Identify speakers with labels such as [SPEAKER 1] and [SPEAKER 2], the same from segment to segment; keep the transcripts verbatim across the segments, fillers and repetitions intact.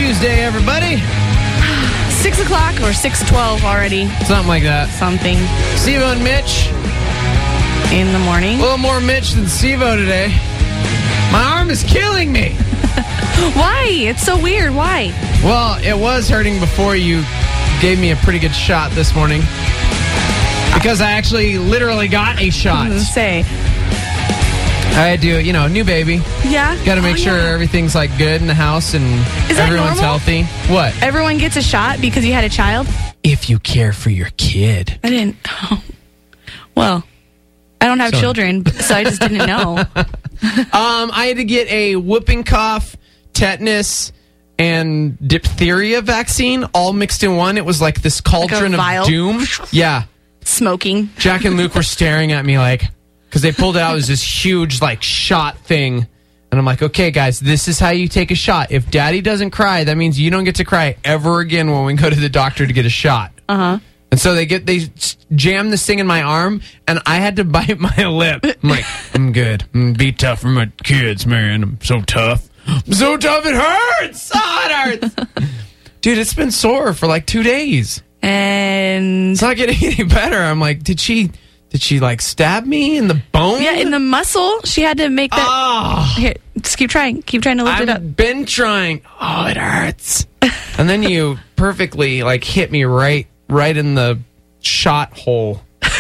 [SPEAKER 1] Tuesday, everybody.
[SPEAKER 2] Six o'clock or six twelve already.
[SPEAKER 1] Something like that.
[SPEAKER 2] Something.
[SPEAKER 1] Steve-O and Mitch.
[SPEAKER 2] In the morning.
[SPEAKER 1] A little more Mitch than Steve-O today. My arm is killing me.
[SPEAKER 2] Why? It's so weird. Why?
[SPEAKER 1] Well, it was hurting before you gave me a pretty good shot this morning. Because I actually literally got a shot.
[SPEAKER 2] Say.
[SPEAKER 1] I do, you know, new baby.
[SPEAKER 2] Yeah.
[SPEAKER 1] Got to make
[SPEAKER 2] oh,
[SPEAKER 1] sure
[SPEAKER 2] yeah.
[SPEAKER 1] everything's like good in the house and
[SPEAKER 2] Is that
[SPEAKER 1] everyone's
[SPEAKER 2] normal?
[SPEAKER 1] healthy. What?
[SPEAKER 2] Everyone gets a shot because you had a child?
[SPEAKER 1] If you care for your kid.
[SPEAKER 2] I didn't. Oh. Well, I don't have
[SPEAKER 1] Sorry.
[SPEAKER 2] children, so I just didn't know.
[SPEAKER 1] um, I had to get a whooping cough, tetanus, and diphtheria vaccine all mixed in one. It was like this cauldron
[SPEAKER 2] Like a
[SPEAKER 1] of
[SPEAKER 2] vial?
[SPEAKER 1] doom. Yeah.
[SPEAKER 2] Smoking.
[SPEAKER 1] Jack and Luke were staring at me like, because they pulled it out as this huge like shot thing. And I'm like, okay, guys, this is how you take a shot. If daddy doesn't cry, that means you don't get to cry ever again when we go to the doctor to get a shot.
[SPEAKER 2] Uh-huh.
[SPEAKER 1] And so they get they jam this thing in my arm, and I had to bite my lip. I'm like, I'm good. I'm gonna be tough for my kids, man. I'm so tough. I'm so tough. It hurts. Oh, it hurts. Dude, it's been sore for like two days.
[SPEAKER 2] And
[SPEAKER 1] It's not getting any better. I'm like, did she, did she like stab me in the bone?
[SPEAKER 2] yeah, in the muscle, she had to make that.
[SPEAKER 1] Oh,
[SPEAKER 2] Here, just keep trying. Keep trying to lift it up.
[SPEAKER 1] I've been trying. Oh, it hurts. And then you perfectly like hit me right, right in the shot hole.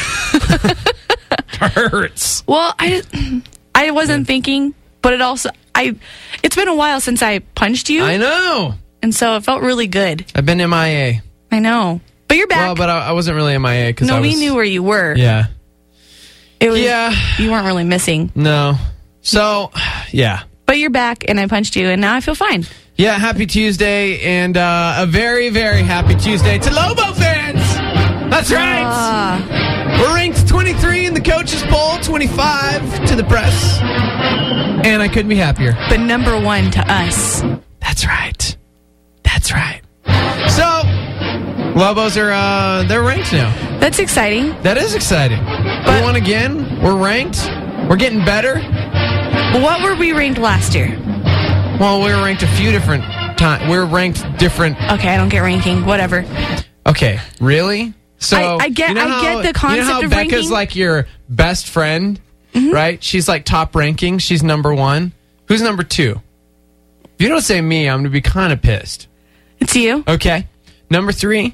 [SPEAKER 1] It hurts.
[SPEAKER 2] Well, I, I wasn't thinking, but it also, I, it's been a while since I punched you,
[SPEAKER 1] I know.
[SPEAKER 2] and so it felt really good.
[SPEAKER 1] I've been M I A.
[SPEAKER 2] I know, but you're back.
[SPEAKER 1] Well, but I, I wasn't really M I A because
[SPEAKER 2] no,
[SPEAKER 1] I was.
[SPEAKER 2] we knew where you were.
[SPEAKER 1] Yeah.
[SPEAKER 2] It was,
[SPEAKER 1] Yeah.
[SPEAKER 2] you weren't really missing,
[SPEAKER 1] No. So, yeah.
[SPEAKER 2] but you're back, and I punched you, and now I feel fine.
[SPEAKER 1] Yeah, happy Tuesday, and uh, a very, very happy Tuesday to Lobo fans. That's right.
[SPEAKER 2] Ah,
[SPEAKER 1] We're ranked twenty-three in the coaches poll, twenty-five to the press. And I couldn't be happier.
[SPEAKER 2] but number one to us.
[SPEAKER 1] That's right. That's right. So, Lobos are, uh, they're ranked now.
[SPEAKER 2] That's exciting.
[SPEAKER 1] That is exciting. we won again. We're ranked. We're getting better.
[SPEAKER 2] What were we ranked last year?
[SPEAKER 1] Well, we were ranked a few different times. We were ranked different.
[SPEAKER 2] Okay, I don't get ranking. Whatever.
[SPEAKER 1] Okay, really? So
[SPEAKER 2] I- I get-
[SPEAKER 1] you know
[SPEAKER 2] I
[SPEAKER 1] how,
[SPEAKER 2] get the
[SPEAKER 1] You
[SPEAKER 2] concept
[SPEAKER 1] know how
[SPEAKER 2] of
[SPEAKER 1] Becca's
[SPEAKER 2] ranking?
[SPEAKER 1] like your best friend,
[SPEAKER 2] Mm-hmm.
[SPEAKER 1] right? She's like top ranking. She's number one. Who's number two? If you don't say me, I'm going to be kind of pissed.
[SPEAKER 2] It's you.
[SPEAKER 1] Okay. Number three.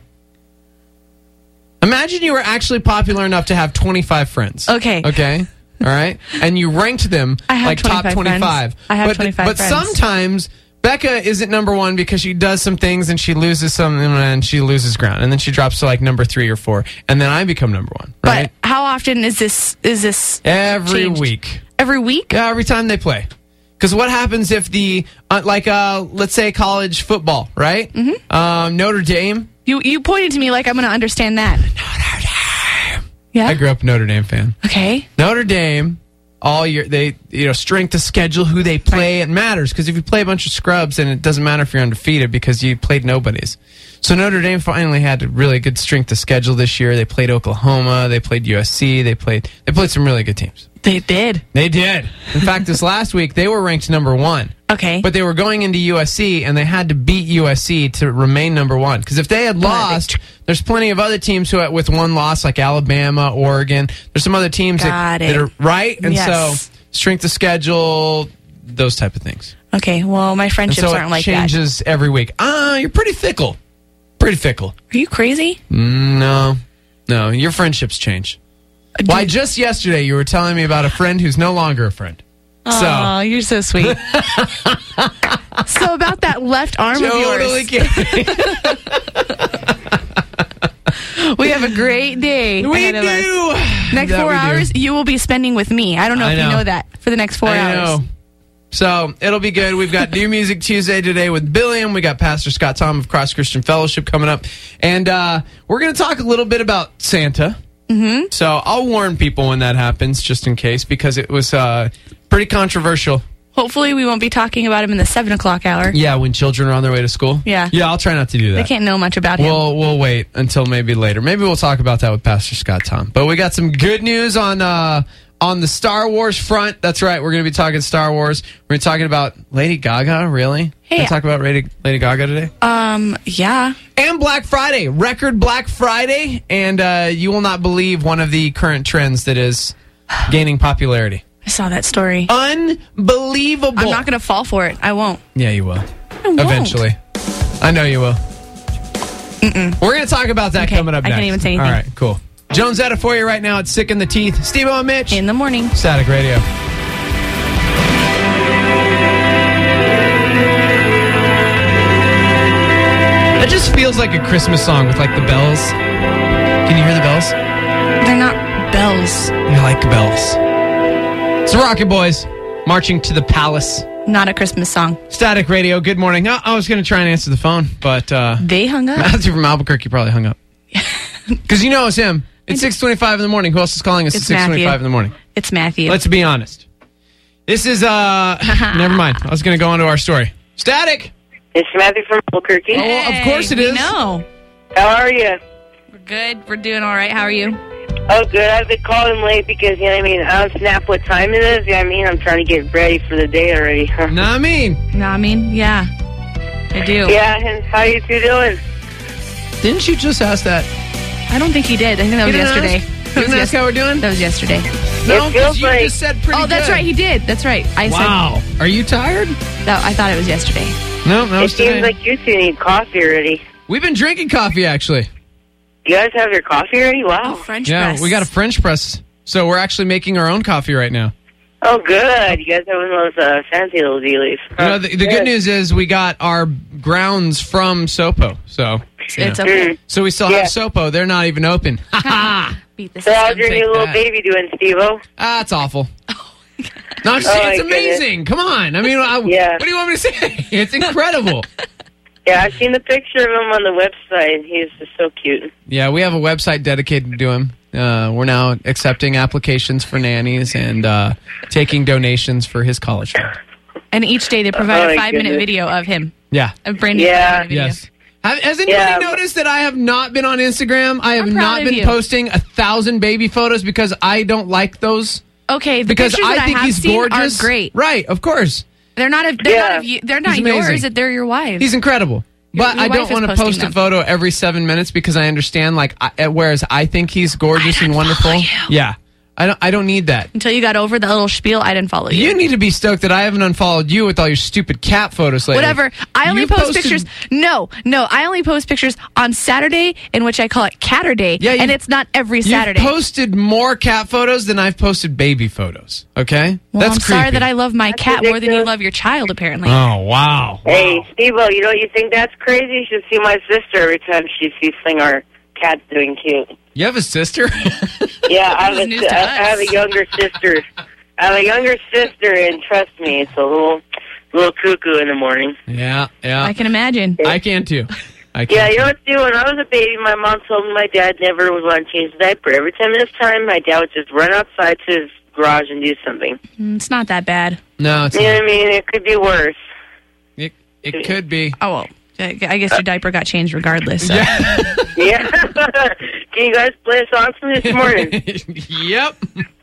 [SPEAKER 1] Imagine you were actually popular enough to have twenty-five friends.
[SPEAKER 2] Okay.
[SPEAKER 1] Okay. All right. And you ranked them
[SPEAKER 2] I have
[SPEAKER 1] like top
[SPEAKER 2] twenty-five
[SPEAKER 1] twenty-five.
[SPEAKER 2] friends. I have
[SPEAKER 1] but,
[SPEAKER 2] twenty-five
[SPEAKER 1] But
[SPEAKER 2] friends.
[SPEAKER 1] sometimes Becca isn't number one because she does some things and she loses some and she loses ground. And then she drops to like number three or four. And then I become number one. Right?
[SPEAKER 2] But how often is this? Is this
[SPEAKER 1] Every
[SPEAKER 2] changed?
[SPEAKER 1] week.
[SPEAKER 2] Every week?
[SPEAKER 1] Yeah, every time they play. Because what happens if the, uh, like, uh, let's say college football, right? Mm-hmm. Um, Notre Dame.
[SPEAKER 2] You you pointed to me like I'm going to understand that.
[SPEAKER 1] Notre Dame.
[SPEAKER 2] Yeah.
[SPEAKER 1] I grew up a Notre Dame fan.
[SPEAKER 2] Okay.
[SPEAKER 1] Notre Dame, all year, they, you know, strength of schedule, who they play, it matters. Because if you play a bunch of scrubs, then it doesn't matter if you're undefeated because you played nobodies. So Notre Dame finally had a really good strength of schedule this year. They played Oklahoma, they played U S C, they played they played some really good teams.
[SPEAKER 2] They did.
[SPEAKER 1] They did. In fact, this last week, they were ranked number one.
[SPEAKER 2] Okay.
[SPEAKER 1] But they were going into U S C, and they had to beat U S C to remain number one. Because if they had lost, there's plenty of other teams who, with one loss, like Alabama, Oregon. There's some other teams that,
[SPEAKER 2] Got
[SPEAKER 1] that
[SPEAKER 2] it.
[SPEAKER 1] are right, and
[SPEAKER 2] Yes.
[SPEAKER 1] so strength of schedule, those type of things.
[SPEAKER 2] Okay. Well, my
[SPEAKER 1] And
[SPEAKER 2] friendships
[SPEAKER 1] so
[SPEAKER 2] aren't
[SPEAKER 1] it
[SPEAKER 2] like that.
[SPEAKER 1] changes every week. Ah, you're pretty fickle. Pretty fickle.
[SPEAKER 2] Are you crazy?
[SPEAKER 1] Mm, No, no, your friendships change. Why? Just yesterday, you were telling me about a friend who's no longer a friend.
[SPEAKER 2] Oh,
[SPEAKER 1] So
[SPEAKER 2] you're so sweet. So about that left arm
[SPEAKER 1] totally
[SPEAKER 2] of yours.
[SPEAKER 1] kidding.
[SPEAKER 2] We have a great day
[SPEAKER 1] We
[SPEAKER 2] ahead of us.
[SPEAKER 1] do.
[SPEAKER 2] Next
[SPEAKER 1] That
[SPEAKER 2] four
[SPEAKER 1] we do.
[SPEAKER 2] hours, you will be spending with me. I don't know
[SPEAKER 1] I
[SPEAKER 2] if
[SPEAKER 1] know.
[SPEAKER 2] you know that for the next four
[SPEAKER 1] I
[SPEAKER 2] hours.
[SPEAKER 1] know. So it'll be good. We've got New Music Tuesday today with Billiam. We got Pastor Scott Tom of Cross Christian Fellowship coming up. And uh, we're going to talk a little bit about Santa. Mm-hmm. So I'll warn people when that happens, just in case, because it was uh, pretty controversial.
[SPEAKER 2] Hopefully, we won't be talking about him in the seven o'clock hour.
[SPEAKER 1] Yeah, when children are on their way to school.
[SPEAKER 2] Yeah.
[SPEAKER 1] Yeah, I'll try not to do that.
[SPEAKER 2] They can't know much about him.
[SPEAKER 1] We'll we'll wait until maybe later. Maybe we'll talk about that with Pastor Scott Tom. But we got some good news on uh, on the Star Wars front, that's right. We're going to be talking Star Wars. We're talking about Lady Gaga, really?
[SPEAKER 2] Hey.
[SPEAKER 1] Can I talk about Lady, Lady Gaga today?
[SPEAKER 2] Um, yeah.
[SPEAKER 1] And Black Friday, record Black Friday, and uh, you will not believe one of the current trends that is gaining popularity.
[SPEAKER 2] I saw that story.
[SPEAKER 1] Unbelievable.
[SPEAKER 2] I'm not going to fall for it. I won't.
[SPEAKER 1] Yeah, you will.
[SPEAKER 2] I won't.
[SPEAKER 1] Eventually. I know you will.
[SPEAKER 2] Mm-mm.
[SPEAKER 1] We're going to talk about that
[SPEAKER 2] Okay,
[SPEAKER 1] coming up
[SPEAKER 2] I
[SPEAKER 1] next.
[SPEAKER 2] can't even say anything.
[SPEAKER 1] All right, cool. Jones at it for you right now. It's Sick in the Teeth. Steve-O and Mitch.
[SPEAKER 2] In the morning.
[SPEAKER 1] Static Radio. That just feels like a Christmas song with like the bells. Can you hear the bells?
[SPEAKER 2] They're not bells.
[SPEAKER 1] I like the bells. It's the Rocket Boys marching to the palace.
[SPEAKER 2] Not a Christmas song.
[SPEAKER 1] Static Radio. Good morning. I, I was going to try and answer the phone, but uh,
[SPEAKER 2] They hung up.
[SPEAKER 1] Matthew from Albuquerque probably hung up. Because you know it's him. It's six twenty-five in the morning. Who else is calling us
[SPEAKER 2] It's
[SPEAKER 1] at six twenty-five in the morning?
[SPEAKER 2] It's Matthew.
[SPEAKER 1] Let's be honest. This is, uh, never mind. I was going to go on to our story. Static.
[SPEAKER 3] It's Matthew from Albuquerque.
[SPEAKER 1] Oh, well, of course it
[SPEAKER 2] we
[SPEAKER 1] is.
[SPEAKER 2] know.
[SPEAKER 3] How are you?
[SPEAKER 2] We're good. We're doing all right. How are you?
[SPEAKER 3] Oh, good. I've been calling late because, you know what I mean, I don't snap what time it is. You know what I mean? I'm trying to get ready for the day already.
[SPEAKER 1] Know what I mean?
[SPEAKER 2] No, I mean, yeah. I do.
[SPEAKER 3] Yeah, and how you two doing?
[SPEAKER 1] Didn't you just ask that?
[SPEAKER 2] I don't think he did. I think that was
[SPEAKER 1] You didn't
[SPEAKER 2] yesterday.
[SPEAKER 1] ask?
[SPEAKER 2] That
[SPEAKER 1] You
[SPEAKER 2] was
[SPEAKER 1] didn't ask
[SPEAKER 2] yes-
[SPEAKER 1] how we're doing?
[SPEAKER 2] That was yesterday.
[SPEAKER 1] No,
[SPEAKER 3] It feels
[SPEAKER 1] because you
[SPEAKER 3] like-
[SPEAKER 1] just said pretty
[SPEAKER 2] Oh, that's
[SPEAKER 1] good.
[SPEAKER 2] right. He did. That's right. I
[SPEAKER 1] Wow. Are you tired?
[SPEAKER 2] said that. I thought it was yesterday.
[SPEAKER 1] No, that
[SPEAKER 3] It
[SPEAKER 1] was today.
[SPEAKER 3] seems like you two need coffee already.
[SPEAKER 1] We've been drinking coffee, actually.
[SPEAKER 3] You guys have your coffee already?
[SPEAKER 2] Oh,
[SPEAKER 3] Wow.
[SPEAKER 2] French
[SPEAKER 1] Yeah,
[SPEAKER 2] press.
[SPEAKER 1] we got a French press. So we're actually making our own coffee right now.
[SPEAKER 3] Oh, good. You guys have one of those uh, fancy little dealies.
[SPEAKER 1] You know, the, the good news is we got our grounds from Sopo. So, you
[SPEAKER 2] It's
[SPEAKER 1] know.
[SPEAKER 2] okay.
[SPEAKER 1] so we still
[SPEAKER 3] Yeah.
[SPEAKER 1] have Sopo. They're not even open. Ha ha!
[SPEAKER 2] Beat the
[SPEAKER 3] So how's
[SPEAKER 2] system.
[SPEAKER 3] your
[SPEAKER 1] Take
[SPEAKER 3] new little
[SPEAKER 1] that.
[SPEAKER 3] baby doing, Steve-O?
[SPEAKER 1] Ah, it's awful. No, it's,
[SPEAKER 3] Oh, my
[SPEAKER 1] it's amazing. Come on. I mean, I,
[SPEAKER 3] Yeah.
[SPEAKER 1] what do you want me to say? It's incredible.
[SPEAKER 3] Yeah, I've seen the picture of him on the website. He's just so cute.
[SPEAKER 1] Yeah, we have a website dedicated to him. Uh, we're now accepting applications for nannies and uh, taking donations for his college fund.
[SPEAKER 2] And each day they provide
[SPEAKER 3] Oh,
[SPEAKER 2] a
[SPEAKER 3] my
[SPEAKER 2] five minute
[SPEAKER 3] goodness.
[SPEAKER 2] video of him.
[SPEAKER 1] Yeah.
[SPEAKER 2] A brand new
[SPEAKER 3] Yeah.
[SPEAKER 2] five minute video.
[SPEAKER 1] Yes. Have, has anybody
[SPEAKER 3] Yeah.
[SPEAKER 1] noticed that I have not been on Instagram? I have
[SPEAKER 2] I'm proud
[SPEAKER 1] not
[SPEAKER 2] of
[SPEAKER 1] been
[SPEAKER 2] you.
[SPEAKER 1] posting a thousand baby photos because I don't like those.
[SPEAKER 2] Okay, the
[SPEAKER 1] Because
[SPEAKER 2] pictures
[SPEAKER 1] I
[SPEAKER 2] that
[SPEAKER 1] think
[SPEAKER 2] I have
[SPEAKER 1] he's
[SPEAKER 2] seen
[SPEAKER 1] gorgeous.
[SPEAKER 2] are great.
[SPEAKER 1] Right, of course.
[SPEAKER 2] They're not. A, they're
[SPEAKER 3] Yeah.
[SPEAKER 2] not. Of you, they're not
[SPEAKER 1] He's
[SPEAKER 2] yours.
[SPEAKER 1] amazing.
[SPEAKER 2] They're your wives.
[SPEAKER 1] He's incredible. But
[SPEAKER 2] your
[SPEAKER 1] I
[SPEAKER 2] wife
[SPEAKER 1] don't
[SPEAKER 2] is
[SPEAKER 1] want to
[SPEAKER 2] posting
[SPEAKER 1] post a
[SPEAKER 2] them.
[SPEAKER 1] photo every seven minutes because I understand, like, I, whereas I think he's gorgeous
[SPEAKER 2] I
[SPEAKER 1] and
[SPEAKER 2] don't
[SPEAKER 1] wonderful.
[SPEAKER 2] follow you.
[SPEAKER 1] Yeah. I don't, I don't need that.
[SPEAKER 2] Until you got over that little spiel, I didn't follow you.
[SPEAKER 1] You need to be stoked that I haven't unfollowed you with all your stupid cat photos lately.
[SPEAKER 2] Whatever. I only
[SPEAKER 1] You
[SPEAKER 2] post
[SPEAKER 1] posted-
[SPEAKER 2] pictures. No, no. I only post pictures on Saturday, in which I call it Catterday.
[SPEAKER 1] Yeah, you-
[SPEAKER 2] and it's not every
[SPEAKER 1] You've
[SPEAKER 2] Saturday.
[SPEAKER 1] posted more cat photos than I've posted baby photos. Okay?
[SPEAKER 2] well,
[SPEAKER 1] That's
[SPEAKER 2] I'm
[SPEAKER 1] creepy.
[SPEAKER 2] sorry that I love my
[SPEAKER 3] That's
[SPEAKER 2] cat more than you
[SPEAKER 3] ridiculous.
[SPEAKER 2] love your child. Apparently.
[SPEAKER 1] Oh, wow.
[SPEAKER 3] Hey,
[SPEAKER 1] Wow.
[SPEAKER 3] Steve-O, you know what you think that's crazy? You should see my sister every time she sees something our cat's doing cute.
[SPEAKER 1] You have a sister?
[SPEAKER 3] Yeah, I have,
[SPEAKER 2] This is news
[SPEAKER 3] a,
[SPEAKER 2] to
[SPEAKER 3] I have
[SPEAKER 2] us.
[SPEAKER 3] a younger sister. I have a younger sister, and trust me, it's a little, little cuckoo in the morning.
[SPEAKER 1] yeah, yeah.
[SPEAKER 2] I can imagine.
[SPEAKER 1] I can too. I can
[SPEAKER 3] Yeah, you
[SPEAKER 1] too.
[SPEAKER 3] know what, Steve? When I was a baby, my mom told me my dad never would want to change the diaper. Every time it was time, my dad would just run outside to his garage and do something.
[SPEAKER 2] Mm, It's not that bad.
[SPEAKER 1] No, it's
[SPEAKER 3] You know what I mean? It could be worse.
[SPEAKER 1] it, it could be.
[SPEAKER 2] Oh well. I I guess your diaper got changed regardless. So.
[SPEAKER 3] Yeah. Can you guys play a song for me this morning?
[SPEAKER 1] Yep.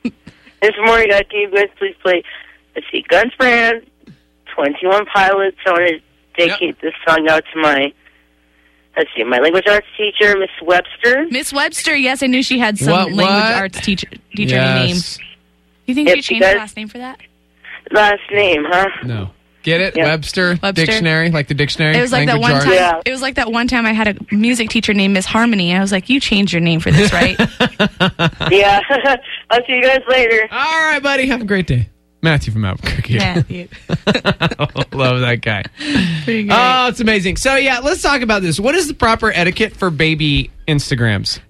[SPEAKER 3] This morning, guys, can you guys please play, let's see, Guns Brand, twenty-one Pilots. I want to dedicate this song out to my, let's see, my language arts teacher, Miss Webster.
[SPEAKER 2] Miss Webster. Yes, I knew she had some
[SPEAKER 1] What-
[SPEAKER 2] language
[SPEAKER 1] what?
[SPEAKER 2] arts teacher teacher name.
[SPEAKER 1] Yes.
[SPEAKER 2] You think
[SPEAKER 3] Yep,
[SPEAKER 2] you changed
[SPEAKER 3] because-
[SPEAKER 2] the last name for that?
[SPEAKER 3] Last name, huh?
[SPEAKER 1] No. Get it?
[SPEAKER 3] Yeah.
[SPEAKER 1] Webster,
[SPEAKER 2] Webster.
[SPEAKER 1] dictionary, like the dictionary.
[SPEAKER 2] It was like that
[SPEAKER 1] language
[SPEAKER 2] one
[SPEAKER 1] art.
[SPEAKER 2] time.
[SPEAKER 3] Yeah.
[SPEAKER 2] It was like that one time I had a music teacher named Miss Harmony. I was like, "You changed your name for this, right?"
[SPEAKER 3] Yeah. I'll see you guys later.
[SPEAKER 1] All right, buddy. Have a great day. Matthew from Albuquerque.
[SPEAKER 2] Matthew.
[SPEAKER 1] Love that guy.
[SPEAKER 2] Pretty great.
[SPEAKER 1] Oh, it's amazing. So, yeah, let's talk about this. What is the proper etiquette for baby Instagrams?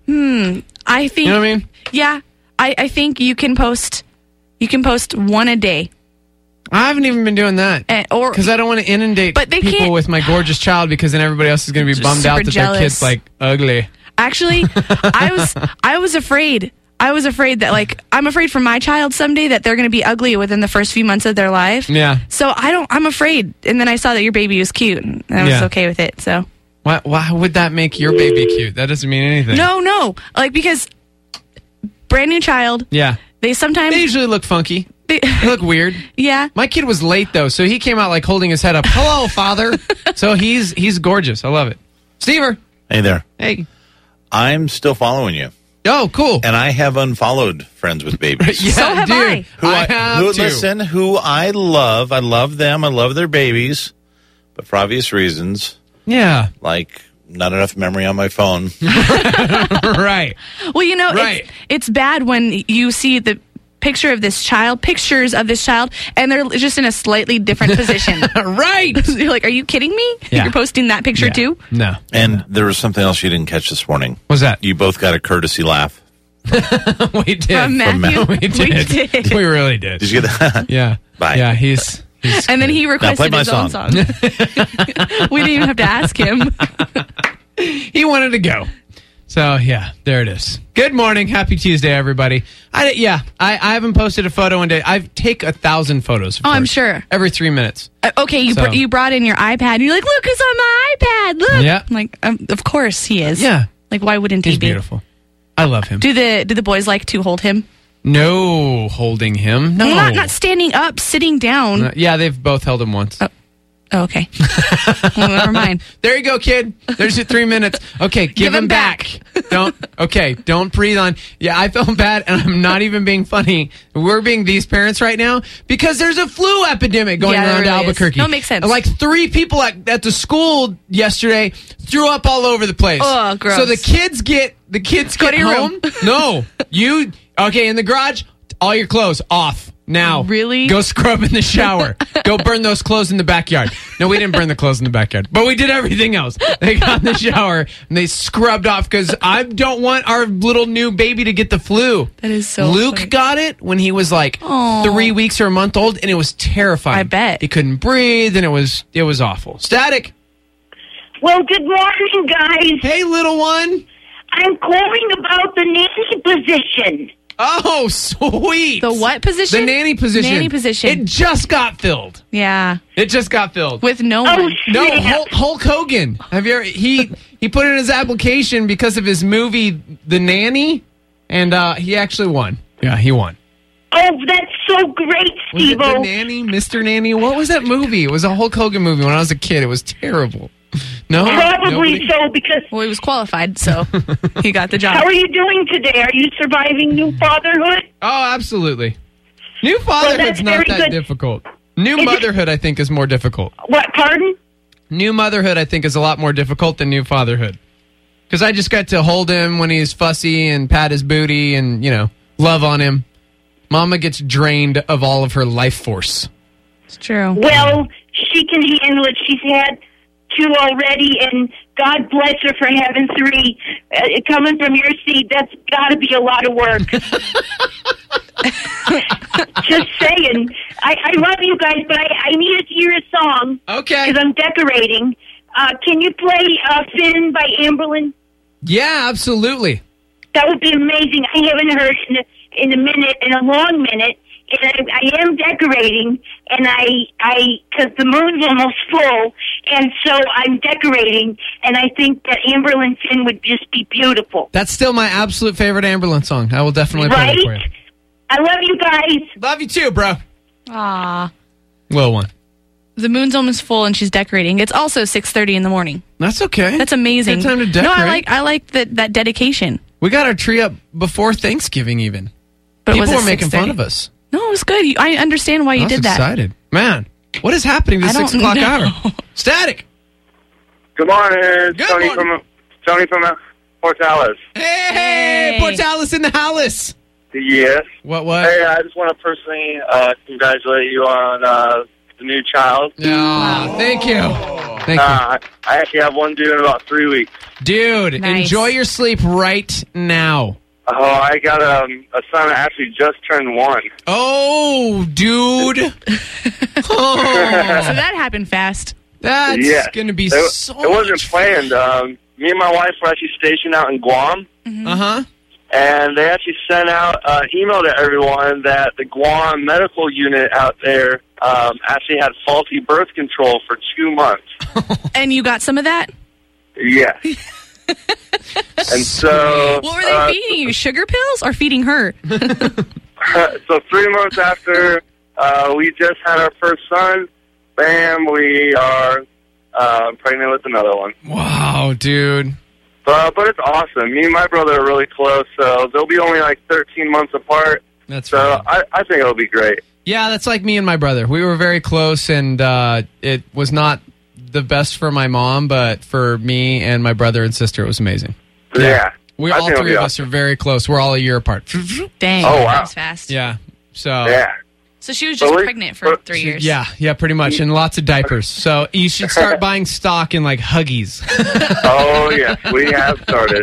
[SPEAKER 2] I think.
[SPEAKER 1] You know what I mean?
[SPEAKER 2] Yeah, I, I think you can post. You can post one a day,
[SPEAKER 1] I haven't even been doing that.
[SPEAKER 2] and, or
[SPEAKER 1] Because I don't want to inundate
[SPEAKER 2] But they
[SPEAKER 1] people
[SPEAKER 2] can't-
[SPEAKER 1] with my gorgeous child because then everybody else is going to be
[SPEAKER 2] Just
[SPEAKER 1] bummed out
[SPEAKER 2] super
[SPEAKER 1] that
[SPEAKER 2] jealous.
[SPEAKER 1] their kid's, like, ugly.
[SPEAKER 2] actually, I was I was afraid. I was afraid that like I'm afraid for my child someday that they're going to be ugly within the first few months of their life.
[SPEAKER 1] Yeah.
[SPEAKER 2] So I don't. I'm afraid. And then I saw that your baby was cute, and I was
[SPEAKER 1] Yeah.
[SPEAKER 2] okay with it. So
[SPEAKER 1] Why, why would that make your baby cute? That doesn't mean anything.
[SPEAKER 2] no, no, like because brand new child.
[SPEAKER 1] Yeah.
[SPEAKER 2] They sometimes
[SPEAKER 1] They usually look funky.
[SPEAKER 2] they,
[SPEAKER 1] They look weird.
[SPEAKER 2] yeah.
[SPEAKER 1] My kid was late though, so he came out like holding his head up. Hello, father. So he's he's gorgeous. I love it. Stever.
[SPEAKER 4] Hey there.
[SPEAKER 1] Hey.
[SPEAKER 4] I'm still following you.
[SPEAKER 1] Oh, cool.
[SPEAKER 4] And I have unfollowed Friends with Babies.
[SPEAKER 1] Yeah,
[SPEAKER 2] So have
[SPEAKER 1] dude.
[SPEAKER 2] I.
[SPEAKER 4] Who
[SPEAKER 1] I have
[SPEAKER 4] who,
[SPEAKER 1] to.
[SPEAKER 4] Listen, who I love. I love them. I love their babies. But for obvious reasons,
[SPEAKER 1] Yeah.
[SPEAKER 4] like not enough memory on my phone.
[SPEAKER 1] Right.
[SPEAKER 2] Well, you know,
[SPEAKER 1] Right.
[SPEAKER 2] it's, it's bad when you see the picture of this child, pictures of this child, and they're just in a slightly different position.
[SPEAKER 1] Right.
[SPEAKER 2] You're like, are you kidding me?
[SPEAKER 1] Yeah.
[SPEAKER 2] You're posting that picture
[SPEAKER 1] Yeah.
[SPEAKER 2] too?
[SPEAKER 1] No.
[SPEAKER 4] And there was something else you didn't catch this morning.
[SPEAKER 1] What's that?
[SPEAKER 4] You both got a courtesy laugh.
[SPEAKER 1] we did.
[SPEAKER 2] From Matthew?
[SPEAKER 1] we did.
[SPEAKER 2] We did.
[SPEAKER 1] We really did.
[SPEAKER 4] Did you get that?
[SPEAKER 1] Yeah.
[SPEAKER 4] Bye.
[SPEAKER 1] Yeah, he's... he's
[SPEAKER 2] And then he
[SPEAKER 4] play
[SPEAKER 2] requested
[SPEAKER 4] my
[SPEAKER 2] his own
[SPEAKER 4] song.
[SPEAKER 2] song. We didn't even have to ask him.
[SPEAKER 1] he wanted to go. So, yeah, there it is. Good morning. Happy Tuesday, everybody. I, yeah, I, I haven't posted a photo in day. I take a thousand photos. Of
[SPEAKER 2] Oh, I'm
[SPEAKER 1] course,
[SPEAKER 2] sure.
[SPEAKER 1] Every three minutes.
[SPEAKER 2] Uh, okay, you
[SPEAKER 1] So-
[SPEAKER 2] br- you brought in your iPad. And you're like, look, it's on my iPad. Look.
[SPEAKER 1] Yeah.
[SPEAKER 2] I'm like, um, of course he is.
[SPEAKER 1] Yeah.
[SPEAKER 2] Like, why wouldn't he
[SPEAKER 1] He's
[SPEAKER 2] be?
[SPEAKER 1] beautiful. I love him.
[SPEAKER 2] Do the do the boys like to hold him?
[SPEAKER 1] No holding him. No.
[SPEAKER 2] Not not standing up, sitting down.
[SPEAKER 1] Uh, yeah, they've both held him once.
[SPEAKER 2] Oh, okay. Well, never mind.
[SPEAKER 1] There you go, kid. There's your three minutes. Okay, give,
[SPEAKER 2] Give
[SPEAKER 1] him
[SPEAKER 2] him
[SPEAKER 1] back. Don't. Okay, don't breathe on. Yeah, I felt bad, and I'm not even being funny. We're being these parents right now because there's a flu epidemic going
[SPEAKER 2] Yeah, there
[SPEAKER 1] around
[SPEAKER 2] really is.
[SPEAKER 1] Albuquerque.
[SPEAKER 2] No, it makes sense.
[SPEAKER 1] Like three people at, at the school yesterday threw up all over the place.
[SPEAKER 2] Oh, gross.
[SPEAKER 1] So the kids get the kids
[SPEAKER 2] Go
[SPEAKER 1] get
[SPEAKER 2] to your
[SPEAKER 1] home.
[SPEAKER 2] room.
[SPEAKER 1] No, you okay in the garage? All your clothes off. Now,
[SPEAKER 2] Really?
[SPEAKER 1] Go scrub in the shower. Go burn those clothes in the backyard. No, we didn't burn the clothes in the backyard, but we did everything else. They got in the shower and they scrubbed off because I don't want our little new baby to get the flu.
[SPEAKER 2] That is so
[SPEAKER 1] Luke
[SPEAKER 2] funny.
[SPEAKER 1] got it when he was like
[SPEAKER 2] Aw.
[SPEAKER 1] three weeks or a month old, and it was terrifying.
[SPEAKER 2] I bet.
[SPEAKER 1] He couldn't breathe, and it was it was awful. Static.
[SPEAKER 3] Well, good morning, guys.
[SPEAKER 1] Hey, little one.
[SPEAKER 3] I'm calling about the nanny position.
[SPEAKER 1] Oh, sweet.
[SPEAKER 2] The what position?
[SPEAKER 1] The nanny position.
[SPEAKER 2] Nanny position.
[SPEAKER 1] It just got filled.
[SPEAKER 2] Yeah.
[SPEAKER 1] It just got filled.
[SPEAKER 2] With no
[SPEAKER 3] Oh,
[SPEAKER 2] one.
[SPEAKER 1] No,
[SPEAKER 3] snap.
[SPEAKER 1] Hulk, Hulk Hogan. Have you ever, he he put in his application because of his movie The Nanny, and uh, he actually won. Yeah, he won.
[SPEAKER 3] Oh, that's so great,
[SPEAKER 1] Was it The
[SPEAKER 3] Steve-O.
[SPEAKER 1] Nanny, Mister Nanny? What was that movie? It was a Hulk Hogan movie when I was a kid. It was terrible. No,
[SPEAKER 3] Probably
[SPEAKER 1] Nobody?
[SPEAKER 3] so, because
[SPEAKER 2] Well, he was qualified, so he got the
[SPEAKER 3] how
[SPEAKER 2] job.
[SPEAKER 3] are you doing today? Are you surviving new fatherhood?
[SPEAKER 1] Oh, absolutely. New fatherhood's
[SPEAKER 3] that's
[SPEAKER 1] not
[SPEAKER 3] very
[SPEAKER 1] that
[SPEAKER 3] good.
[SPEAKER 1] difficult. New
[SPEAKER 3] Is it-
[SPEAKER 1] motherhood, I think, is more difficult.
[SPEAKER 3] What, pardon?
[SPEAKER 1] New motherhood, I think, is a lot more difficult than new fatherhood. Because I just got to hold him when he's fussy and pat his booty and, you know, love on him. Mama gets drained of all of her life force.
[SPEAKER 2] It's true.
[SPEAKER 3] Well, she can handle it. She's had two already, and God bless her for having three. Uh, coming from your seat, that's got to be a lot of work. Just saying. I, I love you guys, but I, I needed to hear a song
[SPEAKER 1] Okay.
[SPEAKER 3] because I'm decorating. Uh, can you play uh, Finn by Amberlin?
[SPEAKER 1] Yeah, absolutely.
[SPEAKER 3] That would be amazing. I haven't heard in a, in a minute, in a long minute. And I, I am decorating, and I, I, because the moon's almost full, and so I'm decorating, and I think that Amberlin Finn would just be beautiful.
[SPEAKER 1] That's still my absolute favorite Amberlin song. I will definitely play
[SPEAKER 3] Right?
[SPEAKER 1] it for you.
[SPEAKER 3] I love you guys.
[SPEAKER 1] Love you too, bro.
[SPEAKER 2] Aw.
[SPEAKER 1] Little one.
[SPEAKER 2] The moon's almost full and she's decorating. It's also six thirty in the morning.
[SPEAKER 1] That's okay.
[SPEAKER 2] That's amazing.
[SPEAKER 1] Good time to decorate.
[SPEAKER 2] No, I like I like that that dedication.
[SPEAKER 1] We got our tree up before Thanksgiving even.
[SPEAKER 2] But
[SPEAKER 1] People
[SPEAKER 2] was it
[SPEAKER 1] were making fun
[SPEAKER 2] six thirty?
[SPEAKER 1] of us.
[SPEAKER 2] No, it was good. You- I understand why you
[SPEAKER 1] I was
[SPEAKER 2] did that.
[SPEAKER 1] excited. Man, what is happening this
[SPEAKER 2] I don't
[SPEAKER 1] six o'clock
[SPEAKER 2] know.
[SPEAKER 1] hour? Static.
[SPEAKER 5] Good morning. It's
[SPEAKER 1] Good
[SPEAKER 5] Tony
[SPEAKER 1] morning.
[SPEAKER 5] from Tony from uh, Portales.
[SPEAKER 1] Hey, hey,
[SPEAKER 2] Hey.
[SPEAKER 1] Portales in the house.
[SPEAKER 5] Yes.
[SPEAKER 1] What, what?
[SPEAKER 5] Hey, I just want to personally uh, congratulate you on uh, the new child.
[SPEAKER 1] Oh, thank you. Thank you.
[SPEAKER 5] Uh, I actually have one due in about three weeks.
[SPEAKER 1] Dude,
[SPEAKER 2] Nice.
[SPEAKER 1] enjoy your sleep right now.
[SPEAKER 5] Oh, I got um, a son that actually just turned one.
[SPEAKER 1] Oh, dude.
[SPEAKER 2] So
[SPEAKER 1] Oh,
[SPEAKER 2] that happened fast.
[SPEAKER 1] that's
[SPEAKER 5] Yeah.
[SPEAKER 1] going to be
[SPEAKER 5] It,
[SPEAKER 1] so
[SPEAKER 5] it wasn't
[SPEAKER 1] much
[SPEAKER 5] planned. Um, me and my wife were actually stationed out in Guam,
[SPEAKER 1] Uh-huh.
[SPEAKER 5] and they actually sent out an email to everyone that the Guam medical unit out there um, actually had faulty birth control for two months.
[SPEAKER 2] And you got some of that?
[SPEAKER 5] Yes. And so
[SPEAKER 2] What were they
[SPEAKER 5] uh,
[SPEAKER 2] feeding you? Sugar pills or feeding her?
[SPEAKER 5] so three months after uh, we just had our first son, bam, we are uh, pregnant with another one.
[SPEAKER 1] Wow, dude.
[SPEAKER 5] But, but it's awesome. Me and my brother are really close, so they'll be only like thirteen months apart.
[SPEAKER 1] That's
[SPEAKER 5] so
[SPEAKER 1] right.
[SPEAKER 5] I, I think it'll be great.
[SPEAKER 1] Yeah, that's like me and my brother. We were very close, and uh, it was not the best for my mom, but for me and my brother and sister, it was amazing.
[SPEAKER 5] Yeah. yeah.
[SPEAKER 1] We
[SPEAKER 5] I
[SPEAKER 1] all
[SPEAKER 5] think it'll
[SPEAKER 1] three
[SPEAKER 5] be
[SPEAKER 1] of
[SPEAKER 5] awesome.
[SPEAKER 1] us are very close. We're all a year apart.
[SPEAKER 2] Dang,
[SPEAKER 5] Oh,
[SPEAKER 2] that
[SPEAKER 5] wow.
[SPEAKER 2] was fast.
[SPEAKER 1] Yeah. So
[SPEAKER 5] Yeah.
[SPEAKER 2] So she was just
[SPEAKER 5] But we-
[SPEAKER 2] pregnant for
[SPEAKER 5] but-
[SPEAKER 2] three years.
[SPEAKER 1] yeah, yeah, pretty much, and lots of diapers. So you should start buying stock in like Huggies.
[SPEAKER 5] Oh, yeah. We have started.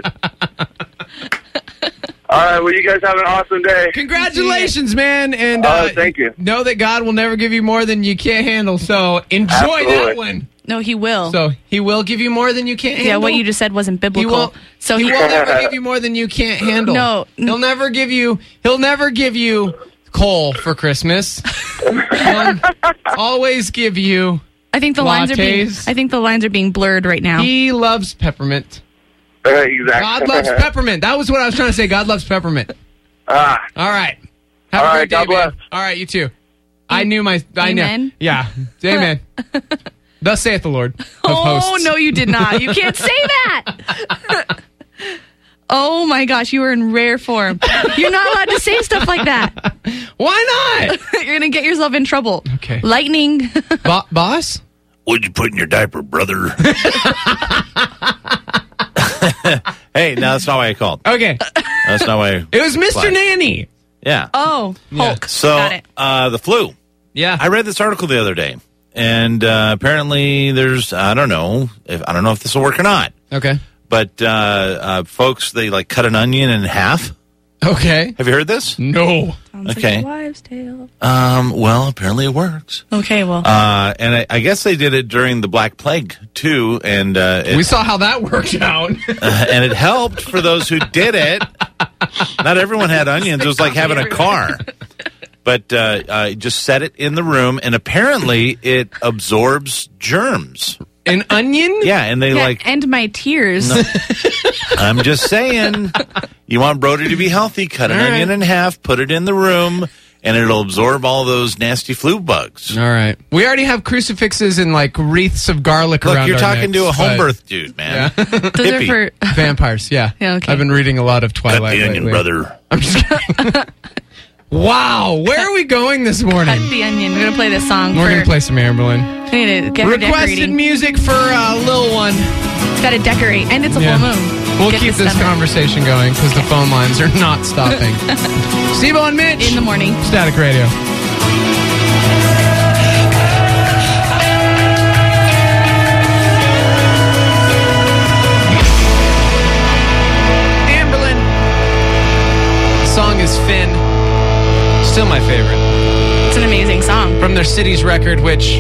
[SPEAKER 5] All right. Well, you guys have an awesome day.
[SPEAKER 1] Congratulations, man! And
[SPEAKER 5] Oh,
[SPEAKER 1] uh,
[SPEAKER 5] thank you.
[SPEAKER 1] know that God will never give you more than you can't handle. So enjoy that
[SPEAKER 5] Absolutely.
[SPEAKER 1] one.
[SPEAKER 2] No, he will.
[SPEAKER 1] So He will give you more than you can't handle.
[SPEAKER 2] yeah, what you just said wasn't
[SPEAKER 1] He
[SPEAKER 2] biblical.
[SPEAKER 1] will.
[SPEAKER 2] so
[SPEAKER 1] he
[SPEAKER 2] he,
[SPEAKER 1] will never give you more than you can't handle.
[SPEAKER 2] No.
[SPEAKER 1] he'll never give you. He'll never give you coal for Christmas. He'll always give you.
[SPEAKER 2] I think the lines are being.
[SPEAKER 1] Lattes.
[SPEAKER 2] I think the lines are being blurred right now.
[SPEAKER 1] He loves peppermint.
[SPEAKER 5] Uh, exactly.
[SPEAKER 1] God loves peppermint. That was what I was trying to say. God loves peppermint.
[SPEAKER 5] Ah,
[SPEAKER 1] All right. Have
[SPEAKER 5] All
[SPEAKER 1] a
[SPEAKER 5] right,
[SPEAKER 1] great day,
[SPEAKER 5] God
[SPEAKER 1] man.
[SPEAKER 5] bless.
[SPEAKER 1] All right, you too. I knew my. I
[SPEAKER 2] Amen?
[SPEAKER 1] know. Yeah. Amen. Thus saith the Lord of
[SPEAKER 2] oh
[SPEAKER 1] hosts.
[SPEAKER 2] no, you did not. You can't say that. Oh my gosh, you were in rare form. You're not allowed to say stuff like that.
[SPEAKER 1] Why not?
[SPEAKER 2] You're gonna get yourself in trouble.
[SPEAKER 1] Okay.
[SPEAKER 2] Lightning.
[SPEAKER 1] Bo- boss?
[SPEAKER 4] What'd you put in your diaper, brother? Hey, no, that's not why I called.
[SPEAKER 1] Okay.
[SPEAKER 4] That's not why.
[SPEAKER 1] It was Mister
[SPEAKER 4] Flash.
[SPEAKER 1] Nanny.
[SPEAKER 4] Yeah.
[SPEAKER 2] Oh, Hulk.
[SPEAKER 4] So,
[SPEAKER 2] Got it.
[SPEAKER 4] uh, the flu.
[SPEAKER 1] Yeah.
[SPEAKER 4] I read this article the other day, and uh, apparently there's, I don't know, if I don't know if this will work or not,
[SPEAKER 1] Okay.
[SPEAKER 4] but uh, uh, folks, they like cut an onion in half.
[SPEAKER 1] Okay.
[SPEAKER 4] Have you heard this?
[SPEAKER 1] No.
[SPEAKER 2] Sounds
[SPEAKER 4] okay.
[SPEAKER 2] like a wives' tale.
[SPEAKER 4] Um, well, apparently it works.
[SPEAKER 2] Okay, well.
[SPEAKER 4] Uh, and I, I guess they did it during the Black Plague too, and uh, it,
[SPEAKER 1] We saw how that worked out.
[SPEAKER 4] uh, and it helped for those who did it. Not everyone had onions; it was like having a car. But uh, uh, just set it in the room, and apparently it absorbs germs.
[SPEAKER 1] An onion?
[SPEAKER 4] Yeah, and they
[SPEAKER 2] yeah,
[SPEAKER 4] like.
[SPEAKER 2] and my tears.
[SPEAKER 4] I'm just saying, you want Brody to be healthy? Cut an
[SPEAKER 1] All right.
[SPEAKER 4] onion in half, put it in the room, and it'll absorb all those nasty flu bugs.
[SPEAKER 1] All right. We already have crucifixes and like wreaths of garlic
[SPEAKER 4] Look,
[SPEAKER 1] around
[SPEAKER 4] you're
[SPEAKER 1] our
[SPEAKER 4] talking
[SPEAKER 1] necks,
[SPEAKER 4] to a home
[SPEAKER 1] but-
[SPEAKER 4] birth dude, man.
[SPEAKER 1] Yeah.
[SPEAKER 2] Those are
[SPEAKER 4] Hippie.
[SPEAKER 2] for.
[SPEAKER 1] Vampires, yeah.
[SPEAKER 2] Yeah, okay.
[SPEAKER 1] I've been reading a lot of
[SPEAKER 4] Cut
[SPEAKER 1] Twilight
[SPEAKER 4] the onion,
[SPEAKER 1] lately.
[SPEAKER 4] brother.
[SPEAKER 1] I'm just kidding. Wow, where are we going this morning?
[SPEAKER 2] Cut the onion. We're gonna play this song.
[SPEAKER 1] We're
[SPEAKER 2] for,
[SPEAKER 1] going to play some Amberlin.
[SPEAKER 2] We need to get her
[SPEAKER 1] Requested
[SPEAKER 2] decorating.
[SPEAKER 1] music for uh, Lil One.
[SPEAKER 2] It's got to decorate, and it's a
[SPEAKER 1] Yeah.
[SPEAKER 2] full moon.
[SPEAKER 1] We'll
[SPEAKER 2] Get
[SPEAKER 1] keep this
[SPEAKER 2] done.
[SPEAKER 1] conversation going because the phone lines are not stopping. Steve-O and Mitch.
[SPEAKER 2] In the morning.
[SPEAKER 1] Static Radio. Amberlin. The song is Finn. Still my favorite.
[SPEAKER 2] It's an amazing song.
[SPEAKER 1] From their Cities record, which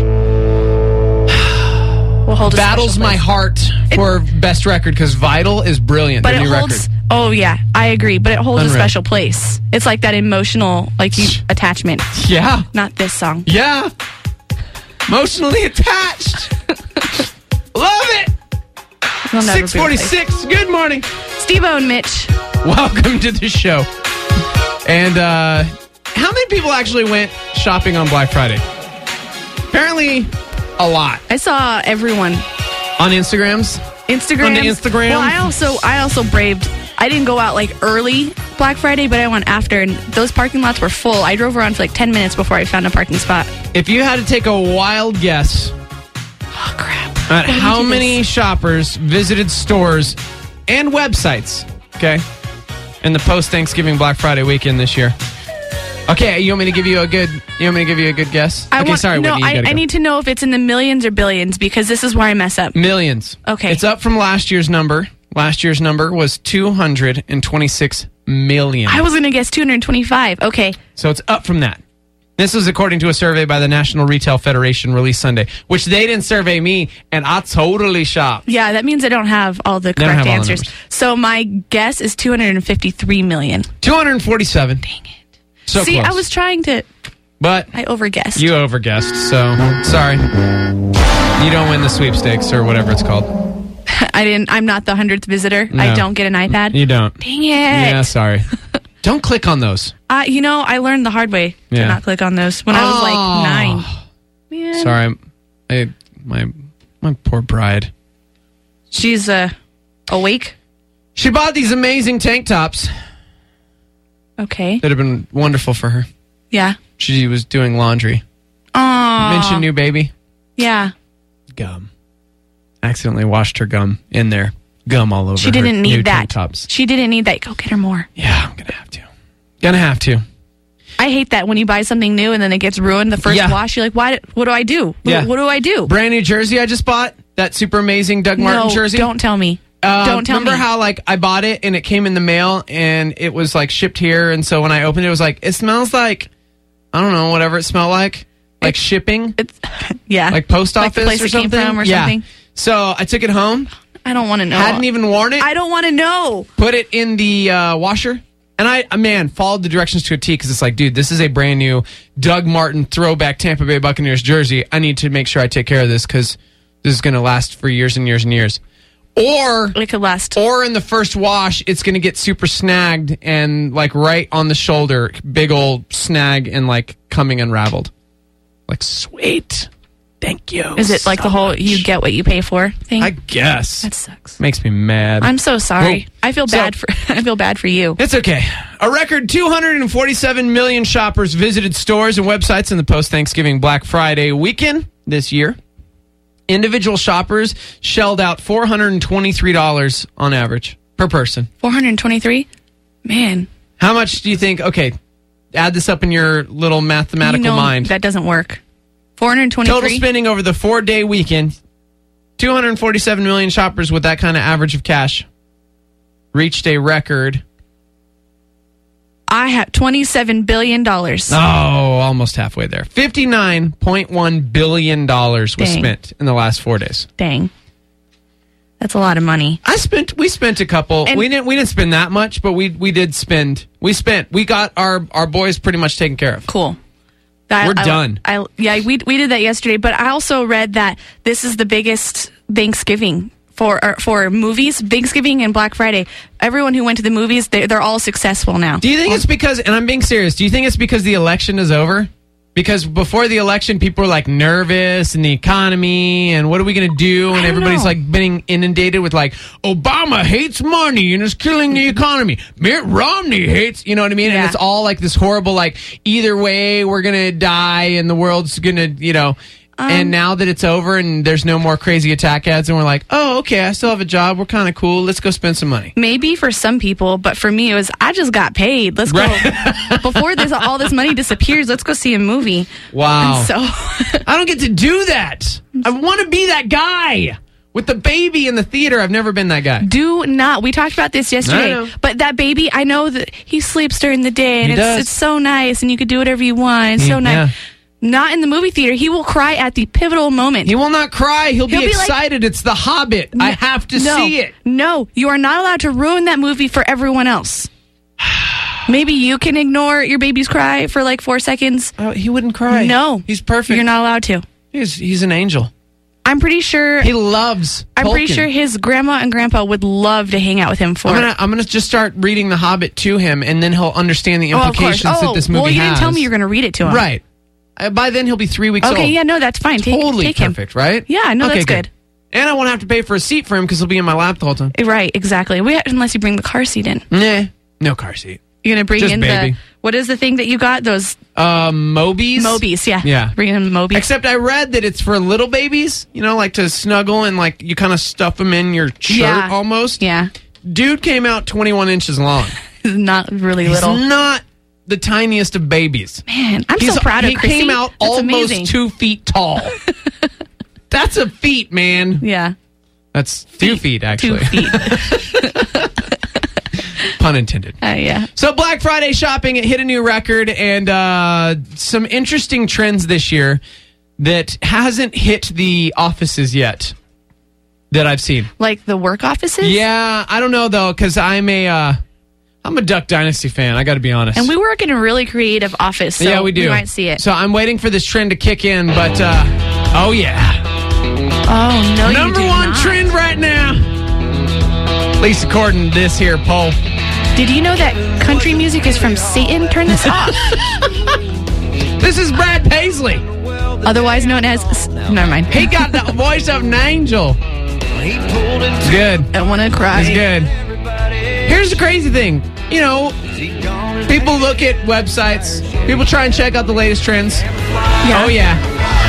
[SPEAKER 2] We'll hold a
[SPEAKER 1] battles
[SPEAKER 2] special
[SPEAKER 1] my
[SPEAKER 2] place.
[SPEAKER 1] heart for best record because Vital is brilliant.
[SPEAKER 2] But
[SPEAKER 1] their
[SPEAKER 2] it
[SPEAKER 1] new
[SPEAKER 2] holds.
[SPEAKER 1] record.
[SPEAKER 2] Oh yeah, I agree. But it holds
[SPEAKER 1] Unreal.
[SPEAKER 2] a special place. It's like that emotional, like you, attachment.
[SPEAKER 1] Yeah.
[SPEAKER 2] Not this song.
[SPEAKER 1] Yeah. Emotionally attached. Love it.
[SPEAKER 2] It'll never be
[SPEAKER 1] six forty-six. Good morning.
[SPEAKER 2] replaced. Steve-O and Mitch.
[SPEAKER 1] Welcome to the show. And uh, how many people actually went shopping on Black Friday? Apparently, a lot.
[SPEAKER 2] I saw everyone.
[SPEAKER 1] On Instagrams?
[SPEAKER 2] Instagram.
[SPEAKER 1] On the Instagram?
[SPEAKER 2] Well, I also I also braved. I didn't go out like early Black Friday, but I went after, and those parking lots were full. I drove around for like ten minutes before I found a parking spot.
[SPEAKER 1] If you had to take a wild guess
[SPEAKER 2] Oh crap!
[SPEAKER 1] at
[SPEAKER 2] Why did you
[SPEAKER 1] how
[SPEAKER 2] do
[SPEAKER 1] many
[SPEAKER 2] this?
[SPEAKER 1] shoppers visited stores and websites, okay, in the post-Thanksgiving Black Friday weekend this year? Okay, you want me to give you a good? You want me to give you a good guess?
[SPEAKER 2] I
[SPEAKER 1] okay,
[SPEAKER 2] want,
[SPEAKER 1] sorry,
[SPEAKER 2] no,
[SPEAKER 1] Whitney, you
[SPEAKER 2] I,
[SPEAKER 1] gotta
[SPEAKER 2] I
[SPEAKER 1] go.
[SPEAKER 2] need to know if it's in the millions or billions because this is where I mess up.
[SPEAKER 1] Millions.
[SPEAKER 2] Okay.
[SPEAKER 1] It's up from last year's number. Last year's number was two hundred twenty-six million.
[SPEAKER 2] I was gonna guess two hundred twenty-five. Okay,
[SPEAKER 1] So it's up from that. This was according to a survey by the National Retail Federation released Sunday, which they didn't survey me, and I totally shopped.
[SPEAKER 2] yeah, that means I don't have all the
[SPEAKER 1] don't
[SPEAKER 2] correct
[SPEAKER 1] have all the
[SPEAKER 2] answers.
[SPEAKER 1] numbers.
[SPEAKER 2] So my guess is two hundred fifty-three million.
[SPEAKER 1] two hundred forty-seven.
[SPEAKER 2] Dang it!
[SPEAKER 1] So
[SPEAKER 2] See,
[SPEAKER 1] close.
[SPEAKER 2] I was trying to.
[SPEAKER 1] But
[SPEAKER 2] I overguessed.
[SPEAKER 1] you overguessed, so sorry. You don't win the sweepstakes or whatever it's called.
[SPEAKER 2] I didn't. I'm not the hundredth visitor. I
[SPEAKER 1] No.
[SPEAKER 2] don't get an iPad.
[SPEAKER 1] You don't.
[SPEAKER 2] Dang it!
[SPEAKER 1] Yeah, sorry. Don't click on those.
[SPEAKER 2] Uh, you know, I learned the hard way
[SPEAKER 1] Yeah.
[SPEAKER 2] to not click on those when I was
[SPEAKER 1] Oh.
[SPEAKER 2] like nine. Man.
[SPEAKER 1] Sorry, I, my my poor bride.
[SPEAKER 2] She's uh, awake.
[SPEAKER 1] She bought these amazing tank tops
[SPEAKER 2] Okay.
[SPEAKER 1] that have been wonderful for her.
[SPEAKER 2] Yeah.
[SPEAKER 1] She was doing laundry.
[SPEAKER 2] Oh.
[SPEAKER 1] Mention new baby.
[SPEAKER 2] Yeah.
[SPEAKER 1] Gum. Accidentally washed her gum in there. Gum all over
[SPEAKER 2] She
[SPEAKER 1] her
[SPEAKER 2] didn't
[SPEAKER 1] new
[SPEAKER 2] need
[SPEAKER 1] tank
[SPEAKER 2] that.
[SPEAKER 1] tops.
[SPEAKER 2] She didn't need that. Go get her more.
[SPEAKER 1] Yeah, I'm going to have to. Gonna have to.
[SPEAKER 2] I hate that when you buy something new and then it gets ruined the first
[SPEAKER 1] Yeah.
[SPEAKER 2] wash. You're like, why? What do I do? What,
[SPEAKER 1] Yeah.
[SPEAKER 2] what do I do?
[SPEAKER 1] Brand new jersey I just bought. That super amazing Doug Martin
[SPEAKER 2] no,
[SPEAKER 1] jersey.
[SPEAKER 2] don't tell me.
[SPEAKER 1] Um,
[SPEAKER 2] don't tell
[SPEAKER 1] remember
[SPEAKER 2] me.
[SPEAKER 1] how like I bought it and it came in the mail and it was like shipped here, and so when I opened it, it was like, it smells like, I don't know, whatever it smelled like, like
[SPEAKER 2] It-
[SPEAKER 1] shipping,
[SPEAKER 2] It's, yeah.
[SPEAKER 1] like post
[SPEAKER 2] Like
[SPEAKER 1] office
[SPEAKER 2] the place
[SPEAKER 1] or
[SPEAKER 2] it came
[SPEAKER 1] something.
[SPEAKER 2] from or
[SPEAKER 1] yeah.
[SPEAKER 2] something.
[SPEAKER 1] So I took it home,
[SPEAKER 2] I don't want to know.
[SPEAKER 1] hadn't even worn it,
[SPEAKER 2] I don't want to know.
[SPEAKER 1] put it in the uh, washer, and I, uh, man, followed the directions to a T, because it's like, dude, this is a brand new Doug Martin throwback Tampa Bay Buccaneers jersey. I need to make sure I take care of this because this is going to last for years and years and years. Or
[SPEAKER 2] It could last.
[SPEAKER 1] Or in the first wash, it's going to get super snagged and like right on the shoulder, big old snag and like coming unraveled. Like, sweet. Thank you.
[SPEAKER 2] Is it like
[SPEAKER 1] so
[SPEAKER 2] the whole
[SPEAKER 1] much.
[SPEAKER 2] you get what you pay for thing?
[SPEAKER 1] I guess.
[SPEAKER 2] that sucks.
[SPEAKER 1] Makes me mad.
[SPEAKER 2] I'm so sorry.
[SPEAKER 1] Whoa.
[SPEAKER 2] I feel
[SPEAKER 1] So-
[SPEAKER 2] bad for I feel bad for you.
[SPEAKER 1] It's okay. A record two hundred forty-seven million shoppers visited stores and websites in the post-Thanksgiving Black Friday weekend this year. Individual shoppers shelled out four hundred twenty-three dollars on average per person.
[SPEAKER 2] four hundred twenty-three? Man.
[SPEAKER 1] How much do you think? Okay, add this up in your little mathematical
[SPEAKER 2] you know
[SPEAKER 1] mind.
[SPEAKER 2] that doesn't work. four hundred twenty-three?
[SPEAKER 1] Total spending over the four-day weekend, two hundred forty-seven million shoppers with that kind of average of cash reached a record.
[SPEAKER 2] I have twenty-seven billion dollars.
[SPEAKER 1] Oh, almost halfway there. fifty-nine point one billion dollars was
[SPEAKER 2] Dang.
[SPEAKER 1] spent in the last four days.
[SPEAKER 2] Dang. That's a lot of money.
[SPEAKER 1] I spent. We spent a couple.
[SPEAKER 2] And-
[SPEAKER 1] we didn't. We didn't spend that much, but we we did spend. We spent. We got our our boys pretty much taken care of.
[SPEAKER 2] Cool. I-
[SPEAKER 1] We're
[SPEAKER 2] I-
[SPEAKER 1] done.
[SPEAKER 2] I, yeah, we we did that yesterday, but I also read that this is the biggest Thanksgiving for or, for movies. Thanksgiving and Black Friday. Everyone who went to the movies, they, they're all successful now.
[SPEAKER 1] Do you think it's because? And I'm being serious. Do you think it's because the election is over? Because before the election, people were like nervous and the economy and what are we going to do? And
[SPEAKER 2] don't
[SPEAKER 1] everybody's
[SPEAKER 2] know.
[SPEAKER 1] like being inundated with like Obama hates money and is killing the economy. Mitt Romney hates, you know what I mean? And
[SPEAKER 2] Yeah.
[SPEAKER 1] it's all like this horrible like either way we're going to die and the world's going to, you know.
[SPEAKER 2] Um,
[SPEAKER 1] and now that it's over and there's no more crazy attack ads and we're like, oh, okay, I still have a job. We're kind of cool. Let's go spend some money.
[SPEAKER 2] Maybe for some people, but for me, it was I just got paid. Let's go before this all this money disappears. Let's go see a movie.
[SPEAKER 1] Wow.
[SPEAKER 2] And so
[SPEAKER 1] I don't get to do that. I want to be that guy with the baby in the theater. I've never been that guy.
[SPEAKER 2] do not. We talked about this yesterday.
[SPEAKER 1] I know.
[SPEAKER 2] But that baby, I know that he sleeps during the day, and
[SPEAKER 1] He
[SPEAKER 2] it's
[SPEAKER 1] does.
[SPEAKER 2] it's so nice, and you could do whatever you want. It's
[SPEAKER 1] He-
[SPEAKER 2] so nice.
[SPEAKER 1] yeah.
[SPEAKER 2] Not in the movie theater. He will cry at the pivotal moment.
[SPEAKER 1] He will not cry. He'll,
[SPEAKER 2] He'll
[SPEAKER 1] be,
[SPEAKER 2] be like-
[SPEAKER 1] excited. It's The Hobbit. I have to
[SPEAKER 2] no,
[SPEAKER 1] see it.
[SPEAKER 2] No, you are not allowed to ruin that movie for everyone else. Maybe you can ignore your baby's cry for like four seconds.
[SPEAKER 1] Oh, he wouldn't cry.
[SPEAKER 2] No,
[SPEAKER 1] He's perfect.
[SPEAKER 2] You're not allowed to.
[SPEAKER 1] He's, he's an angel.
[SPEAKER 2] I'm pretty sure.
[SPEAKER 1] He loves
[SPEAKER 2] I'm pretty
[SPEAKER 1] Tolkien.
[SPEAKER 2] sure his grandma and grandpa would love to hang out with him for.
[SPEAKER 1] I'm gonna I'm gonna just start reading The Hobbit to him, and then he'll understand the
[SPEAKER 2] oh, of course.
[SPEAKER 1] implications
[SPEAKER 2] Oh,
[SPEAKER 1] that this movie
[SPEAKER 2] well, you
[SPEAKER 1] has.
[SPEAKER 2] didn't tell me you're going to read it to him.
[SPEAKER 1] right. Uh, by then he'll be three weeks old.
[SPEAKER 2] Okay, yeah, no, that's fine. Take,
[SPEAKER 1] Totally
[SPEAKER 2] take him.
[SPEAKER 1] perfect, right?
[SPEAKER 2] Yeah, no,
[SPEAKER 1] Okay,
[SPEAKER 2] that's good.
[SPEAKER 1] And I won't have to pay for a seat for him because he'll be in my lap the whole time.
[SPEAKER 2] Right, exactly. We, unless you bring the car seat in.
[SPEAKER 1] Nah, no car seat.
[SPEAKER 2] You're going to bring
[SPEAKER 1] Just
[SPEAKER 2] in
[SPEAKER 1] baby.
[SPEAKER 2] the, what is the thing that you got? Those
[SPEAKER 1] Um, Mobies.
[SPEAKER 2] Mobies, yeah.
[SPEAKER 1] Yeah.
[SPEAKER 2] Bring in Mobies.
[SPEAKER 1] Except I read that it's for little babies, you know, like to snuggle and like you kind of stuff them in your shirt
[SPEAKER 2] Yeah.
[SPEAKER 1] almost.
[SPEAKER 2] Yeah.
[SPEAKER 1] Dude came out twenty-one inches long.
[SPEAKER 2] Not really
[SPEAKER 1] He's
[SPEAKER 2] little.
[SPEAKER 1] not the tiniest of babies.
[SPEAKER 2] Man, I'm
[SPEAKER 1] He's,
[SPEAKER 2] so proud of
[SPEAKER 1] he
[SPEAKER 2] Chrissy.
[SPEAKER 1] came out
[SPEAKER 2] That's
[SPEAKER 1] almost
[SPEAKER 2] amazing.
[SPEAKER 1] two feet tall. That's a feat, man.
[SPEAKER 2] Yeah.
[SPEAKER 1] That's two feet, actually.
[SPEAKER 2] Two feet.
[SPEAKER 1] Pun intended.
[SPEAKER 2] Uh, yeah.
[SPEAKER 1] So Black Friday shopping, it hit a new record, and uh, some interesting trends this year that hasn't hit the offices yet that I've seen.
[SPEAKER 2] Like the work offices?
[SPEAKER 1] Yeah, I don't know though, because I'm a uh, I'm a Duck Dynasty fan. I got to be honest.
[SPEAKER 2] And we work in a really creative office, so
[SPEAKER 1] yeah, we do.
[SPEAKER 2] you might see it.
[SPEAKER 1] So I'm waiting for this trend to kick in, but uh, oh yeah,
[SPEAKER 2] oh, no,
[SPEAKER 1] number
[SPEAKER 2] you do
[SPEAKER 1] one
[SPEAKER 2] not.
[SPEAKER 1] trend right now. At least according to this here poll.
[SPEAKER 2] Did you know that country music is from Satan? Turn this off.
[SPEAKER 1] This is Brad Paisley.
[SPEAKER 2] Otherwise known as... Never mind.
[SPEAKER 1] He got the voice of an angel. It's good.
[SPEAKER 2] I want to cry.
[SPEAKER 1] It's good. Here's the crazy thing. You know, people look at websites. People try and check out the latest trends.
[SPEAKER 2] Yeah.
[SPEAKER 1] Oh, yeah.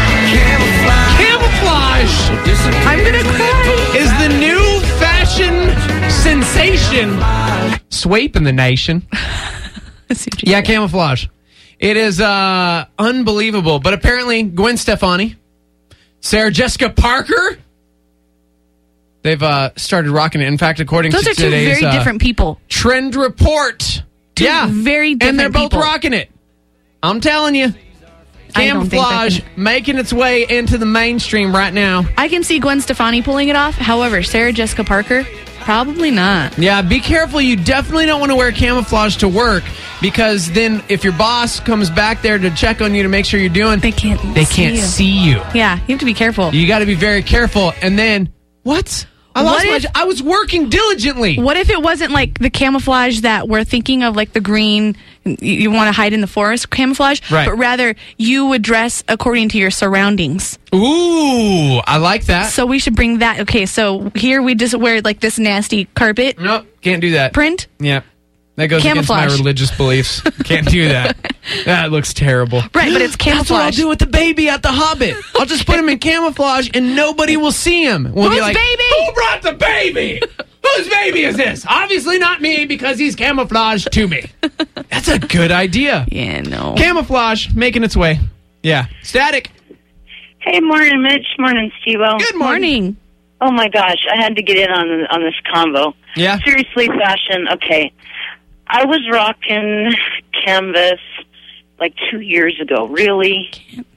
[SPEAKER 1] Camouflage
[SPEAKER 2] I'm going to cry.
[SPEAKER 1] is the new fashion sensation sweeping the nation. Yeah, camouflage. It is uh, unbelievable. But apparently, Gwen Stefani, Sarah Jessica Parker, they've uh, started rocking it. In fact, according
[SPEAKER 2] Those
[SPEAKER 1] to
[SPEAKER 2] are two
[SPEAKER 1] today's
[SPEAKER 2] very
[SPEAKER 1] uh,
[SPEAKER 2] different people.
[SPEAKER 1] Trend report,
[SPEAKER 2] Two
[SPEAKER 1] yeah,
[SPEAKER 2] very different
[SPEAKER 1] and they're both
[SPEAKER 2] people.
[SPEAKER 1] rocking it. I'm telling you,
[SPEAKER 2] I don't think I
[SPEAKER 1] camouflage
[SPEAKER 2] can-
[SPEAKER 1] making its way into the mainstream right now.
[SPEAKER 2] I can see Gwen Stefani pulling it off. However, Sarah Jessica Parker, probably not.
[SPEAKER 1] Yeah, be careful. You definitely don't want to wear camouflage to work because then if your boss comes back there to check on you to make sure you're doing,
[SPEAKER 2] They can't
[SPEAKER 1] they
[SPEAKER 2] see
[SPEAKER 1] can't
[SPEAKER 2] you.
[SPEAKER 1] see you.
[SPEAKER 2] Yeah, you have to be careful.
[SPEAKER 1] You got to be very careful. And then what? I
[SPEAKER 2] What
[SPEAKER 1] lost my.
[SPEAKER 2] if-
[SPEAKER 1] I was working diligently.
[SPEAKER 2] What if it wasn't like the camouflage that we're thinking of, like the green, you, you want to hide in the forest camouflage,
[SPEAKER 1] Right.
[SPEAKER 2] but rather you would dress according to your surroundings.
[SPEAKER 1] Ooh, I like that.
[SPEAKER 2] So we should bring that. Okay, so here we just wear like this nasty carpet
[SPEAKER 1] Nope, can't do that.
[SPEAKER 2] print.
[SPEAKER 1] Yeah. That goes
[SPEAKER 2] Camouflage.
[SPEAKER 1] against my religious beliefs. Can't do that. That looks terrible.
[SPEAKER 2] Right, but it's
[SPEAKER 1] That's what I'll
[SPEAKER 2] camouflage.
[SPEAKER 1] do with the baby at the Hobbit. I'll just put him in camouflage and nobody will see him. We'll be
[SPEAKER 2] Whose
[SPEAKER 1] like,
[SPEAKER 2] baby?
[SPEAKER 1] Who brought the baby? Whose baby is this? Obviously not me because he's camouflaged to me. That's a good idea.
[SPEAKER 2] Yeah, no.
[SPEAKER 1] Camouflage making its way. Yeah. Static.
[SPEAKER 3] Hey, morning, Mitch. Morning, Steve-O.
[SPEAKER 1] Good morning.
[SPEAKER 2] Morning.
[SPEAKER 3] Oh, my gosh. I had to get in on on this convo.
[SPEAKER 1] Yeah.
[SPEAKER 3] Seriously, fashion. Okay. I was rocking canvas like two years ago. Really?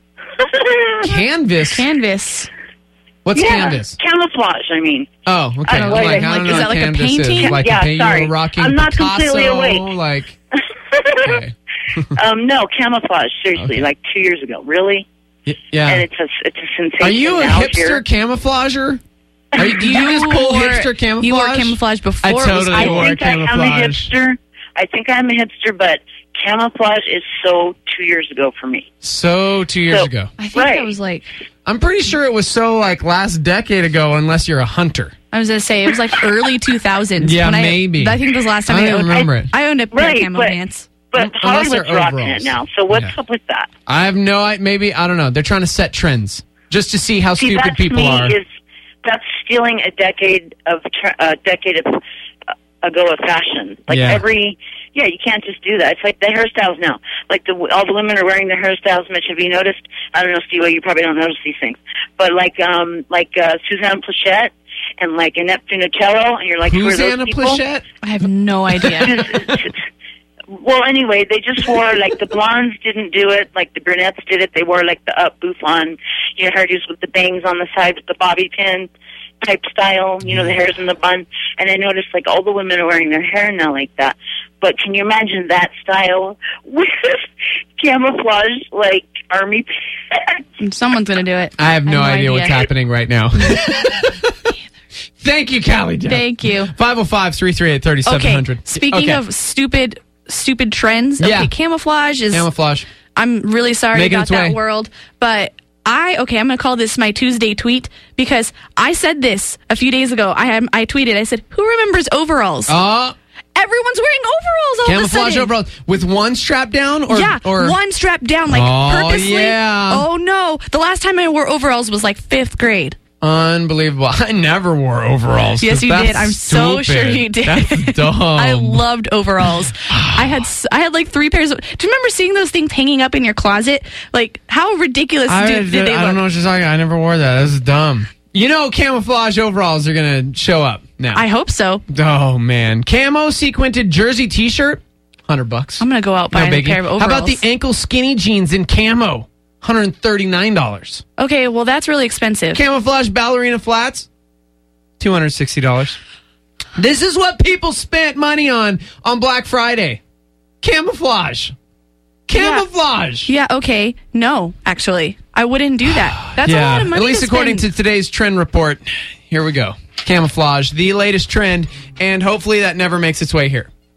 [SPEAKER 1] Canvas.
[SPEAKER 2] Canvas.
[SPEAKER 1] What's
[SPEAKER 3] yeah,
[SPEAKER 1] canvas?
[SPEAKER 3] Camouflage, I mean.
[SPEAKER 1] Oh, okay.
[SPEAKER 3] I
[SPEAKER 1] I'm
[SPEAKER 3] like-
[SPEAKER 1] like,
[SPEAKER 3] I'm
[SPEAKER 1] I don't
[SPEAKER 3] like,
[SPEAKER 1] know
[SPEAKER 2] is that
[SPEAKER 1] what
[SPEAKER 2] like a
[SPEAKER 1] canvas
[SPEAKER 2] painting?
[SPEAKER 1] is. Like
[SPEAKER 3] Yeah,
[SPEAKER 1] a painting
[SPEAKER 3] sorry.
[SPEAKER 1] or rocking
[SPEAKER 3] I'm not
[SPEAKER 1] Picasso,
[SPEAKER 3] completely awake.
[SPEAKER 1] like, okay.
[SPEAKER 3] um, no, camouflage. Seriously,
[SPEAKER 1] Okay.
[SPEAKER 3] like two years ago. Really?
[SPEAKER 1] Y- yeah.
[SPEAKER 3] And it's a, it's a sensation.
[SPEAKER 1] Are you a
[SPEAKER 3] now
[SPEAKER 1] hipster
[SPEAKER 3] here.
[SPEAKER 1] camouflager? Are you, do you just pull
[SPEAKER 2] wore-
[SPEAKER 1] hipster camouflage?
[SPEAKER 2] You wore camouflage before.
[SPEAKER 1] I
[SPEAKER 2] it was
[SPEAKER 1] totally
[SPEAKER 3] I
[SPEAKER 2] cool.
[SPEAKER 1] wore
[SPEAKER 3] think I am a
[SPEAKER 1] camouflage.
[SPEAKER 3] hipster. I think I'm a hipster, but camouflage is so two years ago for me.
[SPEAKER 1] So two years
[SPEAKER 3] So-
[SPEAKER 1] ago.
[SPEAKER 2] I think
[SPEAKER 3] Right.
[SPEAKER 2] I was like,
[SPEAKER 1] I'm pretty sure it was so like last decade ago, unless you're a hunter.
[SPEAKER 2] I was gonna say it was like early two thousands.
[SPEAKER 1] Yeah,
[SPEAKER 2] when I-
[SPEAKER 1] maybe.
[SPEAKER 2] I think it was the last time
[SPEAKER 1] I
[SPEAKER 2] I,
[SPEAKER 1] don't
[SPEAKER 2] owned.
[SPEAKER 1] remember
[SPEAKER 2] I,
[SPEAKER 1] it.
[SPEAKER 2] I owned a pair
[SPEAKER 3] Right,
[SPEAKER 2] of camo
[SPEAKER 3] but-
[SPEAKER 2] pants.
[SPEAKER 3] But
[SPEAKER 1] Un- unless
[SPEAKER 3] Hollywood's
[SPEAKER 1] they're
[SPEAKER 3] rocking
[SPEAKER 1] overalls.
[SPEAKER 3] it now. So what's
[SPEAKER 1] Yeah.
[SPEAKER 3] up with that?
[SPEAKER 1] I have no idea. Maybe, I don't know. They're trying to set trends just to see how
[SPEAKER 3] See,
[SPEAKER 1] stupid
[SPEAKER 3] that's
[SPEAKER 1] people
[SPEAKER 3] me
[SPEAKER 1] are.
[SPEAKER 3] is that's stealing a decade of tra- a decade of uh, ago of fashion. Like
[SPEAKER 1] Yeah.
[SPEAKER 3] every yeah, you can't just do that. It's like the hairstyles now. Like the all the women are wearing their hairstyles. Mitch, have you noticed? I don't know, Steve. You probably don't notice these things, but like um like uh, Suzanne Plachette and like Annette Funicello, and you're like, who are
[SPEAKER 1] Who's
[SPEAKER 3] those
[SPEAKER 1] Anna
[SPEAKER 3] people?
[SPEAKER 1] Plachette?
[SPEAKER 2] I have no idea.
[SPEAKER 3] Well, anyway, they just wore, like, the blondes didn't do it, like the brunettes did it. They wore, like, the up bouffant, you know, hairdos with the bangs on the side with the bobby pin type style, you know, the hair's in the bun. And I noticed, like, all the women are wearing their hair now like that. But can you imagine that style with camouflage, like, army pants?
[SPEAKER 2] Someone's gonna do it.
[SPEAKER 1] I have no,
[SPEAKER 2] I have
[SPEAKER 1] idea, what's happening right now. Thank you, Callie. Jeff.
[SPEAKER 2] Thank you.
[SPEAKER 1] five oh five, three three eight, three seven
[SPEAKER 2] Okay.
[SPEAKER 1] hundred.
[SPEAKER 2] Speaking
[SPEAKER 1] Okay.
[SPEAKER 2] of stupid, stupid trends.
[SPEAKER 1] Yeah.
[SPEAKER 2] Okay, camouflage is.
[SPEAKER 1] camouflage.
[SPEAKER 2] I'm really sorry
[SPEAKER 1] Making
[SPEAKER 2] about
[SPEAKER 1] its
[SPEAKER 2] that
[SPEAKER 1] way.
[SPEAKER 2] world, but I okay. I'm going to call this my Tuesday tweet because I said this a few days ago. I had, I tweeted. I said, "Who remembers overalls?
[SPEAKER 1] Oh,
[SPEAKER 2] Everyone's wearing overalls all of a
[SPEAKER 1] camouflage
[SPEAKER 2] sudden."
[SPEAKER 1] overalls with one strap down, or
[SPEAKER 2] yeah,
[SPEAKER 1] or
[SPEAKER 2] one strap down, like
[SPEAKER 1] Oh,
[SPEAKER 2] purposely.
[SPEAKER 1] yeah.
[SPEAKER 2] Oh no! The last time I wore overalls was like fifth grade.
[SPEAKER 1] unbelievable. I never wore overalls.
[SPEAKER 2] Yes,
[SPEAKER 1] 'cause
[SPEAKER 2] you
[SPEAKER 1] that's
[SPEAKER 2] did. I'm so
[SPEAKER 1] stupid.
[SPEAKER 2] sure you did.
[SPEAKER 1] That's dumb.
[SPEAKER 2] I loved overalls. I had s- I had like three pairs. Of, do you remember seeing those things hanging up in your closet? Like how ridiculous
[SPEAKER 1] I,
[SPEAKER 2] did, did they
[SPEAKER 1] I
[SPEAKER 2] look?
[SPEAKER 1] don't know what you're talking about. I never wore that. That's dumb. You know, camouflage overalls are going to show up now.
[SPEAKER 2] I hope so.
[SPEAKER 1] oh, man. Camo sequinted jersey t-shirt, one hundred bucks.
[SPEAKER 2] I'm gonna go out
[SPEAKER 1] No
[SPEAKER 2] buying a
[SPEAKER 1] biggie.
[SPEAKER 2] pair of overalls.
[SPEAKER 1] How about the ankle skinny jeans in camo? one hundred thirty-nine dollars.
[SPEAKER 2] Okay, well that's really expensive.
[SPEAKER 1] Camouflage ballerina flats, two hundred sixty dollars. This is what people spent money on on Black Friday. Camouflage. Camouflage.
[SPEAKER 2] Yeah. Okay. No, actually, I wouldn't do that. That's
[SPEAKER 1] Yeah,
[SPEAKER 2] a lot of money.
[SPEAKER 1] at least
[SPEAKER 2] to
[SPEAKER 1] according
[SPEAKER 2] spend.
[SPEAKER 1] to today's trend report. Here we go. Camouflage, the latest trend, and hopefully that never makes its way here.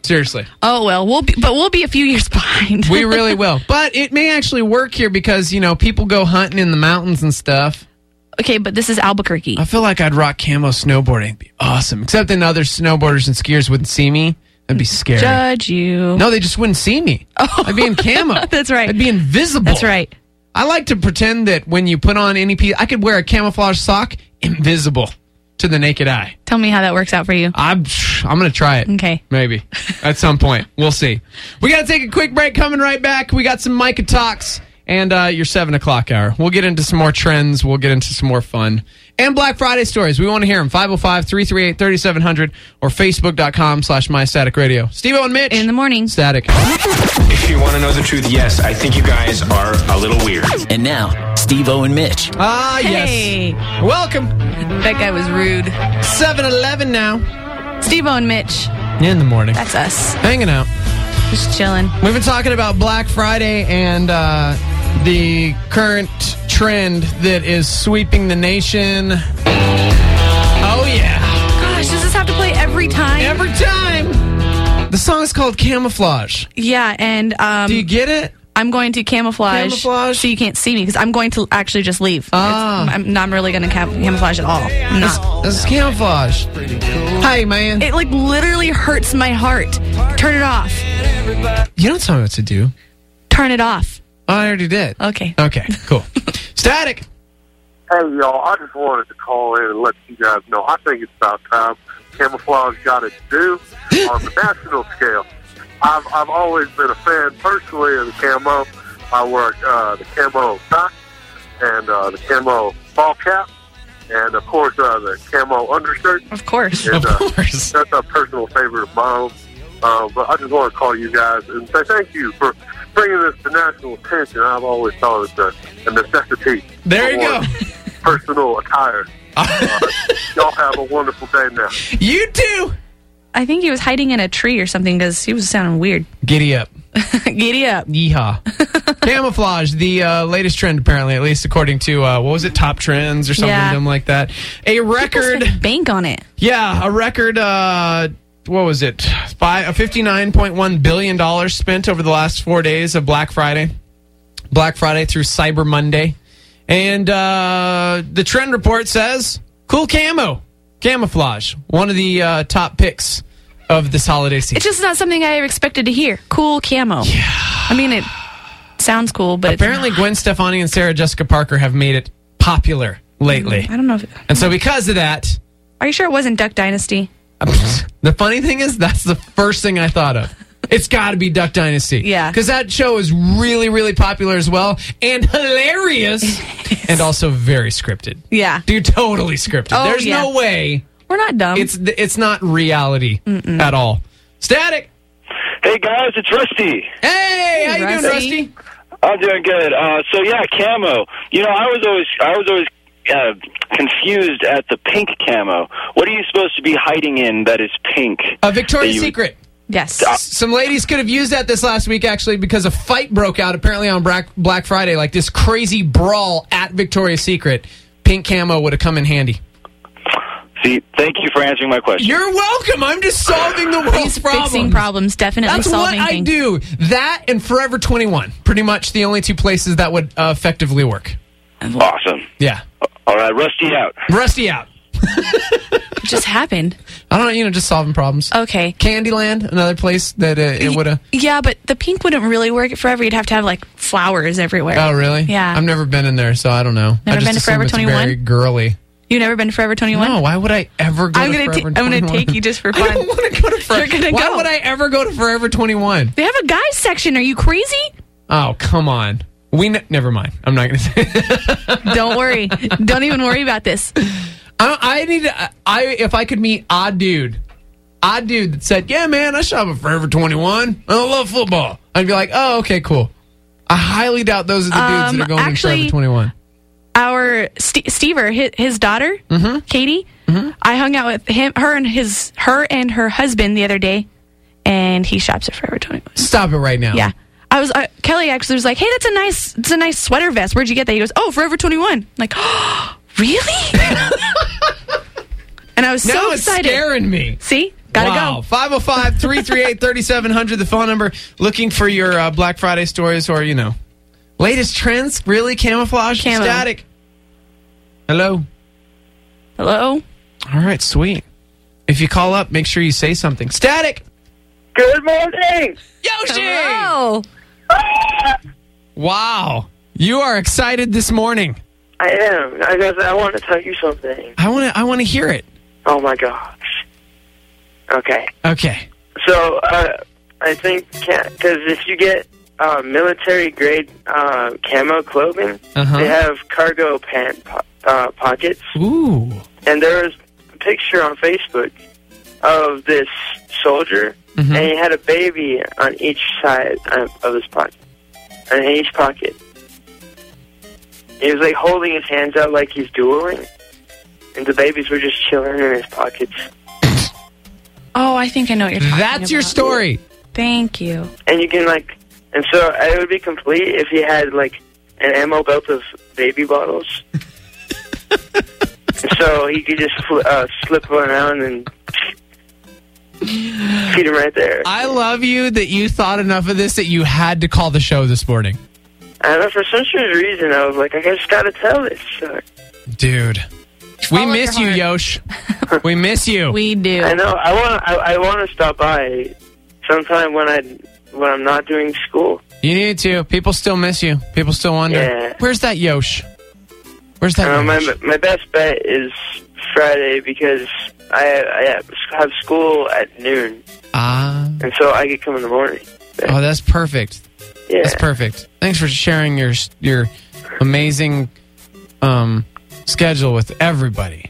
[SPEAKER 1] Seriously.
[SPEAKER 2] Oh, well, we'll be, but we'll be a few years behind.
[SPEAKER 1] We really will. But it may actually work here because, you know, people go hunting in the mountains and stuff.
[SPEAKER 2] Okay, but this is Albuquerque.
[SPEAKER 1] I feel like I'd rock camo snowboarding. It'd be awesome. Except then other snowboarders and skiers wouldn't see me. That'd be scary.
[SPEAKER 2] Judge you.
[SPEAKER 1] No, they just wouldn't see me.
[SPEAKER 2] Oh.
[SPEAKER 1] I'd be in camo.
[SPEAKER 2] That's right.
[SPEAKER 1] I'd be invisible.
[SPEAKER 2] That's right.
[SPEAKER 1] I like to pretend that when you put on any piece, I could wear a camouflage sock, invisible to the naked eye.
[SPEAKER 2] Tell me how that works out for you.
[SPEAKER 1] I'm, I'm going to try it.
[SPEAKER 2] Okay.
[SPEAKER 1] Maybe. At some point. We'll see. We got to take a quick break. Coming right back. We got some Micah Talks and uh, your seven o'clock hour. We'll get into some more trends. We'll get into some more fun. And Black Friday stories. We want to hear them. five oh five, three three eight, three seven zero zero or facebook.com slash mystaticradio. Steve-O and Mitch.
[SPEAKER 2] In the morning.
[SPEAKER 1] Static.
[SPEAKER 6] If you want to know the truth, yes, I think you guys are a little weird.
[SPEAKER 7] And now, Steve-O and Mitch.
[SPEAKER 1] Ah,
[SPEAKER 2] Hey.
[SPEAKER 1] yes. Welcome.
[SPEAKER 2] That guy was rude.
[SPEAKER 1] seven eleven now.
[SPEAKER 2] Steve-O and Mitch.
[SPEAKER 1] In the morning.
[SPEAKER 2] That's us.
[SPEAKER 1] Hanging out.
[SPEAKER 2] Just chilling.
[SPEAKER 1] We've been talking about Black Friday and uh, the current trend that is sweeping the nation. Oh, yeah.
[SPEAKER 2] Gosh, does this have to play every time?
[SPEAKER 1] Every time. The song is called Camouflage.
[SPEAKER 2] Yeah, and um,
[SPEAKER 1] Do you get it?
[SPEAKER 2] I'm going to camouflage,
[SPEAKER 1] Camouflage?
[SPEAKER 2] so you can't see me because I'm going to actually just leave.
[SPEAKER 1] Ah.
[SPEAKER 2] It's- I'm not really going to cam- camouflage at all. I'm not.
[SPEAKER 1] This is Camouflage. Hey, man.
[SPEAKER 2] It like literally hurts my heart. Turn it off.
[SPEAKER 1] You don't tell me what to do.
[SPEAKER 2] Turn it off.
[SPEAKER 1] Oh, I already did.
[SPEAKER 2] Okay.
[SPEAKER 1] Okay, cool. Static.
[SPEAKER 5] Hey, y'all, I just wanted to call in and let you guys know I think it's about time Camouflage got its due on the national scale. I've I've always been a fan personally of the camo. I wear uh, the camo sock and uh, the camo ball cap, and of course uh, the camo undershirt.
[SPEAKER 2] Of course.
[SPEAKER 5] And,
[SPEAKER 1] Of
[SPEAKER 5] uh,
[SPEAKER 1] course.
[SPEAKER 5] that's a personal favorite of mine. Uh, but I just want to call you guys and say thank you for bringing this to national attention. I've always thought it's a, a necessity.
[SPEAKER 1] There you
[SPEAKER 5] for
[SPEAKER 1] go.
[SPEAKER 5] Personal attire. Uh, y'all have a wonderful day now.
[SPEAKER 1] You too.
[SPEAKER 2] I think he was hiding in a tree or something because he was sounding weird.
[SPEAKER 1] Giddy up.
[SPEAKER 2] Giddy up.
[SPEAKER 1] Yeehaw. Camouflage, the uh, latest trend, apparently, at least according to, uh, what was it, Top Trends or something
[SPEAKER 2] Yeah.
[SPEAKER 1] dumb like that. A record,
[SPEAKER 2] People spend bank on it.
[SPEAKER 1] yeah, a record, uh, what was it, Five, fifty-nine point one billion dollars spent over the last four days of Black Friday. Black Friday through Cyber Monday. And uh, the trend report says, cool camo, camouflage, one of the uh, top picks of this holiday season.
[SPEAKER 2] It's just not something I expected to hear. Cool camo. Yeah. I mean, it sounds cool, but
[SPEAKER 1] Apparently,
[SPEAKER 2] it's
[SPEAKER 1] Gwen Stefani and Sarah Jessica Parker have made it popular lately.
[SPEAKER 2] not. I don't know. If it,
[SPEAKER 1] And so because of that,
[SPEAKER 2] are you sure it wasn't Duck Dynasty?
[SPEAKER 1] the funny thing is, that's the first thing I thought of. It's got to be Duck Dynasty.
[SPEAKER 2] Yeah.
[SPEAKER 1] Because that show is really, really popular as well. And hilarious. And also very scripted.
[SPEAKER 2] Yeah.
[SPEAKER 1] Dude, totally scripted.
[SPEAKER 2] Oh,
[SPEAKER 1] There's
[SPEAKER 2] yeah.
[SPEAKER 1] no way
[SPEAKER 2] We're not dumb.
[SPEAKER 1] it's it's not reality at all. Static.
[SPEAKER 8] Hey guys, it's Rusty.
[SPEAKER 1] Hey, how you doing,
[SPEAKER 2] Rusty.
[SPEAKER 1] Rusty?
[SPEAKER 8] I'm doing good. Uh, so yeah, camo. You know, I was always I was always uh, confused at the pink camo. What are you supposed to be hiding in that is pink?
[SPEAKER 1] A Victoria's
[SPEAKER 8] That you-
[SPEAKER 1] Secret.
[SPEAKER 2] yes.
[SPEAKER 1] Some ladies could have used that this last week, actually, because a fight broke out apparently on Black, Black Friday, like this crazy brawl at Victoria's Secret. Pink camo would have come in handy.
[SPEAKER 8] See, thank you for answering my question.
[SPEAKER 1] You're welcome. I'm just solving the world's
[SPEAKER 2] He's
[SPEAKER 1] problems.
[SPEAKER 2] fixing problems. Definitely
[SPEAKER 1] That's
[SPEAKER 2] solving
[SPEAKER 1] what I
[SPEAKER 2] things.
[SPEAKER 1] do. That and Forever twenty-one. Pretty much the only two places that would uh, effectively work.
[SPEAKER 8] Awesome.
[SPEAKER 1] Yeah.
[SPEAKER 8] All right, Rusty out.
[SPEAKER 1] Rusty out.
[SPEAKER 2] It just happened.
[SPEAKER 1] I don't know, you know, just solving problems.
[SPEAKER 2] Okay.
[SPEAKER 1] Candyland, another place that uh, it would have.
[SPEAKER 2] Yeah, but the pink wouldn't really work forever. You'd have to have like flowers everywhere.
[SPEAKER 1] Oh, really?
[SPEAKER 2] Yeah.
[SPEAKER 1] I've never been in there, so I don't know.
[SPEAKER 2] Never
[SPEAKER 1] I just
[SPEAKER 2] been to
[SPEAKER 1] assume
[SPEAKER 2] Forever
[SPEAKER 1] it's
[SPEAKER 2] twenty-one?
[SPEAKER 1] very girly.
[SPEAKER 2] You've never been to Forever twenty-one?
[SPEAKER 1] No, why would I ever go
[SPEAKER 2] I'm
[SPEAKER 1] to
[SPEAKER 2] gonna
[SPEAKER 1] Forever
[SPEAKER 2] ta- I'm gonna
[SPEAKER 1] twenty-one?
[SPEAKER 2] take you just for
[SPEAKER 1] I
[SPEAKER 2] fun.
[SPEAKER 1] don't want to go to Forever.
[SPEAKER 2] You're gonna
[SPEAKER 1] Why
[SPEAKER 2] go.
[SPEAKER 1] would I ever go to Forever twenty-one?
[SPEAKER 2] They have a guys section. Are you crazy?
[SPEAKER 1] Oh, come on. We ne- never mind. I'm not going to say.
[SPEAKER 2] Don't worry. Don't even worry about this.
[SPEAKER 1] I, I need to. I if I could meet odd dude, odd dude that said, "Yeah, man, I shop at Forever twenty-one. I love football." I'd be like, "Oh, okay, cool." I highly doubt those are the dudes
[SPEAKER 2] Um,
[SPEAKER 1] that are going
[SPEAKER 2] actually-
[SPEAKER 1] to Forever twenty-one.
[SPEAKER 2] Our St- Stever, his, his daughter,
[SPEAKER 1] Mm-hmm.
[SPEAKER 2] Katie. I hung out with him, her, and his, her and her husband the other day, and he shops at Forever twenty-one.
[SPEAKER 1] Stop it right now.
[SPEAKER 2] Yeah, I was. Uh, Kelly actually was like, "Hey, that's a nice, it's a nice sweater vest. Where'd you get that?" He goes, "Oh, Forever twenty-one." I'm like, oh, really? And I was
[SPEAKER 1] Now
[SPEAKER 2] so
[SPEAKER 1] it's
[SPEAKER 2] excited.
[SPEAKER 1] scaring me.
[SPEAKER 2] See, Gotta
[SPEAKER 1] wow.
[SPEAKER 2] go.
[SPEAKER 1] five oh five, three three eight, three seven zero zero, the phone number. Looking for your uh, Black Friday stories or, you know, latest trends. Really? Camouflage?
[SPEAKER 2] Camo.
[SPEAKER 1] Static? Hello?
[SPEAKER 2] Hello?
[SPEAKER 1] All right, sweet. If you call up, make sure you say something. Static!
[SPEAKER 3] Good morning.
[SPEAKER 1] Yoshi!
[SPEAKER 2] Hello.
[SPEAKER 1] Wow. You are excited this morning.
[SPEAKER 3] I am. I guess I want to tell you something.
[SPEAKER 1] I want to I want to hear it.
[SPEAKER 3] Oh my gosh. Okay.
[SPEAKER 1] Okay.
[SPEAKER 3] So uh, I think because if you get uh, military grade uh, camo clothing,
[SPEAKER 1] Uh-huh.
[SPEAKER 3] they have cargo pant po- uh, pockets,
[SPEAKER 1] Ooh.
[SPEAKER 3] and there was a picture on Facebook of this soldier,
[SPEAKER 1] Mhm.
[SPEAKER 3] and he had a baby on each side of, of his pocket, and in each pocket. He was like holding his hands out like he's dueling, and the babies were just chilling in his pockets.
[SPEAKER 2] Oh, I think I know what you're talking about.
[SPEAKER 1] That's your story.
[SPEAKER 2] Thank you.
[SPEAKER 3] And you can like, and so it would be complete if he had like an ammo belt of baby bottles. And so he could just fl- uh, slip one around and feed him right there.
[SPEAKER 1] I love you that you thought enough of this that you had to call the show this morning.
[SPEAKER 3] I don't know, for some strange reason, I was like, I just gotta tell this. So,
[SPEAKER 1] Dude. We
[SPEAKER 2] Follow
[SPEAKER 1] miss you,
[SPEAKER 2] your
[SPEAKER 1] Yosh. We miss you.
[SPEAKER 2] We do.
[SPEAKER 3] I know. I want. I, I want to stop by sometime when I when I'm not doing school.
[SPEAKER 1] You need to. People still miss you. People still wonder.
[SPEAKER 3] Yeah.
[SPEAKER 1] Where's that Yosh? Where's that
[SPEAKER 3] Uh, my
[SPEAKER 1] Yosh?
[SPEAKER 3] my best bet is Friday because I I have school at noon,
[SPEAKER 1] Ah.
[SPEAKER 3] and so I could come in the morning.
[SPEAKER 1] Oh, that's perfect.
[SPEAKER 3] Yeah.
[SPEAKER 1] That's perfect. Thanks for sharing your your amazing um, schedule with everybody.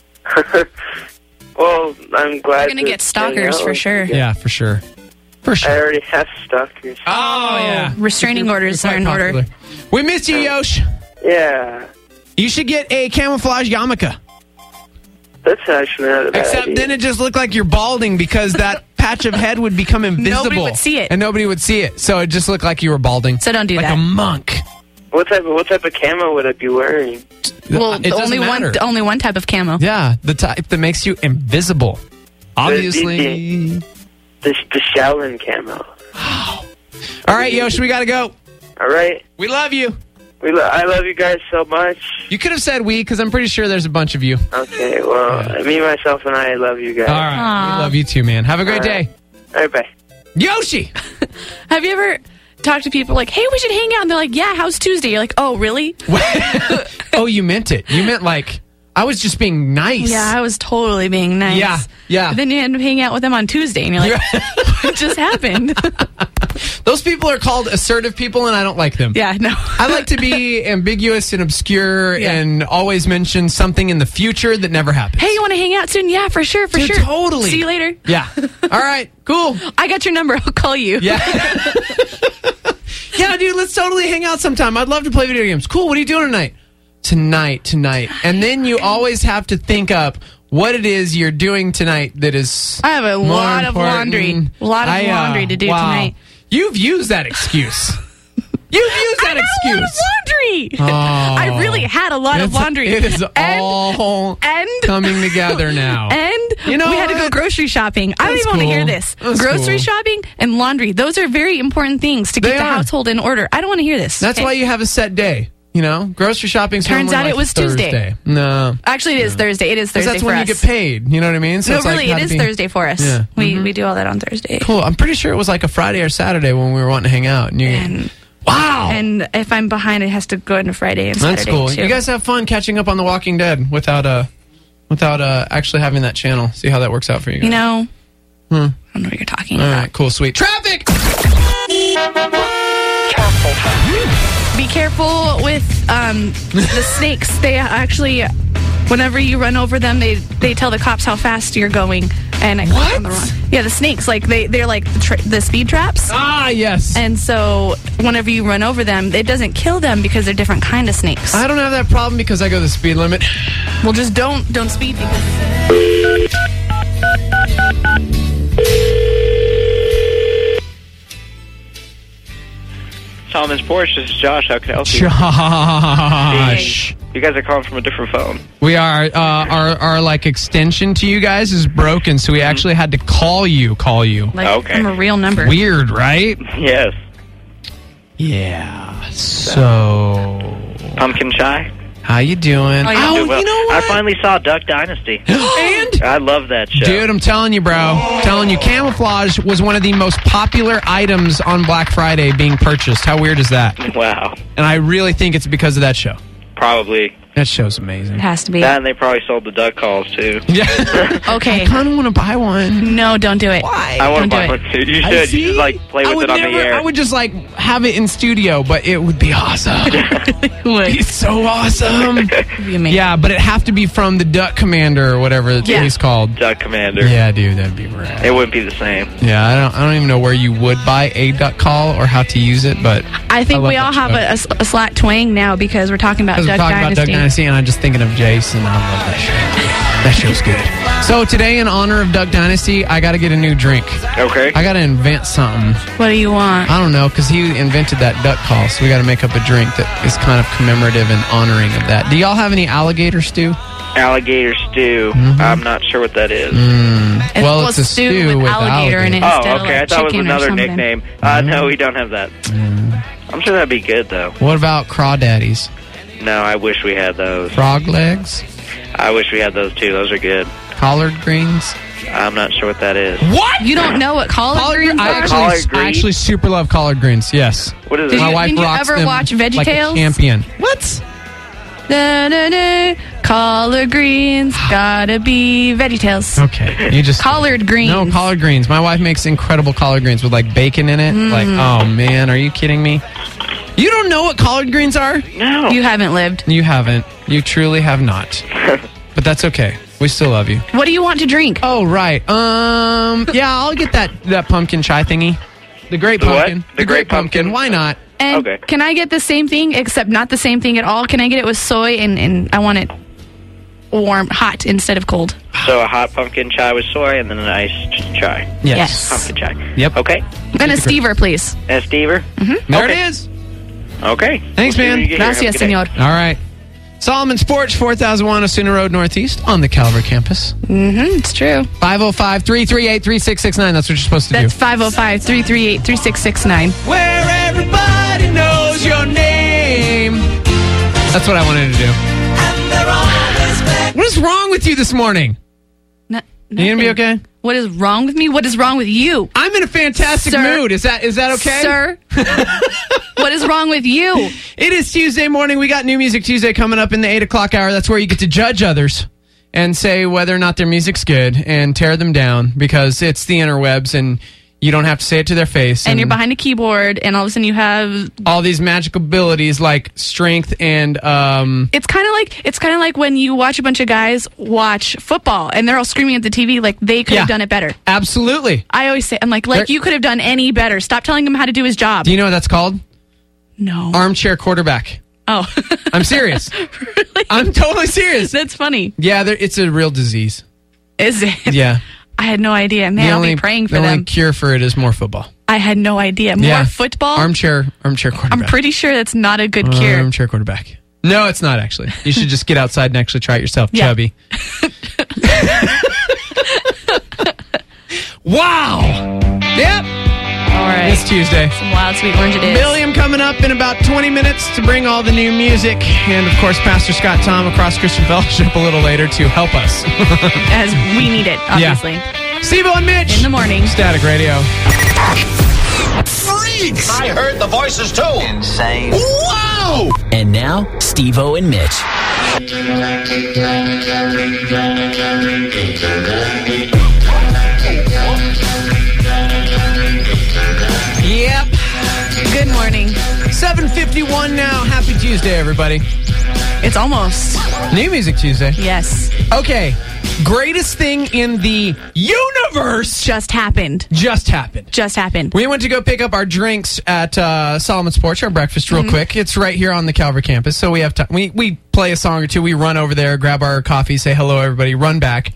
[SPEAKER 3] Well, I'm glad.
[SPEAKER 2] We're gonna
[SPEAKER 3] to
[SPEAKER 2] get stalkers
[SPEAKER 3] hang out
[SPEAKER 2] for
[SPEAKER 3] with
[SPEAKER 2] sure.
[SPEAKER 3] you.
[SPEAKER 1] Yeah, for sure. For
[SPEAKER 3] I
[SPEAKER 1] sure.
[SPEAKER 3] already have stalkers.
[SPEAKER 1] Oh, yeah.
[SPEAKER 2] Restraining orders
[SPEAKER 1] You're
[SPEAKER 2] are in
[SPEAKER 1] quite
[SPEAKER 2] order.
[SPEAKER 1] popular. We missed you, Yosh.
[SPEAKER 3] Yeah,
[SPEAKER 1] You should get a camouflage yarmulke.
[SPEAKER 3] that's actually not a bad
[SPEAKER 1] Except
[SPEAKER 3] idea.
[SPEAKER 1] then it just looked like you're balding because that patch of head would become invisible.
[SPEAKER 2] would see it.
[SPEAKER 1] And nobody would see it. So it just looked like you were balding.
[SPEAKER 2] So don't do
[SPEAKER 1] like
[SPEAKER 2] that.
[SPEAKER 1] a monk.
[SPEAKER 3] What type of what type of camo would I be wearing?
[SPEAKER 2] Well,
[SPEAKER 1] It doesn't
[SPEAKER 2] only one,
[SPEAKER 1] matter.
[SPEAKER 2] only one type of camo.
[SPEAKER 1] Yeah, the type that makes you invisible. Obviously.
[SPEAKER 3] The the Shaolin camo.
[SPEAKER 1] All right, Yosh, we got to go.
[SPEAKER 3] All right.
[SPEAKER 1] We love you.
[SPEAKER 3] We lo- I love you guys so much.
[SPEAKER 1] You could have said we because I'm pretty sure there's a bunch of you.
[SPEAKER 3] Okay, well, me, myself, and I love you guys.
[SPEAKER 1] All right.
[SPEAKER 2] Aw.
[SPEAKER 1] We love you too, man. Have a great
[SPEAKER 3] All right.
[SPEAKER 1] day.
[SPEAKER 3] All right, bye.
[SPEAKER 1] Yoshi!
[SPEAKER 2] Have you ever talked to people like, hey, we should hang out? And they're like, yeah, how's Tuesday? You're like, oh, really?
[SPEAKER 1] Oh, you meant it. You meant like, I was just being nice.
[SPEAKER 2] Yeah, I was totally being nice.
[SPEAKER 1] Yeah, yeah.
[SPEAKER 2] But then you end up hanging out with them on Tuesday, and you're like, what just happened?
[SPEAKER 1] Those people are called assertive people, and I don't like them.
[SPEAKER 2] Yeah, no.
[SPEAKER 1] I like to be ambiguous and obscure
[SPEAKER 2] Yeah.
[SPEAKER 1] and always mention something in the future that never happens.
[SPEAKER 2] Hey, you want to hang out soon? Yeah, for sure, for
[SPEAKER 1] Dude,
[SPEAKER 2] sure.
[SPEAKER 1] totally.
[SPEAKER 2] See you later.
[SPEAKER 1] Yeah. All right. Cool.
[SPEAKER 2] I got your number. I'll call you.
[SPEAKER 1] Yeah. Yeah, dude, let's totally hang out sometime. I'd love to play video games. Cool. What are you doing tonight? Tonight, tonight. And then you always have to think up what it is you're doing tonight that is
[SPEAKER 2] I have a
[SPEAKER 1] more
[SPEAKER 2] lot of laundry.
[SPEAKER 1] important.
[SPEAKER 2] A lot of
[SPEAKER 1] I, uh,
[SPEAKER 2] laundry to do
[SPEAKER 1] wow.
[SPEAKER 2] tonight.
[SPEAKER 1] You've used that excuse. You've used that
[SPEAKER 2] I got a lot of
[SPEAKER 1] excuse.
[SPEAKER 2] laundry.
[SPEAKER 1] Oh.
[SPEAKER 2] I really had a lot of
[SPEAKER 1] It's-
[SPEAKER 2] laundry.
[SPEAKER 1] It is
[SPEAKER 2] and,
[SPEAKER 1] all
[SPEAKER 2] and
[SPEAKER 1] coming together now.
[SPEAKER 2] And
[SPEAKER 1] You know
[SPEAKER 2] we had to go
[SPEAKER 1] what?
[SPEAKER 2] grocery shopping. I don't
[SPEAKER 1] That's
[SPEAKER 2] even want to
[SPEAKER 1] cool.
[SPEAKER 2] hear this.
[SPEAKER 1] That's
[SPEAKER 2] grocery
[SPEAKER 1] cool.
[SPEAKER 2] shopping and laundry. Those are very important things to
[SPEAKER 1] They
[SPEAKER 2] keep the
[SPEAKER 1] are.
[SPEAKER 2] household in order. I don't want to hear this.
[SPEAKER 1] That's
[SPEAKER 2] okay?
[SPEAKER 1] why you have a set day. You know, grocery shopping.
[SPEAKER 2] Turns out it was Tuesday.
[SPEAKER 1] No,
[SPEAKER 2] Actually, it is Thursday. It is
[SPEAKER 1] because
[SPEAKER 2] Thursday
[SPEAKER 1] that's
[SPEAKER 2] for
[SPEAKER 1] when
[SPEAKER 2] us.
[SPEAKER 1] you get paid. You know what I mean? So
[SPEAKER 2] No,
[SPEAKER 1] it's like
[SPEAKER 2] really,
[SPEAKER 1] how
[SPEAKER 2] it
[SPEAKER 1] to
[SPEAKER 2] is
[SPEAKER 1] be-
[SPEAKER 2] Thursday for us.
[SPEAKER 1] Yeah.
[SPEAKER 2] We
[SPEAKER 1] Mhm.
[SPEAKER 2] we do all that on Thursday.
[SPEAKER 1] Cool. I'm pretty sure it was like a Friday or Saturday when we were wanting to hang out. And you,
[SPEAKER 2] And
[SPEAKER 1] wow,
[SPEAKER 2] and if I'm behind, it has to go into Friday and
[SPEAKER 1] that's
[SPEAKER 2] Saturday
[SPEAKER 1] cool.
[SPEAKER 2] too.
[SPEAKER 1] You guys have fun catching up on The Walking Dead without uh without uh actually having that channel. See how that works out for you guys.
[SPEAKER 2] You know,
[SPEAKER 1] Hmm.
[SPEAKER 2] I don't know what you're talking
[SPEAKER 1] All
[SPEAKER 2] about.
[SPEAKER 1] right. Cool. Sweet. Traffic.
[SPEAKER 2] Be careful with um, the snakes. They actually, whenever you run over them, they they tell the cops how fast you're going. And I
[SPEAKER 1] What?
[SPEAKER 2] on the wrong. Yeah, the snakes, like they they're like the, tra- the speed traps.
[SPEAKER 1] Ah, yes.
[SPEAKER 2] And so whenever you run over them, it doesn't kill them because they're different kind of snakes.
[SPEAKER 1] I don't have that problem because I go the speed limit.
[SPEAKER 2] well, just don't don't speed because.
[SPEAKER 9] Solomon's Porch. This is Josh. How can I help you?
[SPEAKER 1] Josh.
[SPEAKER 9] You guys are calling from a different phone.
[SPEAKER 1] We are, uh, our, our, like, extension to you guys is broken, so we
[SPEAKER 9] Mm-hmm.
[SPEAKER 1] actually had to call you, call you.
[SPEAKER 2] Like
[SPEAKER 9] Okay.
[SPEAKER 2] from a real number.
[SPEAKER 1] Weird, right?
[SPEAKER 9] Yes.
[SPEAKER 1] Yeah. So,
[SPEAKER 9] Pumpkin Chai.
[SPEAKER 1] how you doing?
[SPEAKER 2] Oh, yeah.
[SPEAKER 1] Oh,
[SPEAKER 9] Doing well.
[SPEAKER 1] you know
[SPEAKER 9] I
[SPEAKER 1] what?
[SPEAKER 9] finally saw Duck Dynasty.
[SPEAKER 1] And?
[SPEAKER 9] I love that show.
[SPEAKER 1] Dude, I'm telling you, bro. I'm telling you, camouflage was one of the most popular items on Black Friday being purchased. How weird is that?
[SPEAKER 9] Wow.
[SPEAKER 1] And I really think it's because of that show.
[SPEAKER 9] Probably.
[SPEAKER 1] That show's amazing.
[SPEAKER 2] It has to be.
[SPEAKER 9] That and they probably sold the duck calls, too.
[SPEAKER 1] Yeah.
[SPEAKER 2] Okay.
[SPEAKER 1] I kind of want to buy one.
[SPEAKER 2] No, don't do it.
[SPEAKER 1] Why?
[SPEAKER 9] I want to
[SPEAKER 2] Don't
[SPEAKER 9] buy
[SPEAKER 2] do
[SPEAKER 9] one, too. You
[SPEAKER 1] I
[SPEAKER 9] should.
[SPEAKER 1] see.
[SPEAKER 9] You should, like, play
[SPEAKER 1] I
[SPEAKER 9] with
[SPEAKER 1] would
[SPEAKER 9] it on
[SPEAKER 1] never,
[SPEAKER 9] the air.
[SPEAKER 1] I would just like have it in studio, but it would be awesome. It's so awesome.
[SPEAKER 2] It'd be amazing.
[SPEAKER 1] Yeah, but it have to be from the Duck Commander or whatever
[SPEAKER 2] Yeah.
[SPEAKER 1] he's called.
[SPEAKER 9] Duck Commander.
[SPEAKER 1] Yeah, dude, that'd be rad.
[SPEAKER 9] It wouldn't be the same.
[SPEAKER 1] Yeah, I don't. I don't even know where you would buy a duck call or how to use it, but
[SPEAKER 2] I think
[SPEAKER 1] love
[SPEAKER 2] we all
[SPEAKER 1] that
[SPEAKER 2] have
[SPEAKER 1] show.
[SPEAKER 2] a, a s- a slight twang now because we're talking about
[SPEAKER 1] Because we're
[SPEAKER 2] Duck
[SPEAKER 1] talking
[SPEAKER 2] Dynasty.
[SPEAKER 1] about Duck Dynasty, and I'm just thinking of Jason. I love that show. That show's good. So today, in honor of Duck Dynasty, I got to get a new drink.
[SPEAKER 9] Okay.
[SPEAKER 1] I got to invent something.
[SPEAKER 2] What do you want?
[SPEAKER 1] I don't know, because he invented that duck call, so we got to make up a drink that is kind of commemorative and honoring of that. Do y'all have any alligator stew?
[SPEAKER 9] Alligator stew.
[SPEAKER 1] Mm-hmm.
[SPEAKER 9] I'm not sure what that is.
[SPEAKER 2] It's,
[SPEAKER 1] well,
[SPEAKER 2] well,
[SPEAKER 1] it's a stew with
[SPEAKER 2] alligator in it
[SPEAKER 9] Oh,
[SPEAKER 2] instead
[SPEAKER 9] okay. I
[SPEAKER 2] of like
[SPEAKER 9] thought it was
[SPEAKER 2] chicken or
[SPEAKER 9] another
[SPEAKER 2] something.
[SPEAKER 9] nickname. Uh, no, we don't have that. I'm sure that'd be good, though.
[SPEAKER 1] What about crawdaddies?
[SPEAKER 9] No, I wish we had those.
[SPEAKER 1] Frog legs?
[SPEAKER 9] I wish we had those, too. Those are good.
[SPEAKER 1] Collard greens?
[SPEAKER 9] I'm not sure what that is.
[SPEAKER 1] What?
[SPEAKER 2] You don't know what collard,
[SPEAKER 1] Collard
[SPEAKER 2] greens
[SPEAKER 1] greens? I
[SPEAKER 2] are?
[SPEAKER 1] actually,
[SPEAKER 9] Collard
[SPEAKER 1] I
[SPEAKER 9] greens?
[SPEAKER 1] actually super love collard greens, yes.
[SPEAKER 9] What is
[SPEAKER 2] Did
[SPEAKER 9] it?
[SPEAKER 1] My
[SPEAKER 2] you-
[SPEAKER 1] wife
[SPEAKER 2] didn't you
[SPEAKER 1] rocks
[SPEAKER 2] ever
[SPEAKER 1] them
[SPEAKER 2] watch
[SPEAKER 1] like a
[SPEAKER 2] VeggieTales?
[SPEAKER 1] champion. What?
[SPEAKER 2] Da, da, da. Collard greens, gotta be VeggieTales.
[SPEAKER 1] Okay, you just
[SPEAKER 2] Collard greens.
[SPEAKER 1] No, collard greens. My wife makes incredible collard greens with like bacon in it.
[SPEAKER 2] Mm.
[SPEAKER 1] Like, oh man, are you kidding me? You don't know what collard greens are?
[SPEAKER 9] No.
[SPEAKER 2] You haven't lived.
[SPEAKER 1] You haven't. You truly have not. But that's okay. We still love you.
[SPEAKER 2] What do you want to drink?
[SPEAKER 1] Oh right. Um. Yeah, I'll get that that pumpkin chai thingy. The great
[SPEAKER 9] The what?
[SPEAKER 1] pumpkin.
[SPEAKER 9] The Great Pumpkin?
[SPEAKER 1] Why not?
[SPEAKER 2] And
[SPEAKER 9] Okay.
[SPEAKER 2] can I get the same thing, except not the same thing at all? Can I get it with soy and, and I want it warm, hot instead of cold?
[SPEAKER 9] So a hot pumpkin chai with soy and then an iced chai.
[SPEAKER 2] Yes.
[SPEAKER 9] Pumpkin chai.
[SPEAKER 1] Yep.
[SPEAKER 9] Okay.
[SPEAKER 2] And a stever, please.
[SPEAKER 9] And a stever?
[SPEAKER 1] There
[SPEAKER 9] Okay.
[SPEAKER 1] it is.
[SPEAKER 9] Okay.
[SPEAKER 1] Thanks,
[SPEAKER 9] We'll see
[SPEAKER 1] man.
[SPEAKER 9] when you get here. Have a
[SPEAKER 2] Gracias,
[SPEAKER 9] good day.
[SPEAKER 2] senor.
[SPEAKER 1] All right. Solomon Sports, four thousand one Osuna Road Northeast on the Calvert campus.
[SPEAKER 2] Mm-hmm, it's true.
[SPEAKER 1] five oh five, three three eight, three six six nine. That's what you're supposed to
[SPEAKER 2] That's
[SPEAKER 1] do.
[SPEAKER 2] five oh five, three three eight, three six six nine.
[SPEAKER 1] Where everybody knows your name. That's what I wanted to do. What is wrong with you this morning?
[SPEAKER 2] No,
[SPEAKER 1] You gonna be okay?
[SPEAKER 2] What is wrong with me? What is wrong with you?
[SPEAKER 1] I'm in a fantastic
[SPEAKER 2] Sir.
[SPEAKER 1] mood. Is that is that okay?
[SPEAKER 2] Sir? What is wrong with you?
[SPEAKER 1] It is Tuesday morning. We got New Music Tuesday coming up in the eight o'clock hour. That's where you get to judge others and say whether or not their music's good and tear them down because it's the interwebs and you don't have to say it to their face.
[SPEAKER 2] And you're behind a keyboard, and all of a sudden you have.
[SPEAKER 1] all these magic abilities like strength and um,
[SPEAKER 2] It's kind of like it's kind of like when you watch a bunch of guys watch football, and they're all screaming at the T V like they could
[SPEAKER 1] Yeah.
[SPEAKER 2] have done it better.
[SPEAKER 1] absolutely.
[SPEAKER 2] I always say, I'm like, like
[SPEAKER 1] There-
[SPEAKER 2] you could have done any better. Stop telling him how to do his job.
[SPEAKER 1] Do you know what that's called?
[SPEAKER 2] No.
[SPEAKER 1] Armchair quarterback.
[SPEAKER 2] Oh,
[SPEAKER 1] I'm serious.
[SPEAKER 2] really?
[SPEAKER 1] I'm totally serious.
[SPEAKER 2] That's funny.
[SPEAKER 1] Yeah, there, it's a real disease.
[SPEAKER 2] Is it?
[SPEAKER 1] Yeah.
[SPEAKER 2] I had no idea. Man,
[SPEAKER 1] the
[SPEAKER 2] I'll
[SPEAKER 1] only,
[SPEAKER 2] be praying for
[SPEAKER 1] the
[SPEAKER 2] them.
[SPEAKER 1] only cure for it is more football.
[SPEAKER 2] I had no idea. More
[SPEAKER 1] yeah.
[SPEAKER 2] football?
[SPEAKER 1] Armchair, armchair quarterback.
[SPEAKER 2] I'm pretty sure that's not a good cure.
[SPEAKER 1] Armchair quarterback. No, it's not actually. You should just get outside and actually try it yourself,
[SPEAKER 2] Yeah.
[SPEAKER 1] chubby. Wow. Yep.
[SPEAKER 2] All right.
[SPEAKER 1] It's Tuesday.
[SPEAKER 2] Some wild sweet orange it is.
[SPEAKER 1] Billiam coming up in about twenty minutes to bring all the new music. And, of course, Pastor Scott Tom across Christian Fellowship a little later to help us.
[SPEAKER 2] As we need it, obviously.
[SPEAKER 1] Steve and Mitch.
[SPEAKER 2] In the morning.
[SPEAKER 1] Static Radio.
[SPEAKER 10] Freaks! I heard the voices too. Insane. Wow!
[SPEAKER 7] And now, Steve-O and Mitch.
[SPEAKER 1] Yep.
[SPEAKER 2] Good morning.
[SPEAKER 1] seven fifty-one now. Happy Tuesday, everybody.
[SPEAKER 2] It's almost.
[SPEAKER 1] New Music Tuesday.
[SPEAKER 2] Yes.
[SPEAKER 1] Okay. Greatest thing in the universe
[SPEAKER 2] Just happened.
[SPEAKER 1] just happened.
[SPEAKER 2] Just happened.
[SPEAKER 1] We went to go pick up our drinks at uh, Solomon's Porch, our breakfast, real
[SPEAKER 2] Mm-hmm.
[SPEAKER 1] quick. It's right here on the Calvert campus, so we have time. We we play a song or two. We run over there, grab our coffee, say hello, everybody, run back,
[SPEAKER 2] Mm-hmm.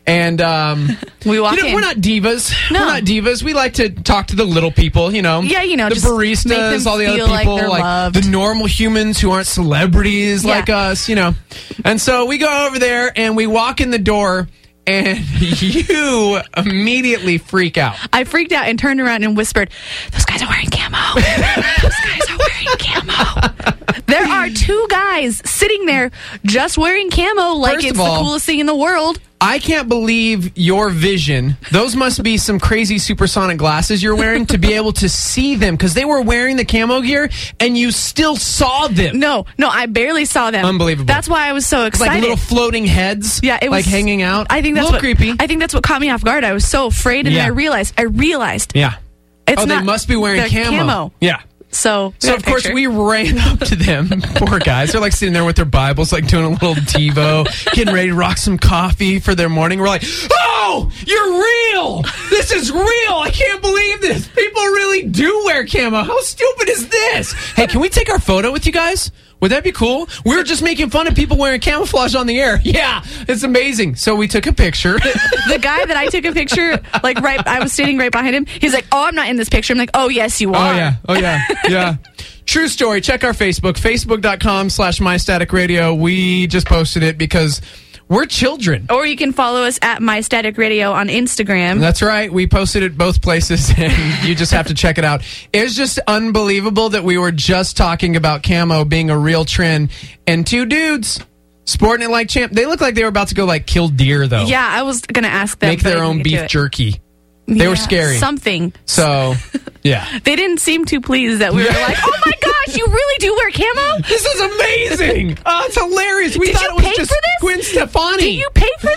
[SPEAKER 1] And um,
[SPEAKER 2] we walk
[SPEAKER 1] you know,
[SPEAKER 2] in.
[SPEAKER 1] we're not divas.
[SPEAKER 2] No.
[SPEAKER 1] We're not divas. We like to talk to the little people, you know.
[SPEAKER 2] Yeah, you know,
[SPEAKER 1] the
[SPEAKER 2] just make
[SPEAKER 1] baristas,
[SPEAKER 2] them
[SPEAKER 1] all the other
[SPEAKER 2] feel like
[SPEAKER 1] people,
[SPEAKER 2] they're loved.
[SPEAKER 1] the normal humans who aren't celebrities
[SPEAKER 2] Yeah.
[SPEAKER 1] like us, you know. And so we go over there and we walk in the door, and you immediately freak out.
[SPEAKER 2] I freaked out and turned around and whispered, "Those guys are wearing camo. Those guys are wearing camo." There are two guys sitting there just wearing camo like
[SPEAKER 1] First
[SPEAKER 2] it's
[SPEAKER 1] of
[SPEAKER 2] the
[SPEAKER 1] all,
[SPEAKER 2] coolest thing in the world.
[SPEAKER 1] I can't believe your vision. Those must be some crazy supersonic glasses you're wearing to be able to see them, because they were wearing the camo gear and you still saw them.
[SPEAKER 2] No, no, I barely saw them.
[SPEAKER 1] Unbelievable.
[SPEAKER 2] That's why I was so
[SPEAKER 1] It's
[SPEAKER 2] excited.
[SPEAKER 1] like little floating heads,
[SPEAKER 2] yeah, it was
[SPEAKER 1] like hanging out.
[SPEAKER 2] I think that's
[SPEAKER 1] a little
[SPEAKER 2] what
[SPEAKER 1] creepy.
[SPEAKER 2] I think that's what caught me off guard. I was so afraid, and
[SPEAKER 1] Yeah.
[SPEAKER 2] then I realized. I realized.
[SPEAKER 1] Yeah.
[SPEAKER 2] It's
[SPEAKER 1] oh,
[SPEAKER 2] not,
[SPEAKER 1] they must be wearing
[SPEAKER 2] they're
[SPEAKER 1] camo.
[SPEAKER 2] camo.
[SPEAKER 1] Yeah.
[SPEAKER 2] So, we
[SPEAKER 1] So
[SPEAKER 2] got a
[SPEAKER 1] of course
[SPEAKER 2] picture.
[SPEAKER 1] we ran up to them. Poor guys. They're like sitting there with their Bibles, like doing a little TiVo, getting ready to rock some coffee for their morning. We're like, "Oh, you're real! This is real! I can't believe this! People really do wear camo. How stupid is this? Hey, can we take our photo with you guys? Would that be cool? We were just making fun of people wearing camouflage on the air. Yeah, it's amazing. So we took a picture.
[SPEAKER 2] The guy that I took a picture, like right, I was standing right behind him. He's like, "Oh, I'm not in this picture." I'm like, "Oh, yes, you are."
[SPEAKER 1] Oh, yeah. Oh, yeah. Yeah. True story. Check our Facebook, facebook.com slash mystaticradio. We just posted it because we're children.
[SPEAKER 2] Or you can follow us at My Static Radio on Instagram.
[SPEAKER 1] That's right. We posted it both places, and you just have to check it out. It's just unbelievable that we were just talking about camo being a real trend, and two dudes sporting it like champ. They look like they were about to go like kill deer, though.
[SPEAKER 2] Yeah, I was going to ask them.
[SPEAKER 1] Make
[SPEAKER 2] but I
[SPEAKER 1] their
[SPEAKER 2] didn't
[SPEAKER 1] own
[SPEAKER 2] get to
[SPEAKER 1] beef
[SPEAKER 2] it.
[SPEAKER 1] jerky. They
[SPEAKER 2] Yeah,
[SPEAKER 1] were scary.
[SPEAKER 2] Something.
[SPEAKER 1] So, yeah.
[SPEAKER 2] They didn't seem too pleased that we were like, "Oh my gosh, you really do wear camo?
[SPEAKER 1] This is amazing. Oh, it's hilarious. We
[SPEAKER 2] Did
[SPEAKER 1] thought
[SPEAKER 2] you
[SPEAKER 1] it was
[SPEAKER 2] pay
[SPEAKER 1] just
[SPEAKER 2] for this?
[SPEAKER 1] Gwen Stefani.
[SPEAKER 2] Did you pay for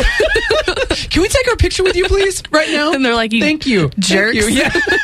[SPEAKER 2] this?"
[SPEAKER 1] Can we take our picture with you, please, right now?
[SPEAKER 2] And they're like, "You
[SPEAKER 1] Thank you.
[SPEAKER 2] jerks."
[SPEAKER 1] Thank you.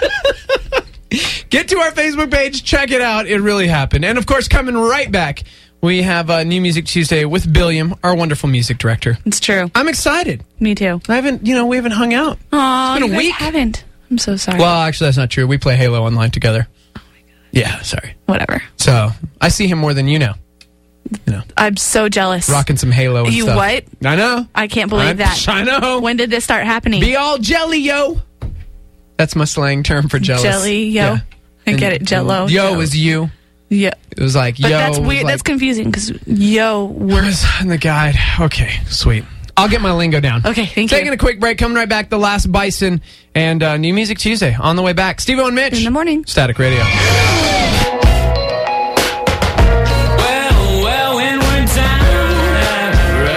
[SPEAKER 1] Yeah. Get to our Facebook page. Check it out. It really happened. And, of course, coming right back, we have uh, New Music Tuesday with Billiam, our wonderful music director.
[SPEAKER 2] It's true.
[SPEAKER 1] I'm excited.
[SPEAKER 2] Me too.
[SPEAKER 1] I haven't, you know, we haven't hung out.
[SPEAKER 2] Aw,
[SPEAKER 1] It's been a
[SPEAKER 2] you guys
[SPEAKER 1] week.
[SPEAKER 2] haven't. I'm so sorry.
[SPEAKER 1] Well, actually, that's not true. We play Halo online together. Oh, my God. Yeah, sorry.
[SPEAKER 2] Whatever.
[SPEAKER 1] So, I see him more than you know. You know,
[SPEAKER 2] I'm so jealous.
[SPEAKER 1] rocking some Halo and
[SPEAKER 2] You
[SPEAKER 1] stuff.
[SPEAKER 2] what?
[SPEAKER 1] I know.
[SPEAKER 2] I can't believe
[SPEAKER 1] I,
[SPEAKER 2] that.
[SPEAKER 1] I know.
[SPEAKER 2] When did this start happening?
[SPEAKER 1] Be all jelly, yo. That's my slang term for jealous.
[SPEAKER 2] Jelly, yo.
[SPEAKER 1] Yeah.
[SPEAKER 2] I get it. Jello.
[SPEAKER 1] Yo is you.
[SPEAKER 2] Yeah.
[SPEAKER 1] It was like,
[SPEAKER 2] But
[SPEAKER 1] yo.
[SPEAKER 2] that's
[SPEAKER 1] was
[SPEAKER 2] weird.
[SPEAKER 1] like,
[SPEAKER 2] That's confusing because yo
[SPEAKER 1] where
[SPEAKER 2] works.
[SPEAKER 1] was in the guide? Okay, sweet. I'll get my lingo down.
[SPEAKER 2] Okay, thank you.
[SPEAKER 1] Taking a quick break. Coming right back. The Last Bison and uh, New Music Tuesday on the way back. Steve-O and Mitch.
[SPEAKER 2] In the morning.
[SPEAKER 1] Static Radio.
[SPEAKER 11] Well, well, when we're down at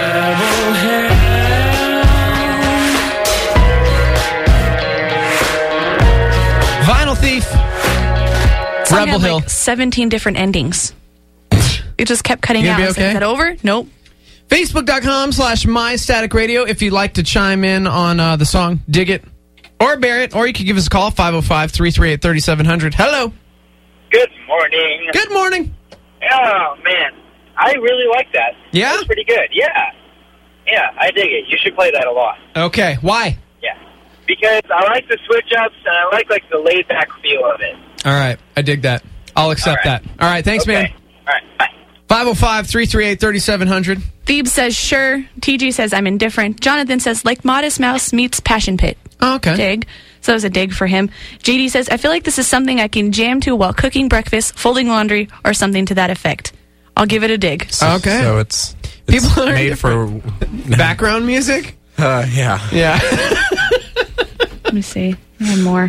[SPEAKER 11] Rebel
[SPEAKER 1] Vinyl Thief.
[SPEAKER 2] Song
[SPEAKER 1] Rebel
[SPEAKER 2] had
[SPEAKER 1] Hill.
[SPEAKER 2] like seventeen different endings. It just kept cutting
[SPEAKER 1] You
[SPEAKER 2] out.
[SPEAKER 1] gonna be
[SPEAKER 2] I was like,
[SPEAKER 1] okay?
[SPEAKER 2] Is that over? Nope.
[SPEAKER 1] Facebook.com slash MyStaticRadio if you'd like to chime in on uh, the song Dig It or Bear It, or you could give us a call, five oh five, three three eight, three seven zero zero. Hello.
[SPEAKER 9] Good morning.
[SPEAKER 1] Good morning.
[SPEAKER 9] Oh, man. I really like that.
[SPEAKER 1] Yeah?
[SPEAKER 9] That's pretty good. Yeah. Yeah, I dig it. You should play that a lot.
[SPEAKER 1] Okay, why?
[SPEAKER 9] Yeah. Because I like the switch-ups, and I like, like, the laid-back feel of it.
[SPEAKER 1] All right, I dig that. I'll accept
[SPEAKER 9] All right.
[SPEAKER 1] that. All right, thanks,
[SPEAKER 9] Okay.
[SPEAKER 1] man.
[SPEAKER 9] All right, bye.
[SPEAKER 1] five oh five, three three eight, three seven zero zero.
[SPEAKER 2] Thebes says sure. T G says I'm indifferent. Jonathan says like Modest Mouse meets Passion Pit.
[SPEAKER 1] Oh, okay.
[SPEAKER 2] Dig. So that was a dig for him. J D says I feel like this is something I can jam to while cooking breakfast, folding laundry, or something to that effect. I'll give it a dig.
[SPEAKER 1] Okay.
[SPEAKER 12] So it's, it's
[SPEAKER 1] People are
[SPEAKER 12] made for
[SPEAKER 1] background music?
[SPEAKER 12] Uh, yeah.
[SPEAKER 1] Yeah.
[SPEAKER 2] Let me see. I have more.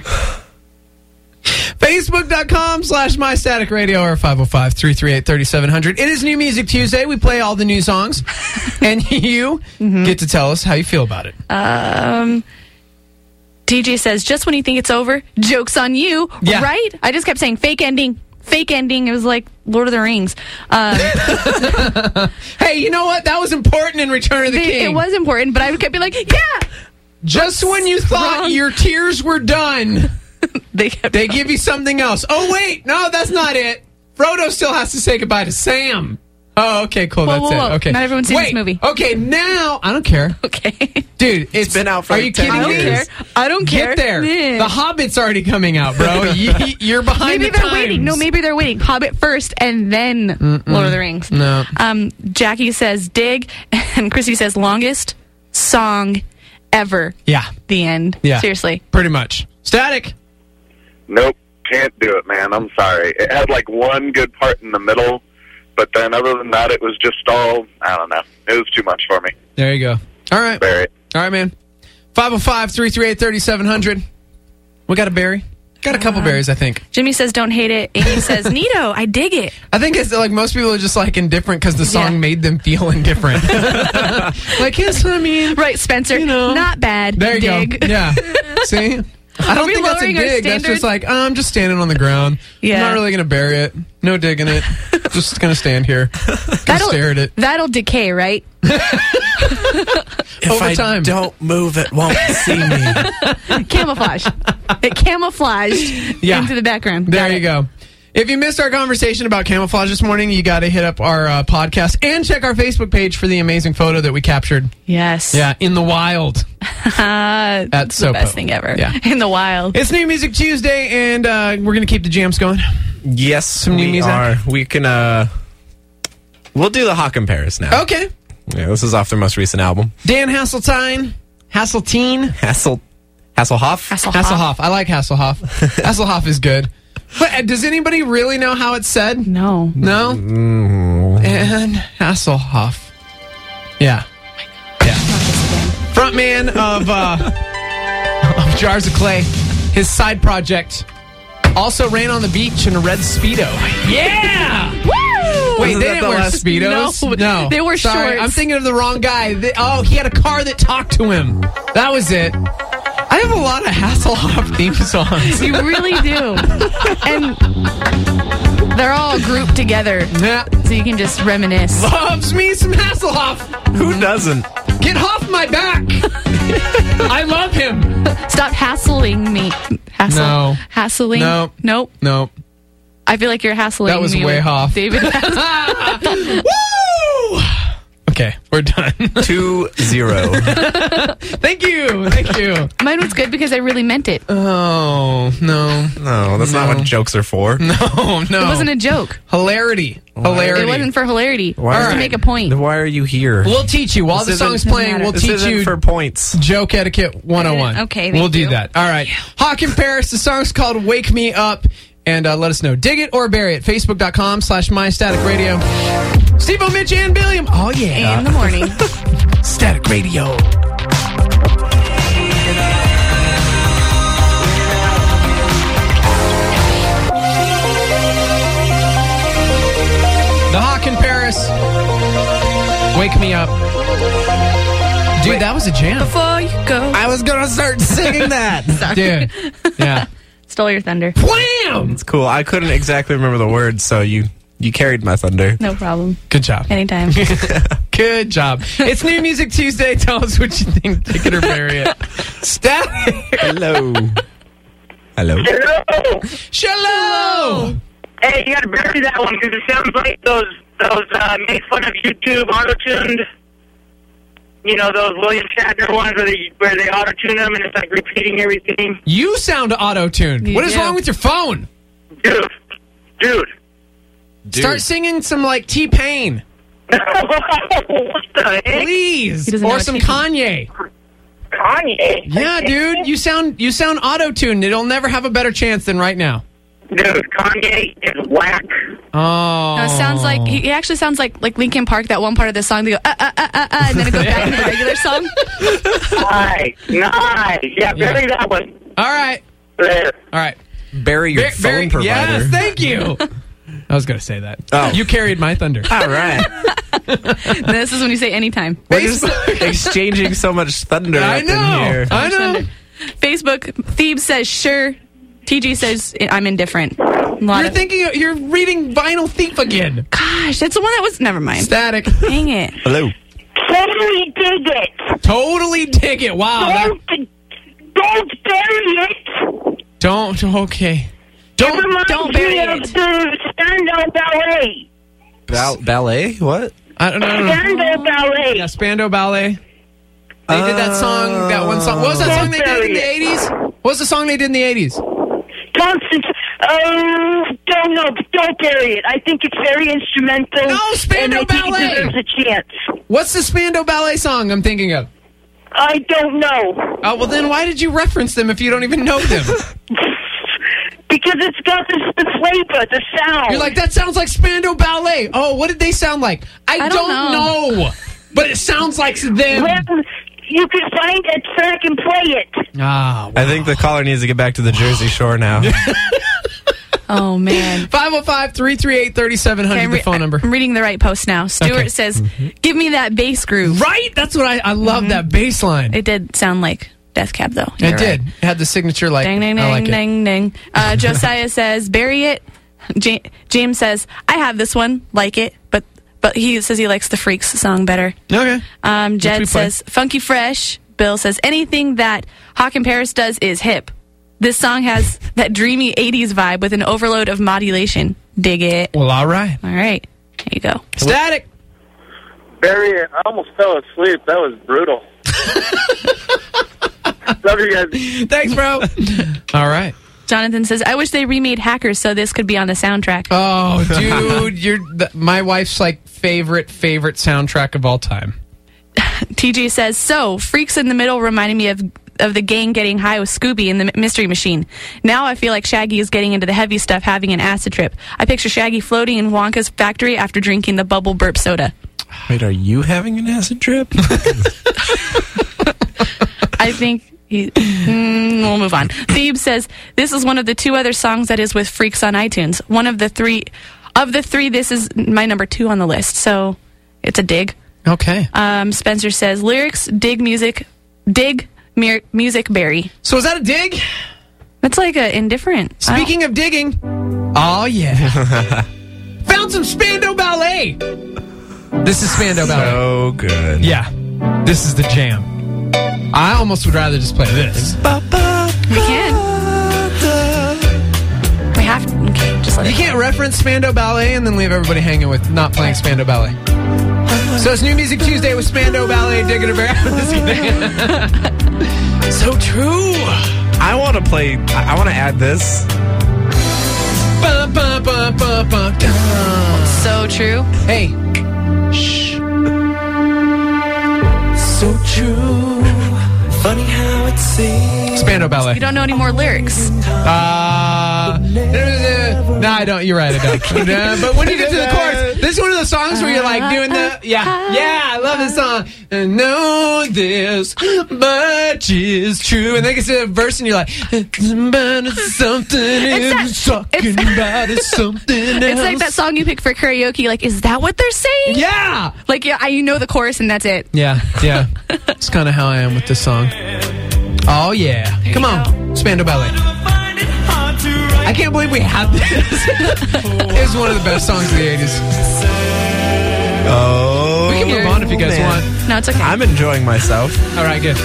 [SPEAKER 1] Facebook.com slash MyStaticRadio or five oh five, three three eight, three seven zero zero. It is New Music Tuesday. We play all the new songs. And you get to tell us how you feel about it.
[SPEAKER 2] Um, T J says, just when you think it's over, joke's on you.
[SPEAKER 1] Yeah.
[SPEAKER 2] Right? I just kept saying fake ending. Fake ending. It was like Lord of the Rings. Um,
[SPEAKER 1] Hey, you know what? That was important in Return of the
[SPEAKER 2] they-
[SPEAKER 1] King.
[SPEAKER 2] it was important, but I kept being like, yeah.
[SPEAKER 1] Just when you thought
[SPEAKER 2] Wrong.
[SPEAKER 1] your tears were done,
[SPEAKER 2] They kept
[SPEAKER 1] they give you something else. Oh, wait. No, that's not it. Frodo still has to say goodbye to Sam. Oh, okay, cool.
[SPEAKER 2] Whoa,
[SPEAKER 1] That's
[SPEAKER 2] whoa,
[SPEAKER 1] it.
[SPEAKER 2] whoa.
[SPEAKER 1] Okay.
[SPEAKER 2] Not everyone's seen
[SPEAKER 1] Wait,
[SPEAKER 2] this movie.
[SPEAKER 1] Okay, now I don't care.
[SPEAKER 2] Okay.
[SPEAKER 1] Dude, it's
[SPEAKER 12] been out for
[SPEAKER 1] Are
[SPEAKER 12] like
[SPEAKER 1] you
[SPEAKER 12] ten
[SPEAKER 1] kidding
[SPEAKER 2] I don't
[SPEAKER 1] me?
[SPEAKER 12] years.
[SPEAKER 2] care. I don't care.
[SPEAKER 1] Get there.
[SPEAKER 2] Yeah.
[SPEAKER 1] The Hobbit's already coming out, bro. You- You're behind
[SPEAKER 2] Maybe
[SPEAKER 1] the
[SPEAKER 2] they're
[SPEAKER 1] times.
[SPEAKER 2] waiting. No, maybe they're waiting. Hobbit first and then Lord of the Rings.
[SPEAKER 1] No.
[SPEAKER 2] Um, Jackie says dig, and Chrissy says longest. song ever.
[SPEAKER 1] Yeah.
[SPEAKER 2] The end.
[SPEAKER 1] Yeah.
[SPEAKER 2] Seriously.
[SPEAKER 1] Pretty much. Static.
[SPEAKER 5] Nope, can't do it, man. I'm sorry. It had like one good part in the middle, but then other than that, it was just all, I don't know. It was too much for me.
[SPEAKER 1] There you go. All right.
[SPEAKER 5] Bury it.
[SPEAKER 1] All right, man. five oh five, three three eight, three seven zero zero. We got a berry. Got a couple
[SPEAKER 2] Uh,
[SPEAKER 1] berries, I think.
[SPEAKER 2] Jimmy says, don't hate it. Amy says, Neato, I dig it.
[SPEAKER 1] I think it's like most people are just like indifferent because the song
[SPEAKER 2] Yeah.
[SPEAKER 1] made them feel indifferent. Like, yes, I mean.
[SPEAKER 2] Right, Spencer.
[SPEAKER 1] You know.
[SPEAKER 2] Not bad.
[SPEAKER 1] There you
[SPEAKER 2] dig.
[SPEAKER 1] go. Yeah. See? I don't
[SPEAKER 2] we
[SPEAKER 1] think that's a
[SPEAKER 2] lowering our
[SPEAKER 1] dig. That's
[SPEAKER 2] standard?
[SPEAKER 1] just like, oh, I'm just standing on the ground.
[SPEAKER 2] Yeah.
[SPEAKER 1] I'm not really going to bury it. No digging it. Just going to stand here. Just
[SPEAKER 2] That'll,
[SPEAKER 1] stare at it.
[SPEAKER 2] that'll decay, right?
[SPEAKER 12] If
[SPEAKER 1] Over
[SPEAKER 12] I
[SPEAKER 1] time.
[SPEAKER 12] don't move, it won't see me.
[SPEAKER 2] Camouflage. It camouflaged
[SPEAKER 1] Yeah.
[SPEAKER 2] into the background.
[SPEAKER 1] There
[SPEAKER 2] Got
[SPEAKER 1] you
[SPEAKER 2] it.
[SPEAKER 1] go. If you missed our conversation about camouflage this morning, you got to hit up our uh, podcast and check our Facebook page for the amazing photo that we captured.
[SPEAKER 2] Yes.
[SPEAKER 1] Yeah, in the wild.
[SPEAKER 2] Uh,
[SPEAKER 1] That's
[SPEAKER 2] the
[SPEAKER 1] so
[SPEAKER 2] best
[SPEAKER 1] potent.
[SPEAKER 2] thing ever.
[SPEAKER 1] Yeah.
[SPEAKER 2] In the wild.
[SPEAKER 1] It's New Music Tuesday, and uh, we're going to keep the jams going.
[SPEAKER 12] Yes,
[SPEAKER 1] Some new
[SPEAKER 12] we
[SPEAKER 1] music?
[SPEAKER 12] are. We can, uh... We'll do the Hawk in Paris now.
[SPEAKER 1] Okay.
[SPEAKER 12] Yeah, this is off their most recent album.
[SPEAKER 1] Dan Hasseltine. Hasseltine.
[SPEAKER 12] Hassel... Hasselhoff?
[SPEAKER 2] Hasselhoff.
[SPEAKER 1] Hasselhoff. I like Hasselhoff. Hasselhoff is good. But uh, does anybody really know how it's said?
[SPEAKER 2] No.
[SPEAKER 1] No?
[SPEAKER 12] Mm.
[SPEAKER 1] And Hasselhoff. Yeah. Yeah. Frontman of, uh, of Jars of Clay. His side project also ran on the beach in a red Speedo. Yeah!
[SPEAKER 2] Woo!
[SPEAKER 1] Wait,
[SPEAKER 12] Wasn't
[SPEAKER 1] they
[SPEAKER 12] that
[SPEAKER 1] didn't
[SPEAKER 12] the
[SPEAKER 1] wear
[SPEAKER 12] last-
[SPEAKER 1] Speedos?
[SPEAKER 2] No. They were
[SPEAKER 1] Sorry,
[SPEAKER 2] shorts.
[SPEAKER 1] I'm thinking of the wrong guy. They, oh, he had a car that talked to him. That was it. I have a lot of Hasselhoff theme songs.
[SPEAKER 2] You really do. And they're all grouped together.
[SPEAKER 1] Yeah.
[SPEAKER 2] So you can just reminisce.
[SPEAKER 1] Loves me some Hasselhoff.
[SPEAKER 12] Who doesn't?
[SPEAKER 1] Get off my back. I love him.
[SPEAKER 2] Stop hassling me. Hassle.
[SPEAKER 1] No.
[SPEAKER 2] Hassling.
[SPEAKER 1] No.
[SPEAKER 2] Nope.
[SPEAKER 1] No.
[SPEAKER 2] I feel like you're hassling
[SPEAKER 1] That was
[SPEAKER 2] me
[SPEAKER 1] way
[SPEAKER 2] with
[SPEAKER 1] off.
[SPEAKER 2] David.
[SPEAKER 1] Woo! Okay, we're done.
[SPEAKER 12] Two zero.
[SPEAKER 1] Thank you. Thank you.
[SPEAKER 2] Mine was good because I really meant it.
[SPEAKER 1] Oh, no.
[SPEAKER 12] No, that's not
[SPEAKER 1] No.
[SPEAKER 12] what jokes are for.
[SPEAKER 1] No, no.
[SPEAKER 2] It wasn't a joke.
[SPEAKER 1] Hilarity. Hilarity.
[SPEAKER 2] It wasn't for hilarity. It
[SPEAKER 12] Why
[SPEAKER 2] was
[SPEAKER 12] are-
[SPEAKER 2] to make a point.
[SPEAKER 12] Then why are you here?
[SPEAKER 1] We'll teach you. While
[SPEAKER 12] This
[SPEAKER 1] the
[SPEAKER 12] isn't-
[SPEAKER 1] song's playing,
[SPEAKER 2] Doesn't
[SPEAKER 1] we'll
[SPEAKER 2] matter.
[SPEAKER 12] This
[SPEAKER 1] teach
[SPEAKER 12] isn't
[SPEAKER 1] you
[SPEAKER 12] for points.
[SPEAKER 1] joke etiquette one oh one.
[SPEAKER 2] Okay,
[SPEAKER 1] we'll
[SPEAKER 2] thank
[SPEAKER 1] do
[SPEAKER 2] you.
[SPEAKER 1] that. All right. Hawk in Paris. The song's called Wake Me Up. And uh, let us know. Dig it or bury it. Facebook.com slash My Static Radio. Steve-O, Mitch, and Billiam. Oh, yeah.
[SPEAKER 2] In the morning.
[SPEAKER 1] Static Radio. The Hawk in Paris. Wake Me Up. Dude, that was a jam.
[SPEAKER 2] Before you go.
[SPEAKER 12] I was gonna start singing that.
[SPEAKER 1] Dude. Yeah.
[SPEAKER 2] Stole your thunder.
[SPEAKER 1] Wham!
[SPEAKER 12] It's cool. I couldn't exactly remember the words, so you you carried my thunder.
[SPEAKER 2] No problem.
[SPEAKER 1] Good job.
[SPEAKER 2] Anytime.
[SPEAKER 1] Good job. It's New Music Tuesday. Tell us what you think. Take it or bury it. Static.
[SPEAKER 12] Hello. Hello.
[SPEAKER 9] Hello.
[SPEAKER 1] Shalom.
[SPEAKER 9] Hey, you gotta bury that one because it sounds like those those uh, make fun of YouTube auto-tuned. You know those William Shatner ones where they where they auto-tune them and it's like repeating everything.
[SPEAKER 1] You sound auto-tuned.
[SPEAKER 2] You
[SPEAKER 1] What is
[SPEAKER 2] do.
[SPEAKER 1] wrong with your phone?
[SPEAKER 9] Dude, dude.
[SPEAKER 12] Dude.
[SPEAKER 1] Start singing some like T-Pain,
[SPEAKER 9] what the heck?
[SPEAKER 1] please,
[SPEAKER 2] He doesn't know
[SPEAKER 1] or
[SPEAKER 2] what
[SPEAKER 1] some
[SPEAKER 2] T-Pain-
[SPEAKER 1] Kanye.
[SPEAKER 9] Kanye.
[SPEAKER 1] Yeah, dude, you sound you sound auto-tuned. It'll never have a better chance than right now.
[SPEAKER 9] Dude, Kanye is whack.
[SPEAKER 1] Oh,
[SPEAKER 2] No, it sounds like he, he actually sounds like like Linkin Park. That one part of the song, they go uh, uh, uh, uh, uh, and then it goes back into the regular song.
[SPEAKER 9] Nice, nice. Yeah, bury that one.
[SPEAKER 1] All right,
[SPEAKER 9] There.
[SPEAKER 1] all right.
[SPEAKER 12] Bury your
[SPEAKER 1] Very-
[SPEAKER 12] phone
[SPEAKER 1] very-
[SPEAKER 12] provider.
[SPEAKER 1] Yes, thank you. I was going to say that.
[SPEAKER 12] Oh.
[SPEAKER 1] You carried my thunder.
[SPEAKER 12] All right.
[SPEAKER 2] This is when you say anytime.
[SPEAKER 12] We're just exchanging so much thunder
[SPEAKER 1] I
[SPEAKER 12] up in
[SPEAKER 1] know.
[SPEAKER 12] here.
[SPEAKER 1] I know.
[SPEAKER 2] Facebook Thebes says sure. T G says I'm indifferent. A lot
[SPEAKER 1] You're
[SPEAKER 2] of-
[SPEAKER 1] thinking you're reading Vinyl Thief again.
[SPEAKER 2] Gosh, that's the one that was. Never mind.
[SPEAKER 1] Static.
[SPEAKER 2] Dang it.
[SPEAKER 12] Hello.
[SPEAKER 9] Totally dig it.
[SPEAKER 1] Totally dig it. Wow. that-
[SPEAKER 9] Don't, don't bury it.
[SPEAKER 1] don't. Okay. Don't.
[SPEAKER 9] It reminds
[SPEAKER 2] don't bury
[SPEAKER 9] me
[SPEAKER 2] it.
[SPEAKER 9] of the Spandau Ballet.
[SPEAKER 12] Bal- ballet? What?
[SPEAKER 1] I don't know. I don't know.
[SPEAKER 9] Spandau Ballet.
[SPEAKER 1] Yeah, Spandau Ballet. They did that song, that one song. What was that song they did in the eighties? What was the song they did in the eighties?
[SPEAKER 9] Constant. Oh, don't know. but Don't bury it. I think it's very instrumental.
[SPEAKER 1] No, Spandau
[SPEAKER 9] and I think
[SPEAKER 1] Ballet.
[SPEAKER 9] it deserves a chance.
[SPEAKER 1] What's the Spandau Ballet song I'm thinking of?
[SPEAKER 3] I don't know.
[SPEAKER 1] Oh, well, then why did you reference them if you don't even know them?
[SPEAKER 3] Because it's got the, the flavor, the sound.
[SPEAKER 1] You're like, that sounds like Spandau Ballet. Oh, what did they sound like? I,
[SPEAKER 2] I
[SPEAKER 1] don't,
[SPEAKER 2] don't
[SPEAKER 1] know.
[SPEAKER 2] know.
[SPEAKER 1] But it sounds like them.
[SPEAKER 3] Well, you can find a track and play it.
[SPEAKER 1] Ah, wow.
[SPEAKER 12] I think the caller needs to get back to the Jersey Shore now.
[SPEAKER 2] Oh, man.
[SPEAKER 1] five oh five, three three eight, three seven zero zero,
[SPEAKER 2] Okay, I'm
[SPEAKER 1] the
[SPEAKER 2] re-
[SPEAKER 1] phone number.
[SPEAKER 2] I'm reading the right post now. Stuart
[SPEAKER 1] Okay.
[SPEAKER 2] says, give me that bass groove.
[SPEAKER 1] Right? That's what I, I love,
[SPEAKER 2] Mhm.
[SPEAKER 1] that bass line. It,
[SPEAKER 2] It did sound like Death Cab, though.
[SPEAKER 1] it
[SPEAKER 2] You're
[SPEAKER 1] did.
[SPEAKER 2] right.
[SPEAKER 1] It had the signature, like,
[SPEAKER 2] Ding, ding,
[SPEAKER 1] I
[SPEAKER 2] ding,
[SPEAKER 1] like it.
[SPEAKER 2] ding, ding. Uh, Josiah says, bury it. Ja- James says, I have this one, like it, but but he says he likes the Freaks song better.
[SPEAKER 1] Okay.
[SPEAKER 2] Um,
[SPEAKER 1] we
[SPEAKER 2] Jed
[SPEAKER 1] play.
[SPEAKER 2] says, funky fresh. Bill says, anything that Hawk in Paris does is hip. This song has that dreamy eighties vibe with an overload of modulation. Dig it.
[SPEAKER 1] Well, all right.
[SPEAKER 2] All right. There you go.
[SPEAKER 1] Static.
[SPEAKER 5] Barry, I almost fell asleep. That was brutal. Love you guys.
[SPEAKER 1] Thanks, bro. All right.
[SPEAKER 2] Jonathan says, I wish they remade Hackers so this could be on the soundtrack.
[SPEAKER 1] Oh, dude, you're the, my wife's like favorite favorite soundtrack of all time.
[SPEAKER 2] T J says, so, Freaks in the Middle reminded me of of the gang getting high with Scooby in the Mystery Machine. Now I feel like Shaggy is getting into the heavy stuff, having an acid trip. I picture Shaggy floating in Wonka's factory after drinking the bubble burp soda.
[SPEAKER 12] Wait, are you having an acid trip?
[SPEAKER 2] I think he, mm, we'll move on. Thebe says, this is one of the two other songs that is with Freaks on iTunes. One of the three, of the three, this is my number two on the list, so it's a dig.
[SPEAKER 1] Okay.
[SPEAKER 2] Um, Spencer says, lyrics, dig music, dig mir- music, Barry.
[SPEAKER 1] So is that a dig?
[SPEAKER 2] That's like a indifferent.
[SPEAKER 1] Speaking of digging, oh yeah, found some Spandau Ballet. This is Spandau Ballet.
[SPEAKER 12] So good.
[SPEAKER 1] Yeah, this is the jam. I almost would rather just play this.
[SPEAKER 2] We can. We have to. Okay, just let
[SPEAKER 1] You
[SPEAKER 2] it
[SPEAKER 1] can't reference Spandau Ballet and then leave everybody hanging with not playing Spandau Ballet. So it's New Music Tuesday with Spandau Ballet, Dig It or Bear. So true.
[SPEAKER 12] I want to play. I, I want to add this.
[SPEAKER 1] Ba, ba, ba, ba, ba, da.
[SPEAKER 2] So true.
[SPEAKER 1] Hey. Shh. So true. Funny how it seems. Spandau Ballet.
[SPEAKER 2] You don't know any more lyrics.
[SPEAKER 1] Uh, no, I don't. You're right, I don't. Uh, but when you get to the chorus, this is one of those songs where you're like doing the, yeah, yeah, I love this song. I know this much is true. And then it gets to the verse and you're like, something is talking about is something else.
[SPEAKER 2] It's like that song you pick for karaoke. Like, is that what they're saying?
[SPEAKER 1] Yeah.
[SPEAKER 2] Like, yeah, I, you know the chorus and that's it.
[SPEAKER 1] Yeah, yeah. It's kind of how I am with this song. Oh, yeah.
[SPEAKER 2] There
[SPEAKER 1] Come
[SPEAKER 2] you
[SPEAKER 1] on.
[SPEAKER 2] go.
[SPEAKER 1] Spandau Ballet. I can't believe we had this. It was one of the best songs of the eighties.
[SPEAKER 12] Oh,
[SPEAKER 1] We can move on if you guys
[SPEAKER 12] man.
[SPEAKER 1] want.
[SPEAKER 2] No, it's okay.
[SPEAKER 12] I'm enjoying myself.
[SPEAKER 1] All right, good.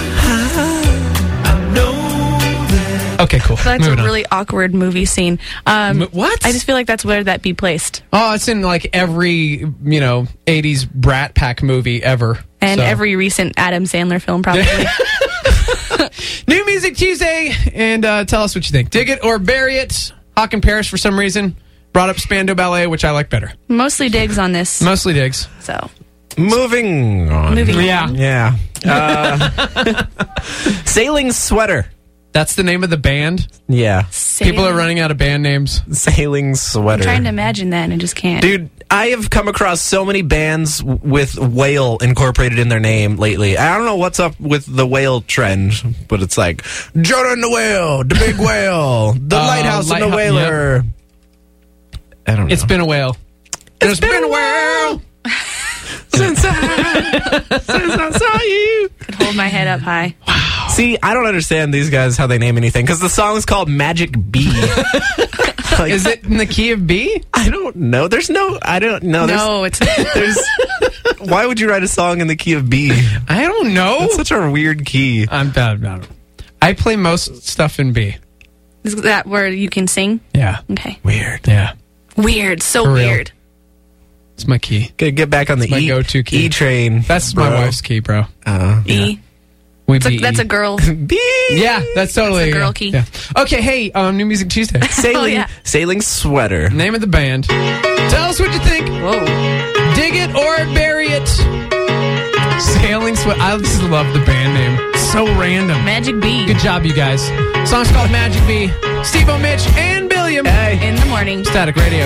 [SPEAKER 1] Okay, cool.
[SPEAKER 2] So that's
[SPEAKER 1] Moving
[SPEAKER 2] a
[SPEAKER 1] on.
[SPEAKER 2] really awkward movie scene. Um,
[SPEAKER 1] M- what?
[SPEAKER 2] I just feel like that's where that be placed.
[SPEAKER 1] Oh, it's in like every, you know, eighties Brat Pack movie ever.
[SPEAKER 2] And
[SPEAKER 1] So.
[SPEAKER 2] every recent Adam Sandler film, probably.
[SPEAKER 1] New Music Tuesday, and uh, tell us what you think. Dig it or bury it. Hawk in Paris, for some reason, brought up Spandau Ballet, which I like better.
[SPEAKER 2] Mostly digs on this.
[SPEAKER 1] Mostly digs.
[SPEAKER 2] So,
[SPEAKER 12] Moving on.
[SPEAKER 2] moving on.
[SPEAKER 1] Yeah.
[SPEAKER 12] Yeah. Uh, Sailing Sweater.
[SPEAKER 1] That's the name of the band.
[SPEAKER 12] Yeah.
[SPEAKER 2] Sailing-
[SPEAKER 1] People are running out of band names.
[SPEAKER 12] Sailing Sweater.
[SPEAKER 2] I'm trying to imagine that and I just can't.
[SPEAKER 12] Dude, I have come across so many bands w- with whale incorporated in their name lately. I don't know what's up with the whale trend, but it's like Jonah and the Whale, the Big Whale, the
[SPEAKER 1] Uh,
[SPEAKER 12] Lighthouse and the
[SPEAKER 1] Lighthouse-
[SPEAKER 12] Whaler. I don't know.
[SPEAKER 1] It's been a whale.
[SPEAKER 12] it's been a while since I, since I saw you.
[SPEAKER 2] Could hold my head up high.
[SPEAKER 12] See, I don't understand these guys how they name anything because the song is called Magic B. Like,
[SPEAKER 1] Is it in the key of B?
[SPEAKER 12] I don't know. There's no. I don't know. There's,
[SPEAKER 2] No, it's
[SPEAKER 12] There's. Why would you write a song in the key of B?
[SPEAKER 1] I don't know.
[SPEAKER 12] That's such a weird key.
[SPEAKER 1] I'm bad about it. I play most stuff in B.
[SPEAKER 2] is that where you can sing?
[SPEAKER 1] Yeah.
[SPEAKER 2] Okay.
[SPEAKER 12] Weird.
[SPEAKER 1] Yeah.
[SPEAKER 2] Weird. So
[SPEAKER 1] For real.
[SPEAKER 2] weird.
[SPEAKER 1] It's my key.
[SPEAKER 12] Gotta get back on the
[SPEAKER 1] It's my
[SPEAKER 12] E,
[SPEAKER 1] go-to key.
[SPEAKER 12] E train.
[SPEAKER 1] That's
[SPEAKER 12] bro.
[SPEAKER 1] my wife's key, bro.
[SPEAKER 12] Uh,
[SPEAKER 2] E.
[SPEAKER 1] We
[SPEAKER 2] It's a,
[SPEAKER 1] be
[SPEAKER 2] that's a
[SPEAKER 1] E.
[SPEAKER 2] girl.
[SPEAKER 12] B.
[SPEAKER 1] Yeah, that's totally
[SPEAKER 2] That's a girl
[SPEAKER 1] yeah,
[SPEAKER 2] key.
[SPEAKER 1] yeah. Okay, hey, um, New Music Tuesday.
[SPEAKER 12] Sailing.
[SPEAKER 2] Oh, yeah.
[SPEAKER 12] Sailing Sweater.
[SPEAKER 1] Name of the band. Tell us what you think.
[SPEAKER 2] Whoa.
[SPEAKER 1] Dig it or bury it. Sailing Sweater. I just love the band name. So random.
[SPEAKER 2] Magic Bee.
[SPEAKER 1] Good job, you guys. Song's called Magic Bee. Steve-O, Mitch, and Billiam.
[SPEAKER 12] Hey.
[SPEAKER 2] In the morning.
[SPEAKER 1] Static Radio.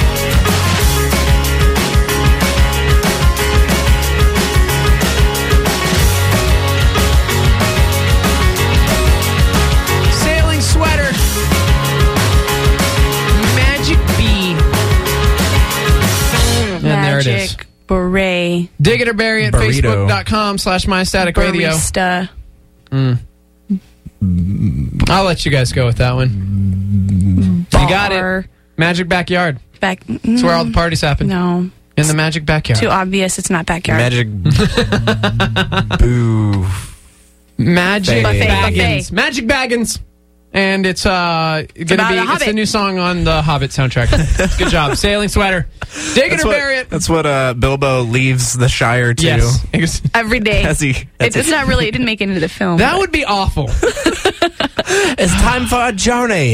[SPEAKER 1] Sailing Sweater. Magic Bee. And there it is.
[SPEAKER 2] Magic Beret.
[SPEAKER 1] Dig it or bury it.
[SPEAKER 12] Burrito.
[SPEAKER 1] Facebook.com slash My Static Radio.
[SPEAKER 2] Barista.
[SPEAKER 1] Mm. I'll let you guys go with that one.
[SPEAKER 2] Bar.
[SPEAKER 1] You got it. Magic Backyard.
[SPEAKER 2] Back.
[SPEAKER 1] That's where all the parties happen.
[SPEAKER 2] No.
[SPEAKER 1] In the Magic Backyard.
[SPEAKER 2] Too obvious. It's not backyard.
[SPEAKER 12] Magic Boo.
[SPEAKER 1] Magic
[SPEAKER 12] Buffet.
[SPEAKER 1] Baggins.
[SPEAKER 2] Buffet.
[SPEAKER 1] Magic Baggins. And it's uh gonna
[SPEAKER 2] about
[SPEAKER 1] be
[SPEAKER 2] a
[SPEAKER 1] it's
[SPEAKER 2] Hobbit.
[SPEAKER 1] a new song on the Hobbit soundtrack. Good job. Sailing Sweater. Dig it
[SPEAKER 12] That's
[SPEAKER 1] or
[SPEAKER 12] what,
[SPEAKER 1] bury it.
[SPEAKER 12] that's what uh, Bilbo leaves the Shire to.
[SPEAKER 1] Yes.
[SPEAKER 2] Every day.
[SPEAKER 12] As he,
[SPEAKER 2] It's,
[SPEAKER 12] as
[SPEAKER 2] it's not really. It didn't make it into the film.
[SPEAKER 1] That would be awful.
[SPEAKER 12] It's time for a journey.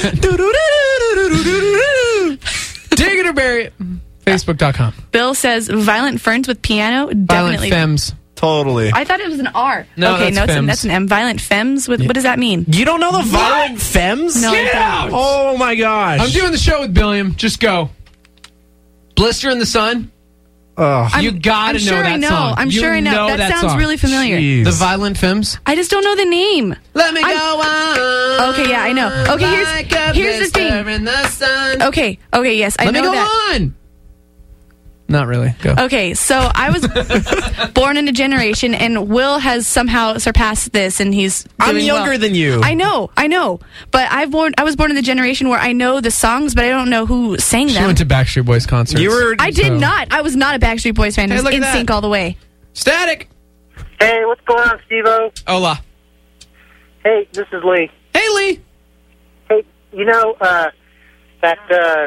[SPEAKER 1] Dig it or bury it. Facebook dot com.
[SPEAKER 2] Bill says Violent Ferns with piano.
[SPEAKER 1] Violent
[SPEAKER 2] Definitely.
[SPEAKER 1] Femmes.
[SPEAKER 12] Totally.
[SPEAKER 2] I thought it was an R.
[SPEAKER 1] No,
[SPEAKER 2] okay,
[SPEAKER 1] that's
[SPEAKER 2] no, it's an,
[SPEAKER 1] femmes.
[SPEAKER 2] that's an M. Violent Femmes. With, What does that mean?
[SPEAKER 12] You don't know the Violent Femmes?
[SPEAKER 2] No, I
[SPEAKER 1] Get
[SPEAKER 2] don't.
[SPEAKER 1] out!
[SPEAKER 12] Oh my gosh.
[SPEAKER 1] I'm doing the show with Billiam. Just go. Blister in the Sun.
[SPEAKER 12] Ugh.
[SPEAKER 1] You gotta
[SPEAKER 2] I'm
[SPEAKER 1] know
[SPEAKER 2] sure
[SPEAKER 1] that
[SPEAKER 2] I know.
[SPEAKER 1] song.
[SPEAKER 2] I'm
[SPEAKER 1] You
[SPEAKER 2] sure I know. That, sounds
[SPEAKER 1] song.
[SPEAKER 2] really familiar.
[SPEAKER 12] Jeez.
[SPEAKER 1] The Violent Femmes.
[SPEAKER 2] I just don't know the name.
[SPEAKER 1] Let me
[SPEAKER 2] I'm-
[SPEAKER 1] go on.
[SPEAKER 2] Okay, yeah, I know. Okay, here's-
[SPEAKER 1] like a
[SPEAKER 2] here's the thing.
[SPEAKER 1] blister in the sun.
[SPEAKER 2] Okay, okay, yes, I
[SPEAKER 1] Let
[SPEAKER 2] know
[SPEAKER 1] me go
[SPEAKER 2] that.
[SPEAKER 1] on. Not really. Go.
[SPEAKER 2] Okay, so I was born in a generation, and Will has somehow surpassed this, and he's doing
[SPEAKER 12] I'm younger
[SPEAKER 2] well.
[SPEAKER 12] than you.
[SPEAKER 2] I know, I know, but I've born. I was born in the generation where I know the songs, but I don't know who sang
[SPEAKER 1] She
[SPEAKER 2] them.
[SPEAKER 1] went to Backstreet Boys concerts.
[SPEAKER 12] You were.
[SPEAKER 2] I did
[SPEAKER 1] so-
[SPEAKER 2] not. I was not a Backstreet Boys fan.
[SPEAKER 1] Hey,
[SPEAKER 2] I was
[SPEAKER 1] look at
[SPEAKER 2] in
[SPEAKER 1] that.
[SPEAKER 2] sync all the way.
[SPEAKER 1] Static.
[SPEAKER 9] Hey, what's going on, Steve-O?
[SPEAKER 1] Hola.
[SPEAKER 9] Hey, this is Lee.
[SPEAKER 1] Hey, Lee.
[SPEAKER 9] Hey, you know, uh, that, uh,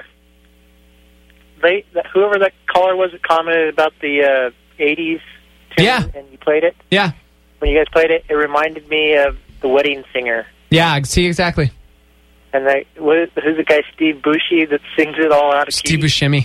[SPEAKER 9] they, that, whoever that caller was that commented about the, uh, eighties tune
[SPEAKER 1] Yeah.
[SPEAKER 9] and you played it?
[SPEAKER 1] Yeah.
[SPEAKER 9] When you guys played it, it reminded me of The Wedding Singer.
[SPEAKER 1] Yeah, I see exactly.
[SPEAKER 9] And they, what is, who's the guy, Steve Buscemi, that sings it all out of
[SPEAKER 1] Steve
[SPEAKER 9] key?
[SPEAKER 1] Buscemi.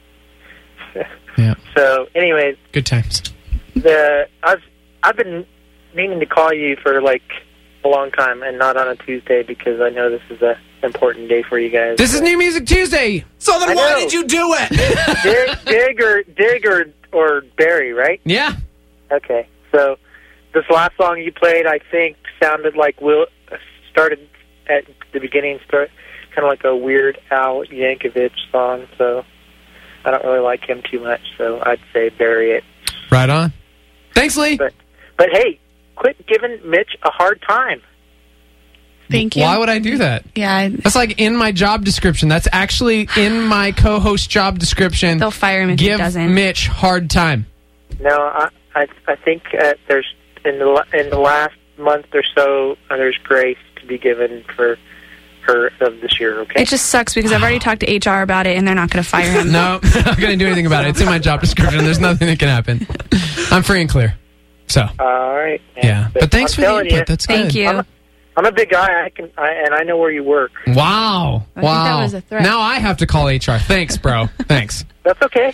[SPEAKER 1] Yeah.
[SPEAKER 9] So, anyways,
[SPEAKER 1] Good times.
[SPEAKER 9] the I've I've been meaning to call you for like a long time, and not on a Tuesday because I know this is a important day for you guys.
[SPEAKER 1] This is New Music Tuesday.
[SPEAKER 12] So then
[SPEAKER 9] I
[SPEAKER 12] why
[SPEAKER 9] know.
[SPEAKER 12] did you do it?
[SPEAKER 9] dig, dig or dig or or Barry, right?
[SPEAKER 1] Yeah.
[SPEAKER 9] Okay. So this last song you played, I think, sounded like Will uh, started at the beginning, start kind of like a Weird Al Yankovic song. So I don't really like him too much. So I'd say bury it.
[SPEAKER 1] Right on. Thanks, Lee.
[SPEAKER 9] But but hey, quit giving Mitch a hard time.
[SPEAKER 2] Thank you.
[SPEAKER 1] Why would I do that?
[SPEAKER 2] Yeah, I,
[SPEAKER 1] That's like in my job description. That's actually in my co-host job description.
[SPEAKER 2] they'll fire him if
[SPEAKER 1] Give
[SPEAKER 2] he doesn't.
[SPEAKER 1] Mitch hard time.
[SPEAKER 9] No, I I, I think uh, there's in the la- in the last month or so uh, there's grace to be given for her of this year. Okay.
[SPEAKER 2] It just sucks because I've already talked to H R about it, and they're not going to fire him.
[SPEAKER 1] No, I'm not going to do anything about it. It's in my job description. There's nothing that can happen. I'm free and clear. So,
[SPEAKER 9] All right. man.
[SPEAKER 1] yeah. But thanks
[SPEAKER 9] I'm
[SPEAKER 1] for the
[SPEAKER 9] telling
[SPEAKER 1] input.
[SPEAKER 9] you,
[SPEAKER 1] That's
[SPEAKER 2] Thank
[SPEAKER 1] good.
[SPEAKER 2] you.
[SPEAKER 9] I'm a, I'm a big guy. I can I, and I know where you work.
[SPEAKER 1] Wow.
[SPEAKER 2] I think
[SPEAKER 1] wow.
[SPEAKER 2] that was a threat.
[SPEAKER 1] Now I have to call H R. Thanks, bro. Thanks.
[SPEAKER 9] That's okay.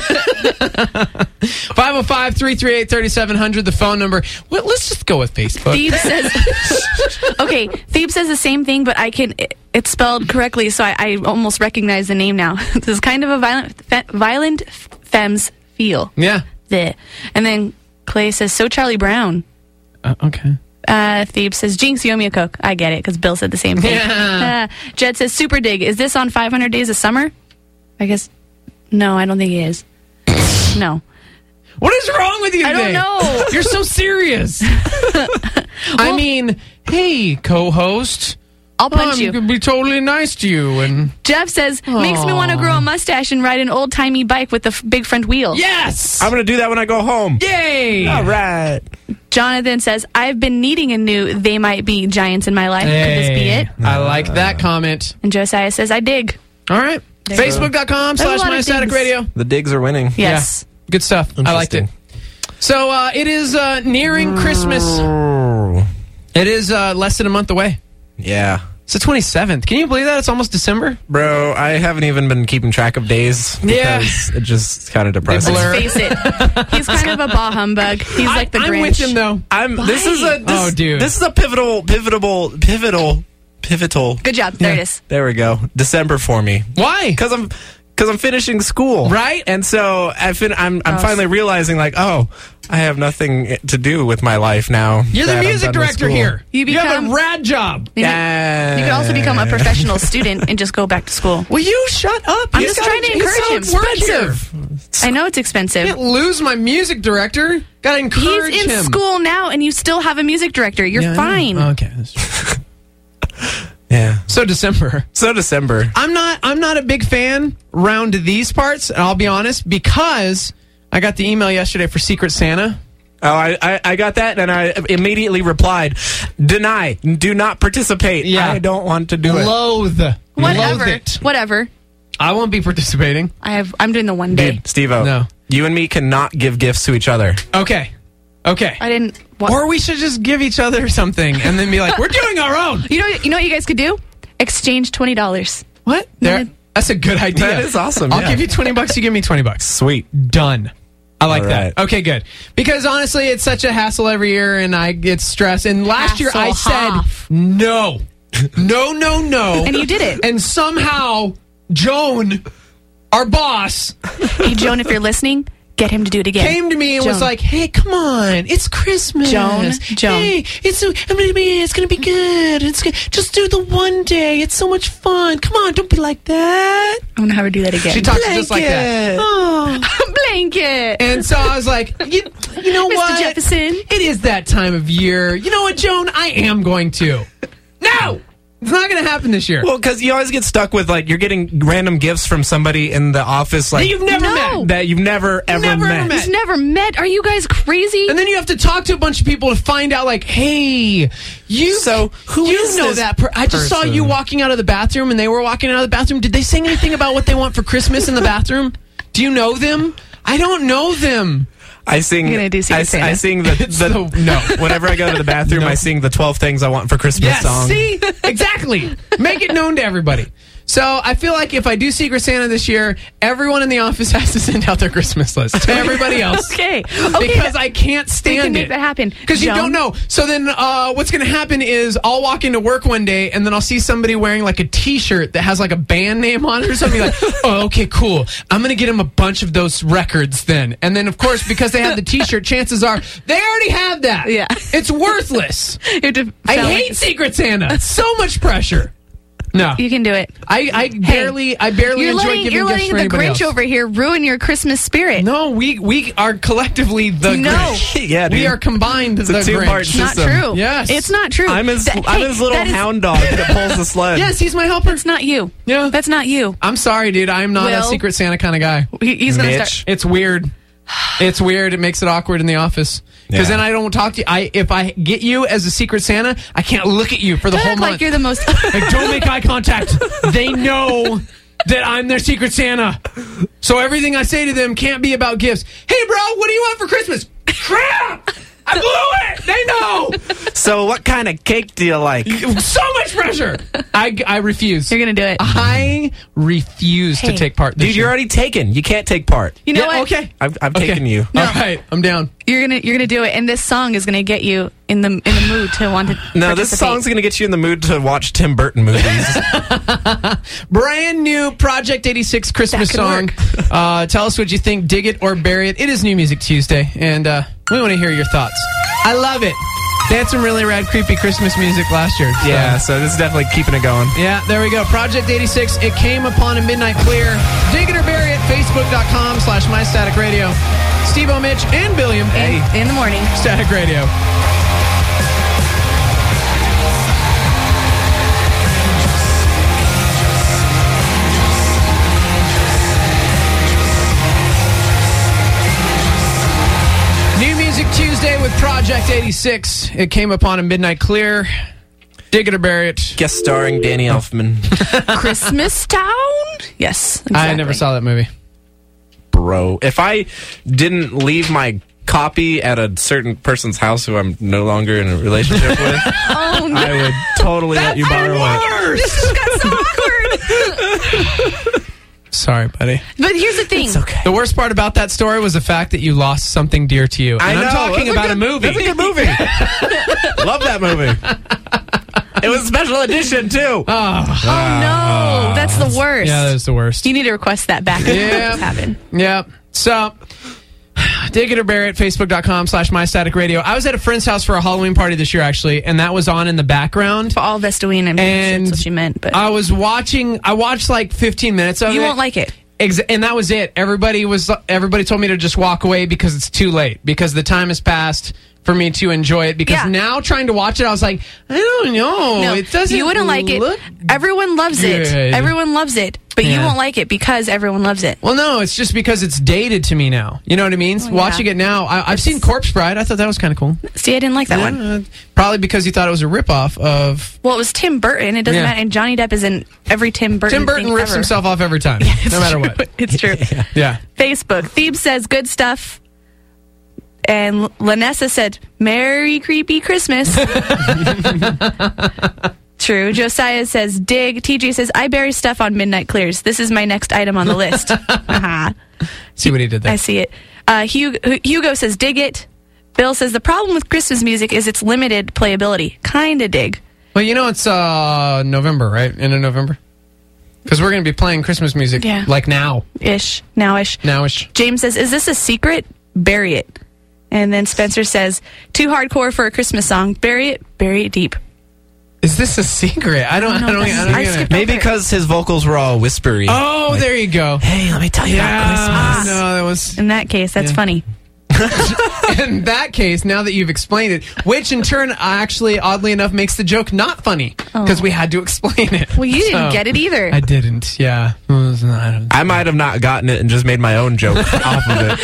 [SPEAKER 1] five oh five, three three eight, three seven zero zero, the phone number. Well, let's just go with Facebook.
[SPEAKER 2] Thebe says, okay, Thebe says the same thing, but I can, it, it's spelled correctly, so I, I almost recognize the name now. This is kind of a violent, fe, violent femmes feel.
[SPEAKER 1] Yeah.
[SPEAKER 2] The. And then Clay says, so Charlie Brown.
[SPEAKER 1] Uh, okay.
[SPEAKER 2] Uh, Thebe says, Jinx, you owe me a Coke. I get it, because Bill said the same thing.
[SPEAKER 1] Yeah.
[SPEAKER 2] Uh, Jed says, Super Dig, is this on five hundred Days of Summer? I guess, no, I don't think it is. No.
[SPEAKER 1] What is wrong with you
[SPEAKER 2] I
[SPEAKER 1] today?
[SPEAKER 2] don't know.
[SPEAKER 1] You're so serious. I mean, hey, co-host.
[SPEAKER 2] I'll punch
[SPEAKER 1] I'm
[SPEAKER 2] you.
[SPEAKER 1] going to be totally nice to you. And
[SPEAKER 2] Jeff says, makes me want to grow a mustache and ride an old-timey bike with the f- big front wheel.
[SPEAKER 1] yes!
[SPEAKER 12] I'm going to do that when I go home.
[SPEAKER 1] Yay!
[SPEAKER 12] All right.
[SPEAKER 2] Jonathan says, I've been needing a new They Might Be Giants in my life. Could this be
[SPEAKER 1] Hey,
[SPEAKER 2] it?
[SPEAKER 1] I like that comment.
[SPEAKER 2] And Josiah says, I dig.
[SPEAKER 1] All right.
[SPEAKER 2] There you go.
[SPEAKER 1] Facebook.com
[SPEAKER 2] There's a
[SPEAKER 1] slash
[SPEAKER 2] lot of
[SPEAKER 1] My Static
[SPEAKER 2] things.
[SPEAKER 1] Radio.
[SPEAKER 12] The digs are winning.
[SPEAKER 2] Yes.
[SPEAKER 1] Yeah, good stuff. I liked it. So uh, it is uh, nearing Christmas.
[SPEAKER 12] Oh.
[SPEAKER 1] It is uh, less than a month away.
[SPEAKER 12] Yeah.
[SPEAKER 1] It's the twenty-seventh. Can you believe that? It's almost December.
[SPEAKER 12] Bro, I haven't even been keeping track of days.
[SPEAKER 1] Yeah.
[SPEAKER 12] Because it just kind of depressing.
[SPEAKER 1] blur.
[SPEAKER 2] Let's face it. He's kind of a bah humbug. He's
[SPEAKER 1] I,
[SPEAKER 2] like the
[SPEAKER 1] I'm
[SPEAKER 2] Grinch.
[SPEAKER 1] with him, though.
[SPEAKER 12] I'm. This is a. This,
[SPEAKER 1] Oh, dude.
[SPEAKER 12] This is a pivotal, pivotal, pivotal, pivotal.
[SPEAKER 2] Good job. There it is.
[SPEAKER 12] There we go. December for me.
[SPEAKER 1] Why?
[SPEAKER 12] Because I'm. Because I'm finishing school,
[SPEAKER 1] Right.
[SPEAKER 12] And so I fin- I'm. I'm
[SPEAKER 2] Oh,
[SPEAKER 12] finally realizing, like, oh, I have nothing to do with my life now.
[SPEAKER 1] You're the
[SPEAKER 12] that I'm
[SPEAKER 1] music
[SPEAKER 12] done with
[SPEAKER 1] director
[SPEAKER 12] school.
[SPEAKER 1] here.
[SPEAKER 2] You
[SPEAKER 1] have
[SPEAKER 2] become-
[SPEAKER 1] a rad job.
[SPEAKER 2] You,
[SPEAKER 12] Yeah.
[SPEAKER 2] you could also become a professional student and just go back to school.
[SPEAKER 1] Will you shut up?
[SPEAKER 2] I'm
[SPEAKER 1] He's
[SPEAKER 2] just
[SPEAKER 1] gotta-
[SPEAKER 2] trying to
[SPEAKER 1] he's
[SPEAKER 2] encourage
[SPEAKER 1] so
[SPEAKER 2] him.
[SPEAKER 1] expensive.
[SPEAKER 2] I know it's expensive.
[SPEAKER 1] Can't lose my music director. Gotta encourage
[SPEAKER 2] He's in
[SPEAKER 1] him.
[SPEAKER 2] school now, and you still have a music director. You're
[SPEAKER 1] Yeah, I know.
[SPEAKER 2] fine.
[SPEAKER 1] Okay. that's true.
[SPEAKER 12] Yeah.
[SPEAKER 1] So December.
[SPEAKER 12] So December.
[SPEAKER 1] I'm not. I'm not a big fan round these parts. And I'll be honest, because I got the email yesterday for Secret Santa.
[SPEAKER 12] Oh, I, I, I got that, and I immediately replied, deny, do not participate.
[SPEAKER 1] Yeah.
[SPEAKER 12] I don't want to do it.
[SPEAKER 1] Loathe.
[SPEAKER 2] Whatever.
[SPEAKER 1] Loathe it.
[SPEAKER 2] Whatever.
[SPEAKER 1] I won't be participating.
[SPEAKER 2] I have. I'm doing the one day.
[SPEAKER 12] Dude, Steve-O,
[SPEAKER 1] No.
[SPEAKER 12] you and me cannot give gifts to each other.
[SPEAKER 1] Okay. Okay.
[SPEAKER 2] I didn't. What?
[SPEAKER 1] Or we should just give each other something and then be like, we're doing our own.
[SPEAKER 2] You know. You know what you guys could do? Exchange twenty dollars.
[SPEAKER 1] What? There, that's a good idea.
[SPEAKER 12] That is awesome,
[SPEAKER 1] I'll
[SPEAKER 12] yeah.
[SPEAKER 1] give you twenty bucks. You give me twenty bucks.
[SPEAKER 12] Sweet.
[SPEAKER 1] Done. I like
[SPEAKER 12] All
[SPEAKER 1] that.
[SPEAKER 12] right.
[SPEAKER 1] Okay, good. Because honestly, it's such a hassle every year, and I get stressed. And last year, I
[SPEAKER 2] Hassle-hoff.
[SPEAKER 1] said no, no, no, no,
[SPEAKER 2] And you did it.
[SPEAKER 1] And somehow, Joan, our boss,
[SPEAKER 2] Hey, Joan, if you're listening, get him to do it again.
[SPEAKER 1] came to me and was
[SPEAKER 2] Joan.
[SPEAKER 1] like, "Hey, come on, it's Christmas,
[SPEAKER 2] Joan, Joan.
[SPEAKER 1] Hey, it's I'm gonna be, it's gonna be good. It's good. Just do the one day. It's so much fun. Come on, don't be like that."
[SPEAKER 2] I'm gonna have her do that again.
[SPEAKER 1] She talks just like that. Oh.
[SPEAKER 2] Blanket.
[SPEAKER 1] And so I was like, you, you know
[SPEAKER 2] Mister
[SPEAKER 1] what?
[SPEAKER 2] Jefferson.
[SPEAKER 1] It is that time of year. You know what, Joan? I am going to. No! It's not going to happen this year.
[SPEAKER 12] Well, because you always get stuck with, like, you're getting random gifts from somebody in the office, like,
[SPEAKER 1] that you've never
[SPEAKER 2] No.
[SPEAKER 1] met.
[SPEAKER 12] that you've never ever
[SPEAKER 1] Never
[SPEAKER 12] met.
[SPEAKER 1] ever met.
[SPEAKER 2] He's never met. Are you guys crazy?
[SPEAKER 1] And then you have to talk to a bunch of people to find out, like, hey, you
[SPEAKER 12] So, who
[SPEAKER 1] you
[SPEAKER 12] is
[SPEAKER 1] know
[SPEAKER 12] this
[SPEAKER 1] that. Per- I just saw
[SPEAKER 12] person?
[SPEAKER 1] you walking out of the bathroom, and they were walking out of the bathroom. Did they say anything about what they want for Christmas in the bathroom? Do you know them? I don't know them.
[SPEAKER 12] I sing.
[SPEAKER 2] You're gonna do Secret
[SPEAKER 12] I,
[SPEAKER 2] Santa.
[SPEAKER 12] I sing the,
[SPEAKER 1] It's
[SPEAKER 12] the
[SPEAKER 1] the- no.
[SPEAKER 12] Whenever I go to the bathroom,
[SPEAKER 1] No.
[SPEAKER 12] I sing the twelve things I want for Christmas
[SPEAKER 1] Yes,
[SPEAKER 12] song.
[SPEAKER 1] see? Exactly. Make it known to everybody. So I feel like if I do Secret Santa this year, everyone in the office has to send out their Christmas list to everybody else.
[SPEAKER 2] Okay. Okay.
[SPEAKER 1] Because I can't
[SPEAKER 2] we
[SPEAKER 1] stand
[SPEAKER 2] can make
[SPEAKER 1] it.
[SPEAKER 2] that happen.
[SPEAKER 1] Because you
[SPEAKER 2] Joan?
[SPEAKER 1] don't know. So then uh, what's going to happen is I'll walk into work one day and then I'll see somebody wearing like a T-shirt that has like a band name on it or something. Like, oh, okay, cool. I'm going to get them a bunch of those records then. And then, of course, because they have the T-shirt, chances are they already have that.
[SPEAKER 2] Yeah.
[SPEAKER 1] It's worthless.
[SPEAKER 2] You have to
[SPEAKER 1] I
[SPEAKER 2] sound
[SPEAKER 1] hate
[SPEAKER 2] like-
[SPEAKER 1] Secret Santa. So much pressure. No.
[SPEAKER 2] You can do it.
[SPEAKER 1] I, I barely I barely
[SPEAKER 2] You're
[SPEAKER 1] enjoy
[SPEAKER 2] letting,
[SPEAKER 1] giving
[SPEAKER 2] you're
[SPEAKER 1] gifts
[SPEAKER 2] letting
[SPEAKER 1] for
[SPEAKER 2] the
[SPEAKER 1] anybody
[SPEAKER 2] Grinch
[SPEAKER 1] else.
[SPEAKER 2] over here ruin your Christmas spirit.
[SPEAKER 1] No, we we are collectively the
[SPEAKER 2] No.
[SPEAKER 1] Grinch.
[SPEAKER 12] Yeah, dude.
[SPEAKER 1] We are combined
[SPEAKER 12] It's
[SPEAKER 1] the
[SPEAKER 12] a two-part
[SPEAKER 1] Grinch.
[SPEAKER 2] Not
[SPEAKER 12] system.
[SPEAKER 2] true.
[SPEAKER 1] Yes.
[SPEAKER 2] It's not true.
[SPEAKER 12] I'm his,
[SPEAKER 2] That-
[SPEAKER 12] I'm
[SPEAKER 2] hey,
[SPEAKER 12] his little
[SPEAKER 2] that is-
[SPEAKER 12] hound dog that pulls the sled.
[SPEAKER 1] Yes, he's my helper.
[SPEAKER 2] That's not you.
[SPEAKER 1] Yeah.
[SPEAKER 2] That's not you.
[SPEAKER 1] I'm sorry, dude. I'm not a
[SPEAKER 2] Will.
[SPEAKER 1] Secret Santa kind of guy.
[SPEAKER 2] He- He's going to
[SPEAKER 12] Mitch.
[SPEAKER 2] start.
[SPEAKER 1] It's weird. It's weird. It makes it awkward in the office. Because
[SPEAKER 12] Yeah.
[SPEAKER 1] then I don't talk to you. I if I get you as a Secret Santa, I can't look at you for the
[SPEAKER 2] Don't
[SPEAKER 1] whole
[SPEAKER 2] act
[SPEAKER 1] month.
[SPEAKER 2] like you're the most.
[SPEAKER 1] Like, don't make eye contact. They know that I'm their Secret Santa. So everything I say to them can't be about gifts. Hey, bro, what do you want for Christmas? Crap! I blew it! They know!
[SPEAKER 12] So, what kind of cake do you like?
[SPEAKER 1] So much pressure! I, I refuse.
[SPEAKER 2] You're going to do it.
[SPEAKER 1] I refuse to
[SPEAKER 2] Hey.
[SPEAKER 1] take part this
[SPEAKER 12] Dude, you're
[SPEAKER 1] year.
[SPEAKER 12] already taken. You can't take part.
[SPEAKER 2] You know
[SPEAKER 1] Yeah,
[SPEAKER 2] what?
[SPEAKER 1] okay.
[SPEAKER 12] I've, I've
[SPEAKER 1] Okay.
[SPEAKER 12] taken you.
[SPEAKER 1] All right, I'm down.
[SPEAKER 2] You're gonna you're gonna do it, and this song is gonna get you in the in the mood to want to.
[SPEAKER 12] No, this
[SPEAKER 2] participate.
[SPEAKER 12] song's going to get you in the mood to watch Tim Burton movies.
[SPEAKER 1] Brand new Project eighty-six Christmas
[SPEAKER 2] That
[SPEAKER 1] song.
[SPEAKER 2] could
[SPEAKER 1] Uh, tell us what you think. Dig it or bury it. It is New Music Tuesday, and uh, we want to hear your thoughts. I love it. They had some really rad, creepy Christmas music last year. so-
[SPEAKER 12] yeah, so this is definitely keeping it going.
[SPEAKER 1] Yeah, there we go. Project eighty-six. It came upon a midnight clear. Dig it or bury it. Facebook.com slash My Static Radio. Steve-O, Mitch, and Billiam.
[SPEAKER 2] in, in the morning.
[SPEAKER 1] Static Radio. New Music Tuesday with Project eighty-six. It came upon a midnight clear. Dig it or bury it.
[SPEAKER 12] Guest starring Danny Elfman.
[SPEAKER 2] Christmas Town. Yes,
[SPEAKER 1] I never
[SPEAKER 2] exactly.
[SPEAKER 1] saw that movie.
[SPEAKER 12] Bro, if I didn't leave my copy at a certain person's house who I'm no longer in a relationship with,
[SPEAKER 2] Oh, no.
[SPEAKER 12] I would totally let you borrow it.
[SPEAKER 2] This just got so awkward.
[SPEAKER 1] Sorry, buddy.
[SPEAKER 2] But here's the thing.
[SPEAKER 1] The worst part about that story was the fact that you lost something dear to you. And
[SPEAKER 12] I know.
[SPEAKER 1] I'm talking
[SPEAKER 12] That's a
[SPEAKER 1] about
[SPEAKER 12] good-
[SPEAKER 1] a movie.
[SPEAKER 12] That's a good movie. Love that movie. It was a special edition, too.
[SPEAKER 1] Oh,
[SPEAKER 2] Oh, no. That's the worst.
[SPEAKER 1] yeah, that was the worst.
[SPEAKER 2] You need to request that back.
[SPEAKER 1] Yeah.
[SPEAKER 2] Happen.
[SPEAKER 1] Yeah. So, dig it or bury it, facebook.com slash my static radio. I was at a friend's house for a Halloween party this year, actually, and that was on in the background.
[SPEAKER 2] For all Vestoween, I'm
[SPEAKER 1] And
[SPEAKER 2] sure that's what you meant. But
[SPEAKER 1] I was watching, I watched like fifteen minutes of it.
[SPEAKER 2] you won't like it.
[SPEAKER 1] Ex- and that was it. Everybody was. Everybody told me to just walk away because it's too late. Because the time has passed for me to enjoy it. Because
[SPEAKER 2] Yeah.
[SPEAKER 1] now trying to watch it, I was like, I don't know.
[SPEAKER 2] No,
[SPEAKER 1] it doesn't.
[SPEAKER 2] you wouldn't like it.
[SPEAKER 1] look
[SPEAKER 2] Everyone loves it.
[SPEAKER 1] good.
[SPEAKER 2] Everyone loves it. But you
[SPEAKER 1] Yeah.
[SPEAKER 2] won't like it because everyone loves it.
[SPEAKER 1] Well, no, it's just because it's dated to me now. You know what I mean?
[SPEAKER 2] Oh, yeah.
[SPEAKER 1] Watching it now, I, I've seen Corpse Bride. I thought that was kind of cool.
[SPEAKER 2] See, I didn't like that
[SPEAKER 1] Yeah,
[SPEAKER 2] one.
[SPEAKER 1] uh, probably because you thought it was a ripoff of.
[SPEAKER 2] Well, it was Tim Burton. It doesn't
[SPEAKER 1] Yeah.
[SPEAKER 2] matter. And Johnny Depp is in every Tim Burton
[SPEAKER 1] Tim Burton
[SPEAKER 2] thing
[SPEAKER 1] rips
[SPEAKER 2] ever.
[SPEAKER 1] himself off every time,
[SPEAKER 2] It's
[SPEAKER 1] no matter
[SPEAKER 2] true.
[SPEAKER 1] what.
[SPEAKER 2] It's true.
[SPEAKER 1] Yeah.
[SPEAKER 2] Facebook. Thebes says good stuff. And L- Lanessa said, Merry Creepy Christmas. True. Josiah says, dig. T J says, I bury stuff on midnight clears. This is my next item on the list. uh-huh.
[SPEAKER 1] See what he did there.
[SPEAKER 2] I see it. Uh, Hugo, Hugo says, dig it. Bill says, the problem with Christmas music is its limited playability. Kinda dig.
[SPEAKER 1] Well, you know it's uh, November, right? End of November? Because we're going to be playing Christmas music
[SPEAKER 2] Yeah.
[SPEAKER 1] like now.
[SPEAKER 2] Ish. Nowish.
[SPEAKER 1] Nowish.
[SPEAKER 2] James says, is this a secret? Bury it. And then Spencer says, too hardcore for a Christmas song. Bury it. Bury it deep.
[SPEAKER 1] Is this a secret? I don't. I
[SPEAKER 2] No,
[SPEAKER 1] don't. I
[SPEAKER 2] that's-
[SPEAKER 1] don't,
[SPEAKER 2] I
[SPEAKER 1] get it.
[SPEAKER 2] skipped
[SPEAKER 12] Maybe
[SPEAKER 2] over it.
[SPEAKER 12] because his vocals were all whispery.
[SPEAKER 1] Oh, there you go.
[SPEAKER 12] Hey, let me tell you
[SPEAKER 1] Yeah,
[SPEAKER 12] about Christmas.
[SPEAKER 1] no, that was.
[SPEAKER 2] In that case, that's
[SPEAKER 1] Yeah.
[SPEAKER 2] funny.
[SPEAKER 1] In that case, now that you've explained it, which in turn actually, oddly enough, makes the joke not funny because
[SPEAKER 2] Oh.
[SPEAKER 1] we had to explain it.
[SPEAKER 2] Well, you didn't
[SPEAKER 1] So,
[SPEAKER 2] get it either.
[SPEAKER 1] I didn't. Yeah. It was- I don't-
[SPEAKER 12] I might have not gotten it and just made my own joke off of it.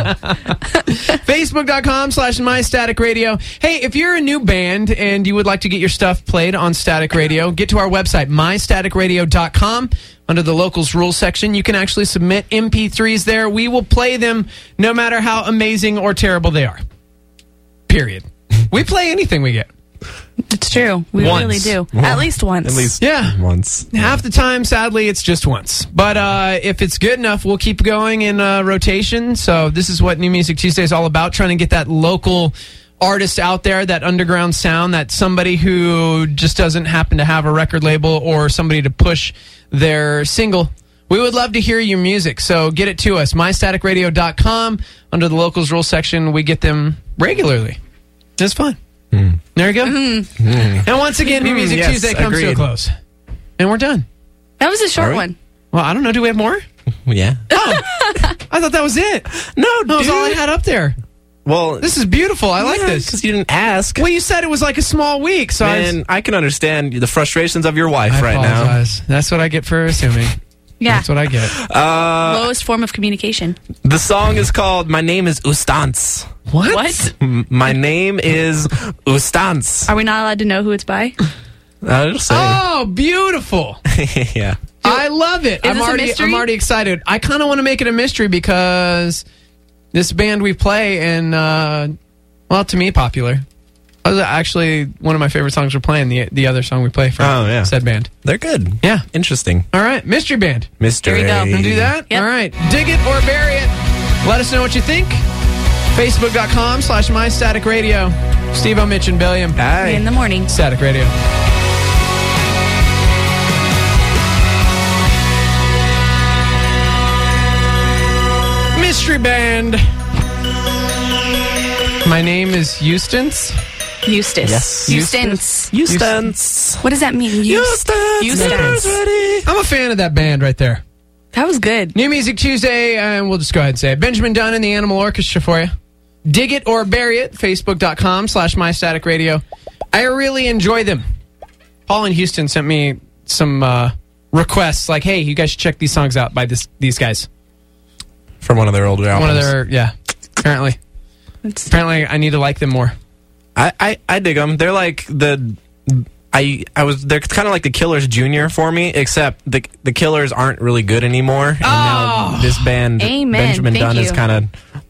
[SPEAKER 12] So
[SPEAKER 1] Facebook.com slash My Static Radio. Hey, if you're a new band and you would like to get your stuff played on Static Radio, get to our website, my static radio dot com. Under the locals rules section, you can actually submit M P threes there. We will play them no matter how amazing or terrible they are. Period. We play anything we get.
[SPEAKER 2] It's true. We
[SPEAKER 1] Once.
[SPEAKER 2] really do.
[SPEAKER 12] Well,
[SPEAKER 2] At least once.
[SPEAKER 12] at least
[SPEAKER 1] Yeah.
[SPEAKER 12] once.
[SPEAKER 1] Half the time, sadly, it's just once. But uh, if it's good enough, we'll keep going in uh, rotation. So this is what New Music Tuesday is all about, trying to get that local artist out there, that underground sound, that somebody who just doesn't happen to have a record label or somebody to push their single. We would love to hear your music, so get it to us, my static radio dot com. Under the locals rules section, we get them regularly. It's fun.
[SPEAKER 12] Mm.
[SPEAKER 1] There you go.
[SPEAKER 2] Mm-hmm.
[SPEAKER 1] And once again, New
[SPEAKER 12] Mm,
[SPEAKER 1] Music
[SPEAKER 12] yes,
[SPEAKER 1] Tuesday comes to a
[SPEAKER 12] agreed.
[SPEAKER 1] close. And we're done.
[SPEAKER 2] That was a short
[SPEAKER 12] Are we?
[SPEAKER 2] one.
[SPEAKER 1] Well, I don't know. Do we have more?
[SPEAKER 12] Yeah.
[SPEAKER 1] Oh, I thought that was it.
[SPEAKER 12] No,
[SPEAKER 1] That was all I had up there.
[SPEAKER 12] Well,
[SPEAKER 1] This is beautiful. I like this.
[SPEAKER 12] because you didn't ask.
[SPEAKER 1] Well, you said it was like a small week, so I, was,
[SPEAKER 12] And I can understand the frustrations of your wife
[SPEAKER 1] I
[SPEAKER 12] right
[SPEAKER 1] apologize. That's what I get for assuming.
[SPEAKER 2] Yeah.
[SPEAKER 1] That's what I get.
[SPEAKER 12] now. Uh,
[SPEAKER 2] Lowest form of communication.
[SPEAKER 12] the song is called "My Name Is Ustans."
[SPEAKER 1] What?
[SPEAKER 2] What?
[SPEAKER 12] M- My name is Ustans.
[SPEAKER 2] Are we not allowed to know who it's by?
[SPEAKER 12] I'll just say.
[SPEAKER 1] Oh, beautiful.
[SPEAKER 12] Yeah.
[SPEAKER 1] I love it.
[SPEAKER 2] Is
[SPEAKER 1] I'm
[SPEAKER 2] this a
[SPEAKER 1] already
[SPEAKER 2] mystery?
[SPEAKER 1] I'm already excited. I kind of want to make it a mystery because this band we play and uh, well, to me, popular. That was actually one of my favorite songs we're playing. The the other song we play from
[SPEAKER 12] Oh, yeah.
[SPEAKER 1] said band.
[SPEAKER 12] They're good.
[SPEAKER 1] Yeah.
[SPEAKER 12] Interesting.
[SPEAKER 1] All right, mystery band.
[SPEAKER 12] Mystery.
[SPEAKER 2] Here we go.
[SPEAKER 1] Gonna do that?
[SPEAKER 2] Yep.
[SPEAKER 1] All right. Dig it or bury it. Let us know what you think. Facebook.com slash My Static Radio. Steve O. Mitch and Billiam.
[SPEAKER 12] Hi.
[SPEAKER 2] In the morning.
[SPEAKER 1] Static Radio. Mystery band. My name is Eustace.
[SPEAKER 2] Eustace.
[SPEAKER 12] Yes.
[SPEAKER 2] Eustace.
[SPEAKER 12] Eustace.
[SPEAKER 2] What does that mean?
[SPEAKER 12] Eustace.
[SPEAKER 2] Eustace.
[SPEAKER 1] I'm a fan of that band right there.
[SPEAKER 2] That was good.
[SPEAKER 1] New Music Tuesday, and we'll just go ahead and say it. Benjamin Dunn and the Animal Orchestra for you. Dig it or bury it. Facebook.com slash My Static Radio. I really enjoy them. Paul in Houston sent me some uh, requests like, hey, you guys should check these songs out by this these guys.
[SPEAKER 12] From one of their older albums.
[SPEAKER 1] One of their, yeah, apparently.
[SPEAKER 2] It's,
[SPEAKER 1] Apparently, I need to like them more.
[SPEAKER 12] I, I, I dig them. They're like the. I I was they're kind of like the Killers Junior for me, except the the Killers aren't really good anymore. And
[SPEAKER 1] Oh.
[SPEAKER 12] now this band,
[SPEAKER 2] Amen.
[SPEAKER 12] Benjamin
[SPEAKER 2] Thank
[SPEAKER 12] Dunn, is
[SPEAKER 2] you.
[SPEAKER 12] kind of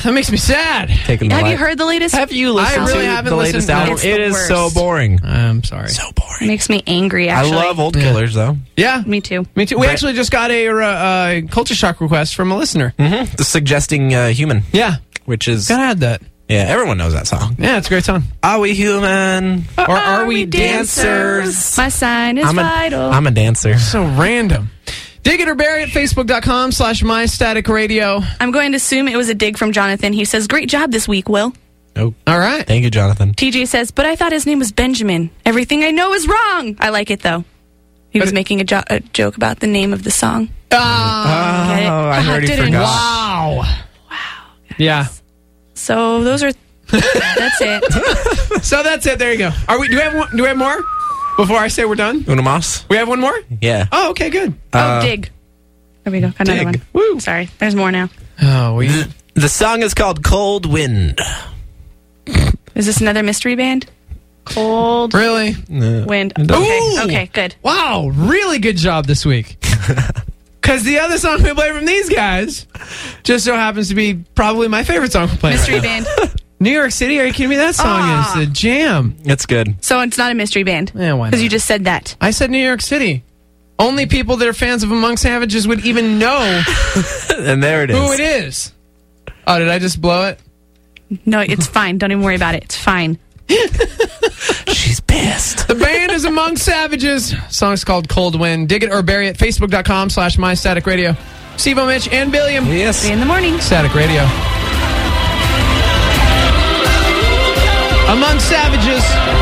[SPEAKER 1] that makes me sad.
[SPEAKER 12] Taking the
[SPEAKER 2] Have
[SPEAKER 12] light.
[SPEAKER 2] you heard the latest?
[SPEAKER 12] Have you listened
[SPEAKER 1] I really
[SPEAKER 12] to
[SPEAKER 1] haven't
[SPEAKER 12] the latest
[SPEAKER 1] listened-
[SPEAKER 12] album?
[SPEAKER 2] It's the
[SPEAKER 12] It is
[SPEAKER 2] worst.
[SPEAKER 12] so boring.
[SPEAKER 1] I'm sorry.
[SPEAKER 12] So boring.
[SPEAKER 2] It makes me angry, actually.
[SPEAKER 12] I love Old
[SPEAKER 1] Yeah.
[SPEAKER 12] Killers, though.
[SPEAKER 1] Yeah,
[SPEAKER 2] Me too.
[SPEAKER 1] me too. We
[SPEAKER 12] Brett-
[SPEAKER 1] actually just got a uh, uh, culture shock request from a listener.
[SPEAKER 12] Mm-hmm. The Suggesting uh, Human,
[SPEAKER 1] Yeah,
[SPEAKER 12] which is...
[SPEAKER 1] gotta add that.
[SPEAKER 12] Yeah, everyone knows that song.
[SPEAKER 1] Yeah, it's a great song.
[SPEAKER 12] Are we human?
[SPEAKER 1] Or are we dancers?
[SPEAKER 2] My sign is
[SPEAKER 12] I'm a,
[SPEAKER 2] vital.
[SPEAKER 12] I'm a dancer.
[SPEAKER 1] So random. Dig it or bury it, facebook.com slash my static radio.
[SPEAKER 2] I'm going to assume it was a dig from Jonathan. He says, great job this week, Will.
[SPEAKER 12] Oh,
[SPEAKER 1] All right.
[SPEAKER 12] thank you, Jonathan.
[SPEAKER 2] T J says, but I thought his name was Benjamin. Everything I know is wrong. I like it, though. He was
[SPEAKER 1] But-
[SPEAKER 2] making a, jo- a joke about the name of the song.
[SPEAKER 1] Ah,
[SPEAKER 2] Get it?
[SPEAKER 12] Oh, I already
[SPEAKER 2] Didn't-
[SPEAKER 12] forgot.
[SPEAKER 1] wow. Wow. Yeah.
[SPEAKER 2] So those are... That's it.
[SPEAKER 1] So that's it. There you go. Are we? Do we have one, do we have more? Before I say we're done,
[SPEAKER 12] Una Mas?
[SPEAKER 1] we have one more.
[SPEAKER 12] Yeah.
[SPEAKER 1] Oh, okay, good.
[SPEAKER 2] Oh, dig. There we go. Got another
[SPEAKER 12] dig.
[SPEAKER 2] one. Woo. Sorry. There's more now.
[SPEAKER 1] Oh, we.
[SPEAKER 12] The, the song is called Cold Wind.
[SPEAKER 2] Is this another mystery band? Cold
[SPEAKER 1] Really?
[SPEAKER 2] Wind.
[SPEAKER 12] Ooh.
[SPEAKER 2] Okay. Okay, good.
[SPEAKER 1] Wow, really good job this week. Because the other song we play from these guys just so happens to be probably my favorite song we play.
[SPEAKER 2] Mystery
[SPEAKER 1] right now.
[SPEAKER 2] band.
[SPEAKER 1] New York City? Are you kidding me? That song
[SPEAKER 2] Ah.
[SPEAKER 1] is a jam.
[SPEAKER 12] It's good.
[SPEAKER 2] So it's not a mystery band.
[SPEAKER 1] Yeah, why
[SPEAKER 2] Because
[SPEAKER 1] not?
[SPEAKER 2] you just said that.
[SPEAKER 1] I said New York City. Only people that are fans of Among Savages would even know
[SPEAKER 12] And there it is.
[SPEAKER 1] who it is. Oh, did I just blow it?
[SPEAKER 2] No, it's fine. Don't even worry about it. It's fine.
[SPEAKER 12] She's pissed.
[SPEAKER 1] The band is Among Savages. Song's called Cold Wind. Dig it or bury it. Facebook.com slash My Static Radio. Steve-O, Mitch, and Billiam.
[SPEAKER 12] Yes.
[SPEAKER 2] See you in the morning.
[SPEAKER 1] Static Radio. Among Savages.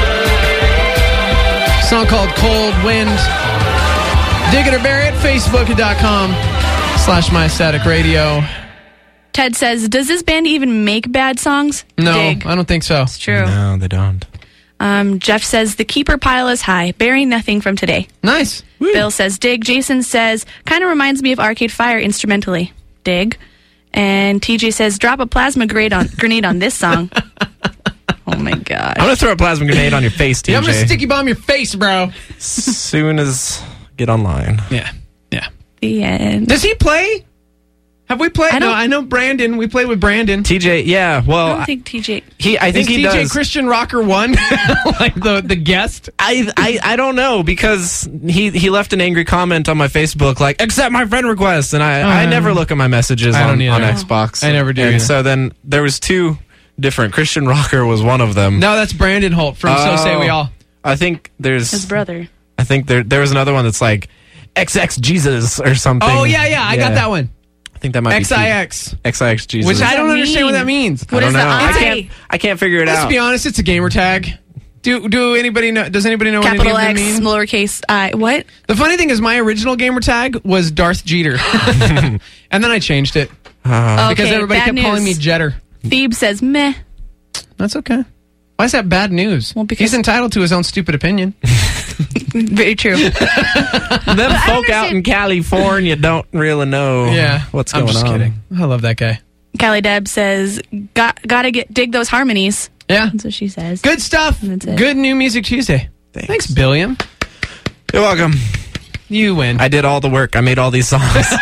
[SPEAKER 1] Song called Cold Wind. Dig it or bury it. Facebook.com slash My Static Radio.
[SPEAKER 2] Ted says, does this band even make bad songs?
[SPEAKER 1] No,
[SPEAKER 2] Dig.
[SPEAKER 1] I don't think so.
[SPEAKER 2] It's true.
[SPEAKER 12] No, they don't.
[SPEAKER 2] Um, Jeff says, the keeper pile is high, bearing nothing from today.
[SPEAKER 1] Nice.
[SPEAKER 2] Bill says, dig. Jason says, kind of reminds me of Arcade Fire instrumentally. Dig. And T J says, drop a plasma grenade on, grenade on this song. Oh, my God.
[SPEAKER 12] I'm going to throw a plasma grenade on your face, T J.
[SPEAKER 1] Yeah, I'm going to sticky bomb your face, bro.
[SPEAKER 12] soon as get online.
[SPEAKER 1] Yeah. Yeah.
[SPEAKER 2] The end.
[SPEAKER 1] Does he play? Have we played?
[SPEAKER 2] I
[SPEAKER 1] no,
[SPEAKER 2] don't-
[SPEAKER 1] I know Brandon. We played with Brandon.
[SPEAKER 12] T J, yeah, well,
[SPEAKER 2] I don't think T J...
[SPEAKER 12] he, I think
[SPEAKER 1] Is
[SPEAKER 12] he
[SPEAKER 1] D J
[SPEAKER 12] does.
[SPEAKER 1] Christian Rocker one? Like the, the guest?
[SPEAKER 12] I, I I don't know because he he left an angry comment on my Facebook like accept my friend request and I, I
[SPEAKER 1] Uh,
[SPEAKER 12] never look at my messages
[SPEAKER 1] I
[SPEAKER 12] on,
[SPEAKER 1] don't
[SPEAKER 12] on
[SPEAKER 1] either.
[SPEAKER 12] Xbox.
[SPEAKER 1] I never do
[SPEAKER 12] And
[SPEAKER 1] either.
[SPEAKER 12] so then there was two different. Christian Rocker was one of them.
[SPEAKER 1] No, that's Brandon Holt from So Say We
[SPEAKER 12] Oh.
[SPEAKER 1] All.
[SPEAKER 12] I think there's
[SPEAKER 2] His brother.
[SPEAKER 12] I think there there was another one that's like X X Jesus or something.
[SPEAKER 1] Oh, yeah, yeah. I got that one.
[SPEAKER 12] I think that might
[SPEAKER 1] X I X.
[SPEAKER 12] be X I X Jesus.
[SPEAKER 1] Which I don't
[SPEAKER 2] that
[SPEAKER 1] understand what
[SPEAKER 2] mean?
[SPEAKER 1] that means.
[SPEAKER 12] I
[SPEAKER 2] What
[SPEAKER 12] don't
[SPEAKER 2] is
[SPEAKER 12] know.
[SPEAKER 2] the
[SPEAKER 12] I
[SPEAKER 2] I?
[SPEAKER 12] can't I can't figure it
[SPEAKER 1] Let's
[SPEAKER 12] out.
[SPEAKER 1] be honest, it's a gamer tag. Do do anybody know? Does anybody know
[SPEAKER 2] Capital
[SPEAKER 1] what any
[SPEAKER 2] X,
[SPEAKER 1] of them mean?
[SPEAKER 2] lowercase I. What?
[SPEAKER 1] The funny thing is, my original gamer tag was Darth Jeter, and then I changed it
[SPEAKER 12] Uh,
[SPEAKER 1] because
[SPEAKER 2] Okay,
[SPEAKER 1] everybody
[SPEAKER 2] bad
[SPEAKER 1] kept calling me
[SPEAKER 2] news.
[SPEAKER 1] Jetter.
[SPEAKER 2] Thebe says, meh.
[SPEAKER 1] That's okay. Why is that bad news?
[SPEAKER 2] Well, because-
[SPEAKER 1] He's entitled to his own stupid opinion.
[SPEAKER 2] Very true.
[SPEAKER 12] them
[SPEAKER 2] I
[SPEAKER 12] folk out in
[SPEAKER 2] understand-
[SPEAKER 12] California don't really know
[SPEAKER 1] Yeah,
[SPEAKER 12] what's
[SPEAKER 1] I'm
[SPEAKER 12] going
[SPEAKER 1] just
[SPEAKER 12] on.
[SPEAKER 1] kidding. I love that guy.
[SPEAKER 2] Callie Deb says, Got, gotta get dig those harmonies.
[SPEAKER 1] Yeah,
[SPEAKER 2] That's what she says.
[SPEAKER 1] good stuff.
[SPEAKER 2] That's it.
[SPEAKER 1] Good new music Tuesday.
[SPEAKER 12] Thanks.
[SPEAKER 1] Thanks, Billiam.
[SPEAKER 12] You're welcome.
[SPEAKER 1] You win.
[SPEAKER 12] I did all the work. I made all these songs.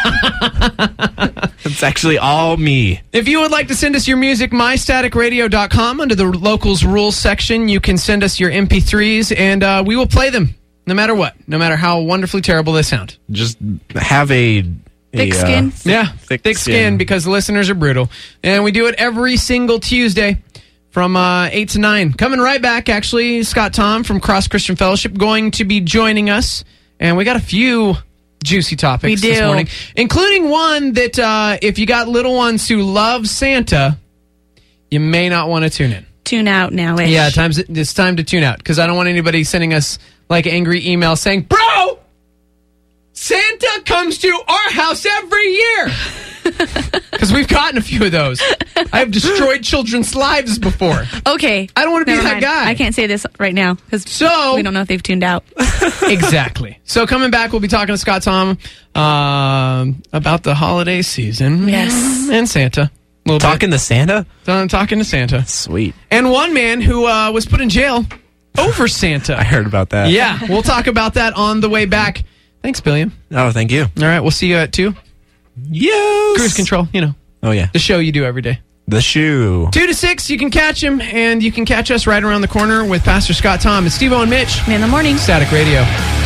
[SPEAKER 12] It's actually all me.
[SPEAKER 1] If you would like to send us your music, my static radio dot com. Under the locals rules section, you can send us your M P threes, and uh, we will play them no matter what, no matter how wonderfully terrible they sound.
[SPEAKER 12] Just have a
[SPEAKER 2] Thick
[SPEAKER 12] a, uh,
[SPEAKER 2] skin.
[SPEAKER 1] Yeah,
[SPEAKER 12] thick
[SPEAKER 1] thick,
[SPEAKER 12] skin.
[SPEAKER 1] skin because the listeners are brutal. And we do it every single Tuesday from uh, eight to nine. Coming right back, actually, Scott Tom from Cross Christian Fellowship going to be joining us. And we got a few juicy topics
[SPEAKER 2] We
[SPEAKER 1] this
[SPEAKER 2] do.
[SPEAKER 1] morning, including one that uh, if you got little ones who love Santa, you may not want to tune in.
[SPEAKER 2] Tune out now.
[SPEAKER 1] Yeah, times it's time to tune out because I don't want anybody sending us like angry emails saying, "Bro, Santa comes to our house every year." Because we've gotten a few of those. I've destroyed children's lives before.
[SPEAKER 2] Okay.
[SPEAKER 1] I don't want to be
[SPEAKER 2] Never
[SPEAKER 1] that
[SPEAKER 2] mind.
[SPEAKER 1] guy.
[SPEAKER 2] I can't say this right now because
[SPEAKER 1] So
[SPEAKER 2] we don't know if they've tuned out.
[SPEAKER 1] exactly. So coming back, we'll be talking to Scott Tom um, about the holiday season.
[SPEAKER 2] Yes.
[SPEAKER 1] And Santa. A little
[SPEAKER 12] talking to Santa.
[SPEAKER 1] bit. Uh, talking to Santa.
[SPEAKER 12] Sweet.
[SPEAKER 1] And one man who uh, was put in jail over Santa.
[SPEAKER 12] I heard about that.
[SPEAKER 1] Yeah, we'll talk about that on the way back. Thanks, Billiam.
[SPEAKER 12] Oh, thank you.
[SPEAKER 1] All right, we'll see you at two.
[SPEAKER 12] Yes.
[SPEAKER 1] Cruise control, you know,
[SPEAKER 12] Oh yeah.
[SPEAKER 1] the show you do every day.
[SPEAKER 12] The Shoe.
[SPEAKER 1] Two to six, you can catch him, and you can catch us right around the corner with Pastor Scott Tom. It's Steve-O and Mitch.
[SPEAKER 2] In the morning.
[SPEAKER 1] Static Radio.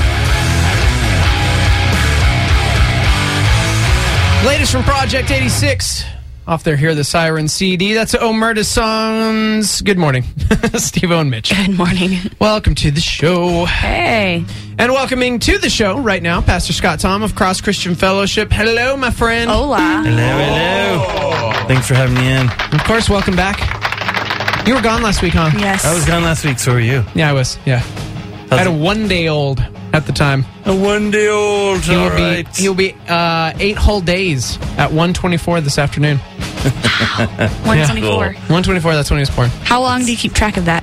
[SPEAKER 1] Latest from Project eighty-six. Off there, Hear the Siren C D. That's Omerta Songs. Good morning. Steve-O and Mitch.
[SPEAKER 2] Good morning.
[SPEAKER 1] Welcome to the show.
[SPEAKER 2] Hey.
[SPEAKER 1] And welcoming to the show right now, Pastor Scott Tom of Cross Christian Fellowship. Hello, my friend.
[SPEAKER 2] Hola.
[SPEAKER 13] Hello, hello. Thanks for having me in.
[SPEAKER 1] Of course, welcome back. You were gone last week, huh?
[SPEAKER 2] Yes.
[SPEAKER 13] I was gone last week, so were you.
[SPEAKER 1] Yeah, I was. Yeah. I had a one-day-old at the time.
[SPEAKER 13] A one-day-old,
[SPEAKER 1] He will
[SPEAKER 13] all
[SPEAKER 1] be,
[SPEAKER 13] right.
[SPEAKER 1] He'll be uh, eight whole days at one twenty-four this afternoon.
[SPEAKER 2] one twenty-four.
[SPEAKER 1] Yeah. one twenty-four, that's when he was born.
[SPEAKER 2] How long do you keep track of that?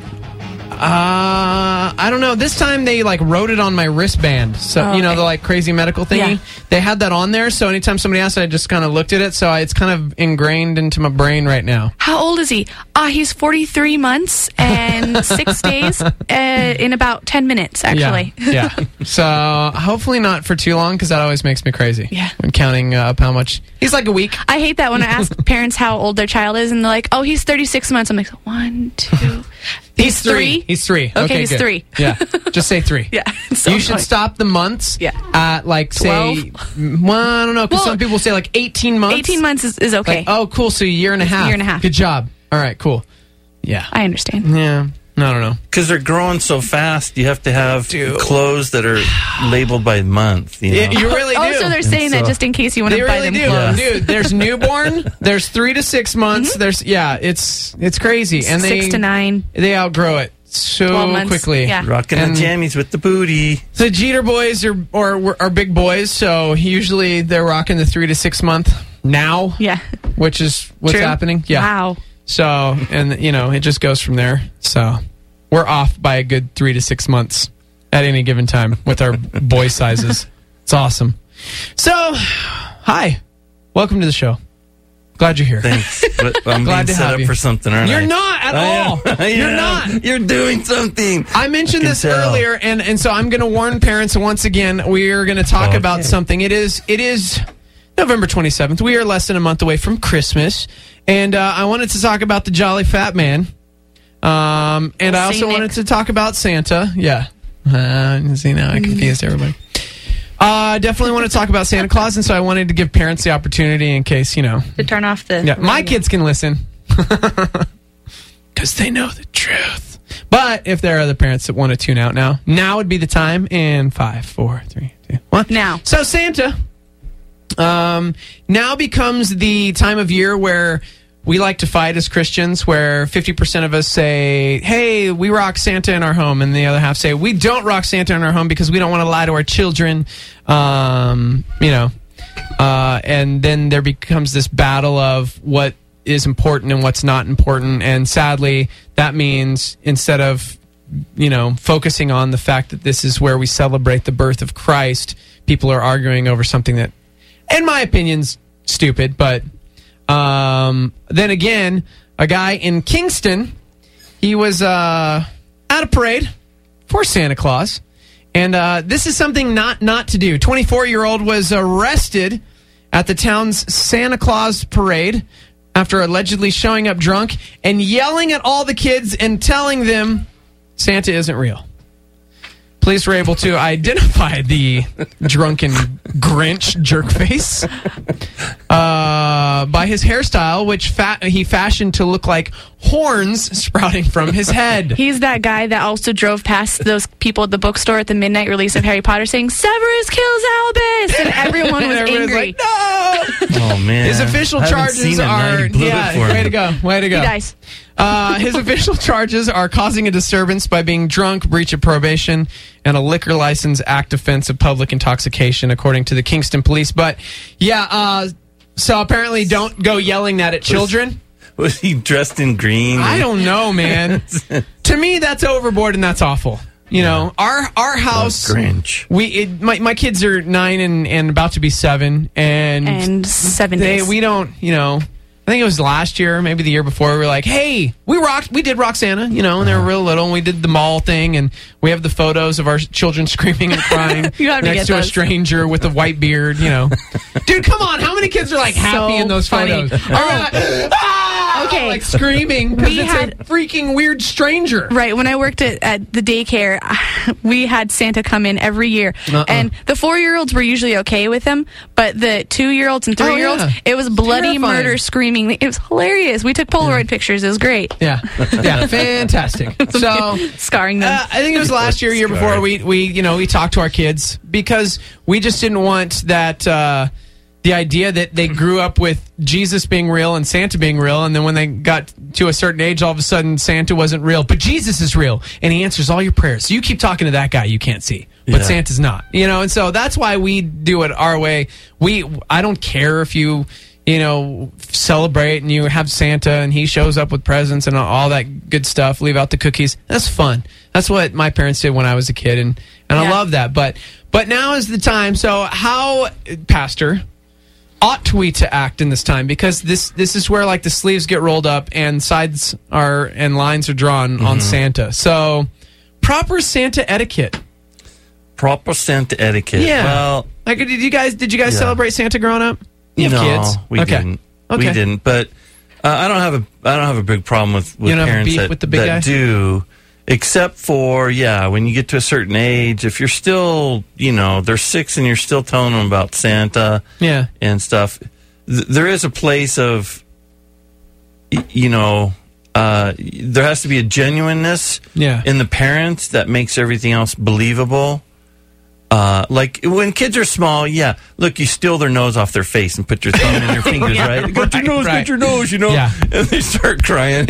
[SPEAKER 1] Uh, I don't know. This time they like wrote it on my wristband. So,
[SPEAKER 2] Oh,
[SPEAKER 1] you know,
[SPEAKER 2] okay.
[SPEAKER 1] the like crazy medical thingy.
[SPEAKER 2] Yeah.
[SPEAKER 1] They had that on there. So anytime somebody asked, I just kind of looked at it. So I, it's kind of ingrained into my brain right now.
[SPEAKER 2] How old is he? Ah, he's forty-three months and six days uh, in about ten minutes, actually.
[SPEAKER 1] Yeah. yeah. So hopefully not for too long because that always makes me crazy.
[SPEAKER 2] Yeah.
[SPEAKER 1] When counting uh, up how much. He's like a week.
[SPEAKER 2] I hate that when I ask parents how old their child is and they're like, oh, he's thirty-six months. I'm like, one, two.
[SPEAKER 1] He's three. He's three.
[SPEAKER 2] Okay,
[SPEAKER 1] Okay,
[SPEAKER 2] he's
[SPEAKER 1] good.
[SPEAKER 2] three.
[SPEAKER 1] Yeah. Just say three.
[SPEAKER 2] Yeah. So
[SPEAKER 1] you should
[SPEAKER 2] annoying.
[SPEAKER 1] stop the months
[SPEAKER 2] Yeah.
[SPEAKER 1] at like, say,
[SPEAKER 2] twelve?
[SPEAKER 1] well, I don't know, because
[SPEAKER 2] Well,
[SPEAKER 1] some people say like eighteen months.
[SPEAKER 2] eighteen months is, is okay.
[SPEAKER 1] Like, oh, cool. So a year and a half.
[SPEAKER 2] year and a half.
[SPEAKER 1] Good job. All right, cool. Yeah.
[SPEAKER 2] I understand.
[SPEAKER 1] Yeah. I don't know.
[SPEAKER 13] Because they're growing so fast, you have to have
[SPEAKER 1] Dude.
[SPEAKER 13] clothes that are labeled by month. You know?
[SPEAKER 1] Yeah, you really do.
[SPEAKER 2] Oh, so they're saying
[SPEAKER 13] so-
[SPEAKER 2] that just in case you want
[SPEAKER 1] They
[SPEAKER 2] to buy
[SPEAKER 1] really
[SPEAKER 2] them
[SPEAKER 1] do,
[SPEAKER 2] clothes.
[SPEAKER 1] dude. There's newborn. There's three to six months.
[SPEAKER 2] Mm-hmm.
[SPEAKER 1] There's yeah. It's it's crazy, and they
[SPEAKER 2] Six to nine.
[SPEAKER 1] they outgrow it so
[SPEAKER 2] twelve months.
[SPEAKER 1] quickly.
[SPEAKER 2] Yeah.
[SPEAKER 13] Rocking
[SPEAKER 1] And
[SPEAKER 13] the jammies with the booty.
[SPEAKER 1] the Jeter boys are or are big boys, so usually they're rocking the three to six month now,
[SPEAKER 2] Yeah.
[SPEAKER 1] which is what's
[SPEAKER 2] True.
[SPEAKER 1] happening. Yeah.
[SPEAKER 2] Wow.
[SPEAKER 1] So and you know it just goes from there. So we're off by a good three to six months at any given time with our boy sizes. It's awesome. So, hi, welcome to the show. Glad you're here.
[SPEAKER 13] Thanks. But I'm
[SPEAKER 1] Glad
[SPEAKER 13] being
[SPEAKER 1] to
[SPEAKER 13] set
[SPEAKER 1] have
[SPEAKER 13] up
[SPEAKER 1] you.
[SPEAKER 13] for something, aren't
[SPEAKER 1] You're
[SPEAKER 13] I?
[SPEAKER 1] not at
[SPEAKER 13] I am.
[SPEAKER 1] all.
[SPEAKER 13] I
[SPEAKER 1] You're
[SPEAKER 13] am.
[SPEAKER 1] not.
[SPEAKER 13] You're doing something.
[SPEAKER 1] I mentioned
[SPEAKER 13] I can
[SPEAKER 1] this
[SPEAKER 13] tell.
[SPEAKER 1] earlier, and, and so I'm going to warn parents once again. We are going to talk
[SPEAKER 13] Okay.
[SPEAKER 1] about something. It is it is November twenty-seventh. We are less than a month away from Christmas, and uh, I wanted to talk about the Jolly Fat Man. Um, and I
[SPEAKER 2] See,
[SPEAKER 1] also
[SPEAKER 2] Nick.
[SPEAKER 1] wanted to talk about Santa. Yeah. Uh, see, now I confused everybody. Uh, definitely want to talk about Santa Claus, and so I wanted to give parents the opportunity in case, you know.
[SPEAKER 2] To turn off the.
[SPEAKER 1] Yeah, my
[SPEAKER 2] radio.
[SPEAKER 1] kids can listen because they know the truth. But if there are other parents that want to tune out now, now would be the time in five, four, three, two, one.
[SPEAKER 2] Now.
[SPEAKER 1] So Santa um, now becomes the time of year where we like to fight as Christians, where fifty percent of us say, hey, we rock Santa in our home, and the other half say, we don't rock Santa in our home because we don't want to lie to our children. Um, you know, uh, and then there becomes this battle of what is important and what's not important, and sadly, that means instead of, you know, focusing on the fact that this is where we celebrate the birth of Christ, people are arguing over something that, in my opinion's stupid, but um, then again, a guy in Kingston, he was uh, at a parade for Santa Claus, and uh, this is something not not to do. twenty-four-year-old was arrested at the town's Santa Claus parade after allegedly showing up drunk and yelling at all the kids and telling them Santa isn't real. Police were able to identify the drunken Grinch jerkface uh, by his hairstyle, which fa- he fashioned to look like horns sprouting from his head.
[SPEAKER 2] He's that guy that also drove past those people at the bookstore at the midnight release of Harry Potter saying, Severus kills Albus! And everyone was
[SPEAKER 1] Everyone's
[SPEAKER 2] angry.
[SPEAKER 1] like, no!
[SPEAKER 13] Oh, man.
[SPEAKER 1] His official
[SPEAKER 13] I haven't
[SPEAKER 1] charges
[SPEAKER 13] seen it, man.
[SPEAKER 1] are
[SPEAKER 13] You blew it
[SPEAKER 1] yeah,
[SPEAKER 13] for
[SPEAKER 1] way
[SPEAKER 13] me.
[SPEAKER 1] to go, way to go.
[SPEAKER 2] He dies.
[SPEAKER 1] Uh, his official charges are causing a disturbance by being drunk, breach of probation, and a liquor license act offense of public intoxication, according to the Kingston police. But yeah, uh, so apparently don't go yelling that at children.
[SPEAKER 13] Was he dressed in green?
[SPEAKER 1] I don't know, man. To me, that's overboard and that's awful. You know, our our house.
[SPEAKER 13] Grinch.
[SPEAKER 1] We it, my my kids are nine and, and about to be seven, and
[SPEAKER 2] And seven
[SPEAKER 1] they
[SPEAKER 2] days.
[SPEAKER 1] we don't you know. I think it was last year, maybe the year before. We were like, "Hey, we rocked. We did rock Santa, you know." And they were real little, and we did the mall thing, and We have the photos of our children screaming and crying
[SPEAKER 2] You have to
[SPEAKER 1] next
[SPEAKER 2] get
[SPEAKER 1] to a
[SPEAKER 2] those.
[SPEAKER 1] stranger with a white beard. You know, dude, come on! How many kids are like happy
[SPEAKER 2] So
[SPEAKER 1] in those
[SPEAKER 2] funny.
[SPEAKER 1] photos? Are like, ah!
[SPEAKER 2] Okay.
[SPEAKER 1] like screaming because
[SPEAKER 2] We
[SPEAKER 1] it's
[SPEAKER 2] had-
[SPEAKER 1] a freaking weird stranger.
[SPEAKER 2] Right, when I worked at, at the daycare, we had Santa come in every year.
[SPEAKER 1] Uh-uh.
[SPEAKER 2] And the four-year-olds were usually okay with him, but the two-year-olds and three-year-olds,
[SPEAKER 1] yeah.
[SPEAKER 2] it was bloody
[SPEAKER 1] Terrifying.
[SPEAKER 2] murder screaming. It was hilarious. We took Polaroid pictures. It was great.
[SPEAKER 1] Yeah, yeah, fantastic. So.
[SPEAKER 2] Scarring them.
[SPEAKER 1] Uh, I think it was last year, year before we we you know we talked to our kids because we just didn't want that uh, the idea that they grew up with Jesus being real and Santa being real, and then when they got to a certain age, all of a sudden Santa wasn't real, but Jesus is real and he answers all your prayers. So you keep talking to that guy you can't see, but
[SPEAKER 13] Yeah.
[SPEAKER 1] Santa's not. You know, and so that's why we do it our way. We I don't care if you. You know, celebrate and you have Santa and he shows up with presents and all that good stuff. Leave out the cookies. That's fun. That's what my parents did when I was a kid, and, and I
[SPEAKER 2] Yeah.
[SPEAKER 1] love that. But but now is the time. So how, Pastor, ought we to act in this time? Because this this is where like the sleeves get rolled up and sides are and lines are drawn on Santa. So proper Santa etiquette.
[SPEAKER 13] Proper Santa etiquette.
[SPEAKER 1] Yeah.
[SPEAKER 13] Well,
[SPEAKER 1] Like did you guys did you guys
[SPEAKER 13] Yeah.
[SPEAKER 1] celebrate Santa growing up? You have
[SPEAKER 13] no,
[SPEAKER 1] kids.
[SPEAKER 13] we
[SPEAKER 1] okay.
[SPEAKER 13] didn't.
[SPEAKER 1] Okay.
[SPEAKER 13] We didn't. But uh, I don't have a I don't have a big problem with, with
[SPEAKER 1] You don't have a
[SPEAKER 13] parents
[SPEAKER 1] beef
[SPEAKER 13] that,
[SPEAKER 1] with the big
[SPEAKER 13] that
[SPEAKER 1] guy?
[SPEAKER 13] do, except for yeah, when you get to a certain age, if you're still you know they're six and you're still telling them about Santa
[SPEAKER 1] Yeah.
[SPEAKER 13] and stuff, th- there is a place of y- you know. Uh, there has to be a genuineness
[SPEAKER 1] Yeah.
[SPEAKER 13] in the parents that makes everything else believable. Uh, like when kids are small, yeah. Look, you steal their nose off their face and put your thumb in your fingers,
[SPEAKER 2] Yeah.
[SPEAKER 13] right? Got your
[SPEAKER 1] Right,
[SPEAKER 13] nose,
[SPEAKER 1] right.
[SPEAKER 13] got your nose, you know.
[SPEAKER 1] Yeah.
[SPEAKER 13] And they start crying.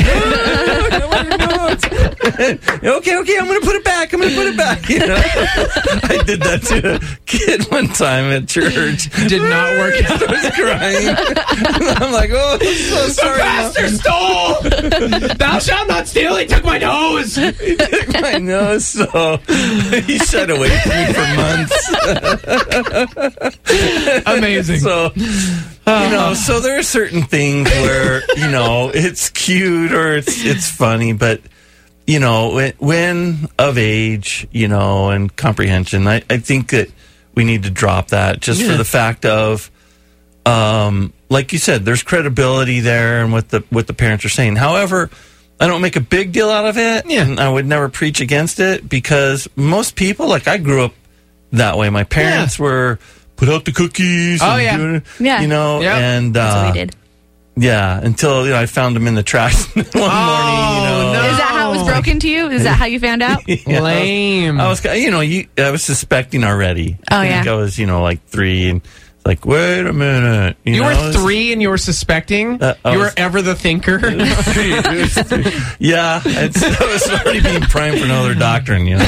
[SPEAKER 13] okay, okay, I'm gonna put it back. I'm gonna put it back. You know, I did that to a kid one time at church.
[SPEAKER 1] Did not work out.
[SPEAKER 13] I was crying. I'm like, oh, I'm so sorry.
[SPEAKER 1] Pastor stole! Thou shalt not steal. He took my nose.
[SPEAKER 13] He took my nose, so he shied away from me for months.
[SPEAKER 1] Amazing.
[SPEAKER 13] So, you know, so there are certain things where, you know, it's cute or it's it's funny, but, you know, when, when of age, you know, and comprehension, I, I think that we need to drop that just
[SPEAKER 1] Yeah.
[SPEAKER 13] for the fact of, um, like you said, there's credibility there and what the what the parents are saying. However, I don't make a big deal out of it,
[SPEAKER 1] Yeah.
[SPEAKER 13] and I would never preach against it because most people, like I grew up that way. My parents were put out the cookies.
[SPEAKER 1] Oh,
[SPEAKER 13] and
[SPEAKER 1] yeah.
[SPEAKER 13] doing it,
[SPEAKER 2] Yeah.
[SPEAKER 13] you know,
[SPEAKER 1] Yep.
[SPEAKER 13] and
[SPEAKER 2] That's
[SPEAKER 13] uh,
[SPEAKER 2] what we did.
[SPEAKER 13] yeah, until you know, I found them in the trash one morning. You know,
[SPEAKER 1] no.
[SPEAKER 2] Is that how it was broken to you? Is that how you found out?
[SPEAKER 13] Yeah,
[SPEAKER 1] Lame.
[SPEAKER 13] I was, I was, you know, you, I was suspecting already.
[SPEAKER 2] Oh,
[SPEAKER 13] I think
[SPEAKER 2] yeah.
[SPEAKER 13] I was, you know, like three, and like, wait a minute. You,
[SPEAKER 1] You
[SPEAKER 13] know,
[SPEAKER 1] were
[SPEAKER 13] it's-
[SPEAKER 1] three and you were suspecting?
[SPEAKER 13] Uh, I
[SPEAKER 1] you were
[SPEAKER 13] was-
[SPEAKER 1] ever the thinker?
[SPEAKER 13] Yeah, it's, I was already being primed for another doctrine, you know.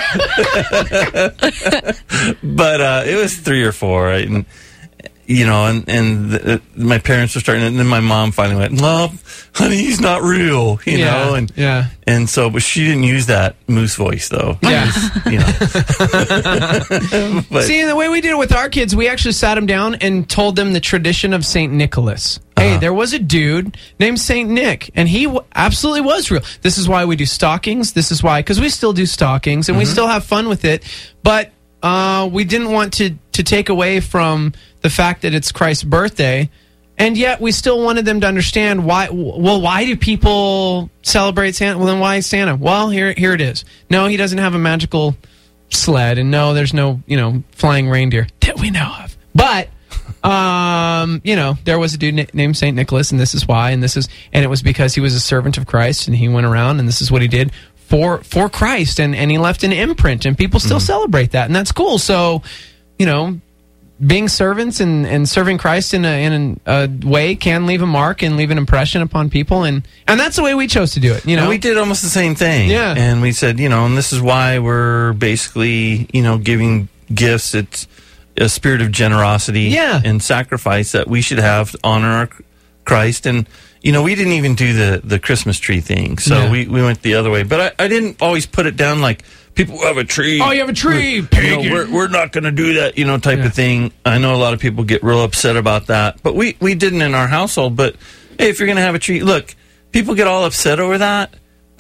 [SPEAKER 13] But uh, it was three or four, right? And you know, and and the, my parents were starting, and then my mom finally went, "Well, honey, he's not real," you
[SPEAKER 1] Yeah,
[SPEAKER 13] know, and
[SPEAKER 1] yeah.
[SPEAKER 13] and so, but she didn't use that moose voice though.
[SPEAKER 1] Yeah.
[SPEAKER 13] you know. But,
[SPEAKER 1] See, and the way we did it with our kids, we actually sat them down and told them the tradition of Saint Nicholas. Hey,
[SPEAKER 13] Uh-huh.
[SPEAKER 1] there was a dude named Saint Nick, and he w- absolutely was real. This is why we do stockings. This is why, because we still do stockings, and we still have fun with it. But uh, we didn't want to, to take away from the fact that it's Christ's birthday, and yet we still wanted them to understand why. Well, why do people celebrate Santa? Well, then why is Santa? Well, here here it is. No, he doesn't have a magical sled, and no, there's no you know flying reindeer that we know of. But um, you know, there was a dude na- named Saint Nicholas, and this is why, and this is, and it was because he was a servant of Christ, and he went around, and this is what he did for for Christ, and and he left an imprint, and people still celebrate that, and that's cool. So, you know, being servants and, and serving Christ in a in a way can leave a mark and leave an impression upon people, and and that's the way we chose to do it. You know,
[SPEAKER 13] and we did almost the same thing.
[SPEAKER 1] Yeah.
[SPEAKER 13] And we said, you know, and this is why we're basically, you know, giving gifts. It's a spirit of generosity
[SPEAKER 1] Yeah.
[SPEAKER 13] and sacrifice that we should have to honor our Christ. And, you know, we didn't even do the, the Christmas tree thing. So
[SPEAKER 1] Yeah.
[SPEAKER 13] we, we went the other way. But I, I didn't always put it down like, people who have a tree.
[SPEAKER 1] Oh, you have a tree,
[SPEAKER 13] You know,
[SPEAKER 1] pagan.
[SPEAKER 13] we're, we're not going to do that, you know, type
[SPEAKER 1] Yeah.
[SPEAKER 13] of thing. I know a lot of people get real upset about that. But we, we didn't in our household. But, hey, if you're going to have a tree, look, people get all upset over that. But